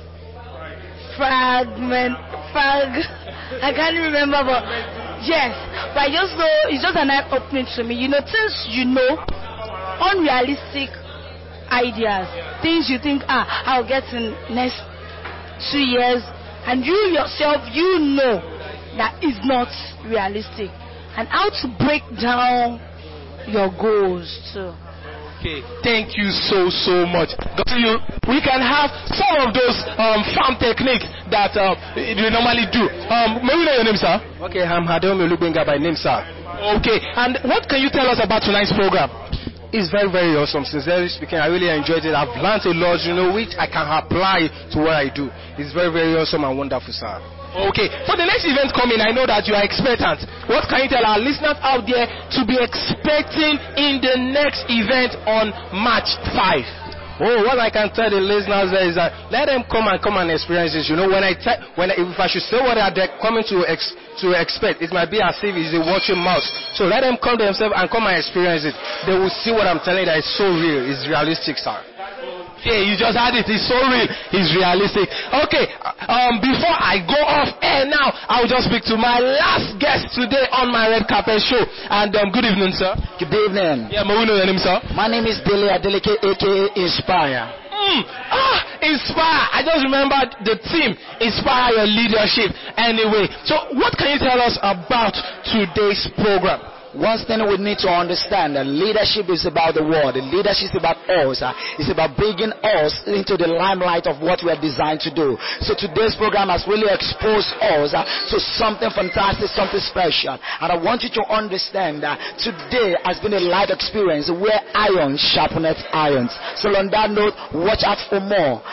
I can't remember, but yes, but I just know it's just an eye-opening to me. You know, things unrealistic ideas, things you think, I'll get in next 2 years, and you yourself, you know that is not realistic, and how to break down your goals too. Okay, thank you so much. We can have some of those farm techniques that you normally do. May we know your name, sir? Okay, I'm Hadom Olubenga by name, sir. Okay, and what can you tell us about tonight's program? It's very, very awesome. Sincerely speaking, I really enjoyed it. I've learned a lot, which I can apply to what I do. It's very, very awesome and wonderful, sir. Okay, for the next event coming, I know that you are expectant. What can you tell our listeners out there to be expecting in the next event on March 5? What I can tell the listeners is that let them come and experience this. If I should say what they're coming to expect, it might be as if it's a watching mouse. So let them come themselves and come and experience it. They will see what I'm telling you that is so real, it's realistic, sir. Okay, you just had it. It's so real. It's realistic. Okay, before I go off air now, I'll just speak to my last guest today on my red carpet show. And good evening, sir. Good evening. Yeah, may we know your name, sir? My name is Dele Adeleke, aka Inspire. Inspire. I just remembered the theme, Inspire Your Leadership. Anyway, so what can you tell us about today's program? One thing we need to understand that leadership is about the world. Leadership is about us. It's about bringing us into the limelight of what we are designed to do. So today's program has really exposed us to something fantastic, something special. And I want you to understand that today has been a live experience where iron sharpeneth irons. So on that note, watch out for more. You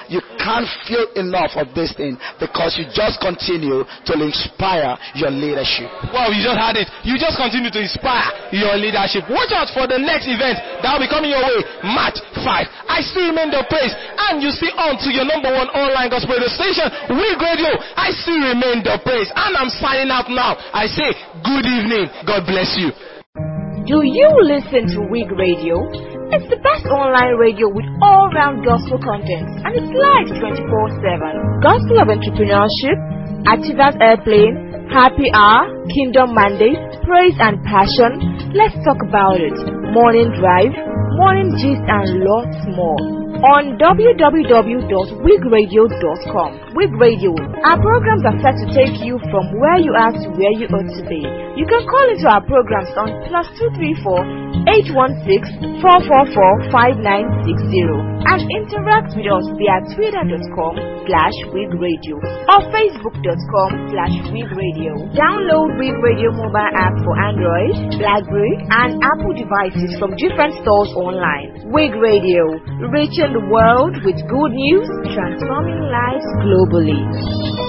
can't feel enough of this thing because you just continue to inspire your leadership. Wow, you just had it. You just continue to inspire your leadership. Watch out for the next event that will be coming your way, March 5. I still remain the praise, and you see on to your number one online gospel radio station, Wig Radio. I still remain the praise, and I'm signing out now. I say good evening. God bless you. Do you listen to Wig Radio? It's the best online radio with all-round gospel content, and it's live 24/7. Gospel of entrepreneurship, Activate Airplane, Happy Hour, Kingdom Mandate, Praise and Passion. Let's talk about it. Morning Drive, Morning Gist, and lots more. On www.wigradio.com. Wig Radio. Our programs are set to take you from where you are to where you ought to be. You can call into our programs on +234 816 444 5960 and interact with us via twitter.com/wigradio or facebook.com/wigradio. Download Wig Radio mobile app for Android, BlackBerry, and Apple devices from different stores online. Wig Radio, reaching the world with good news, transforming lives globally.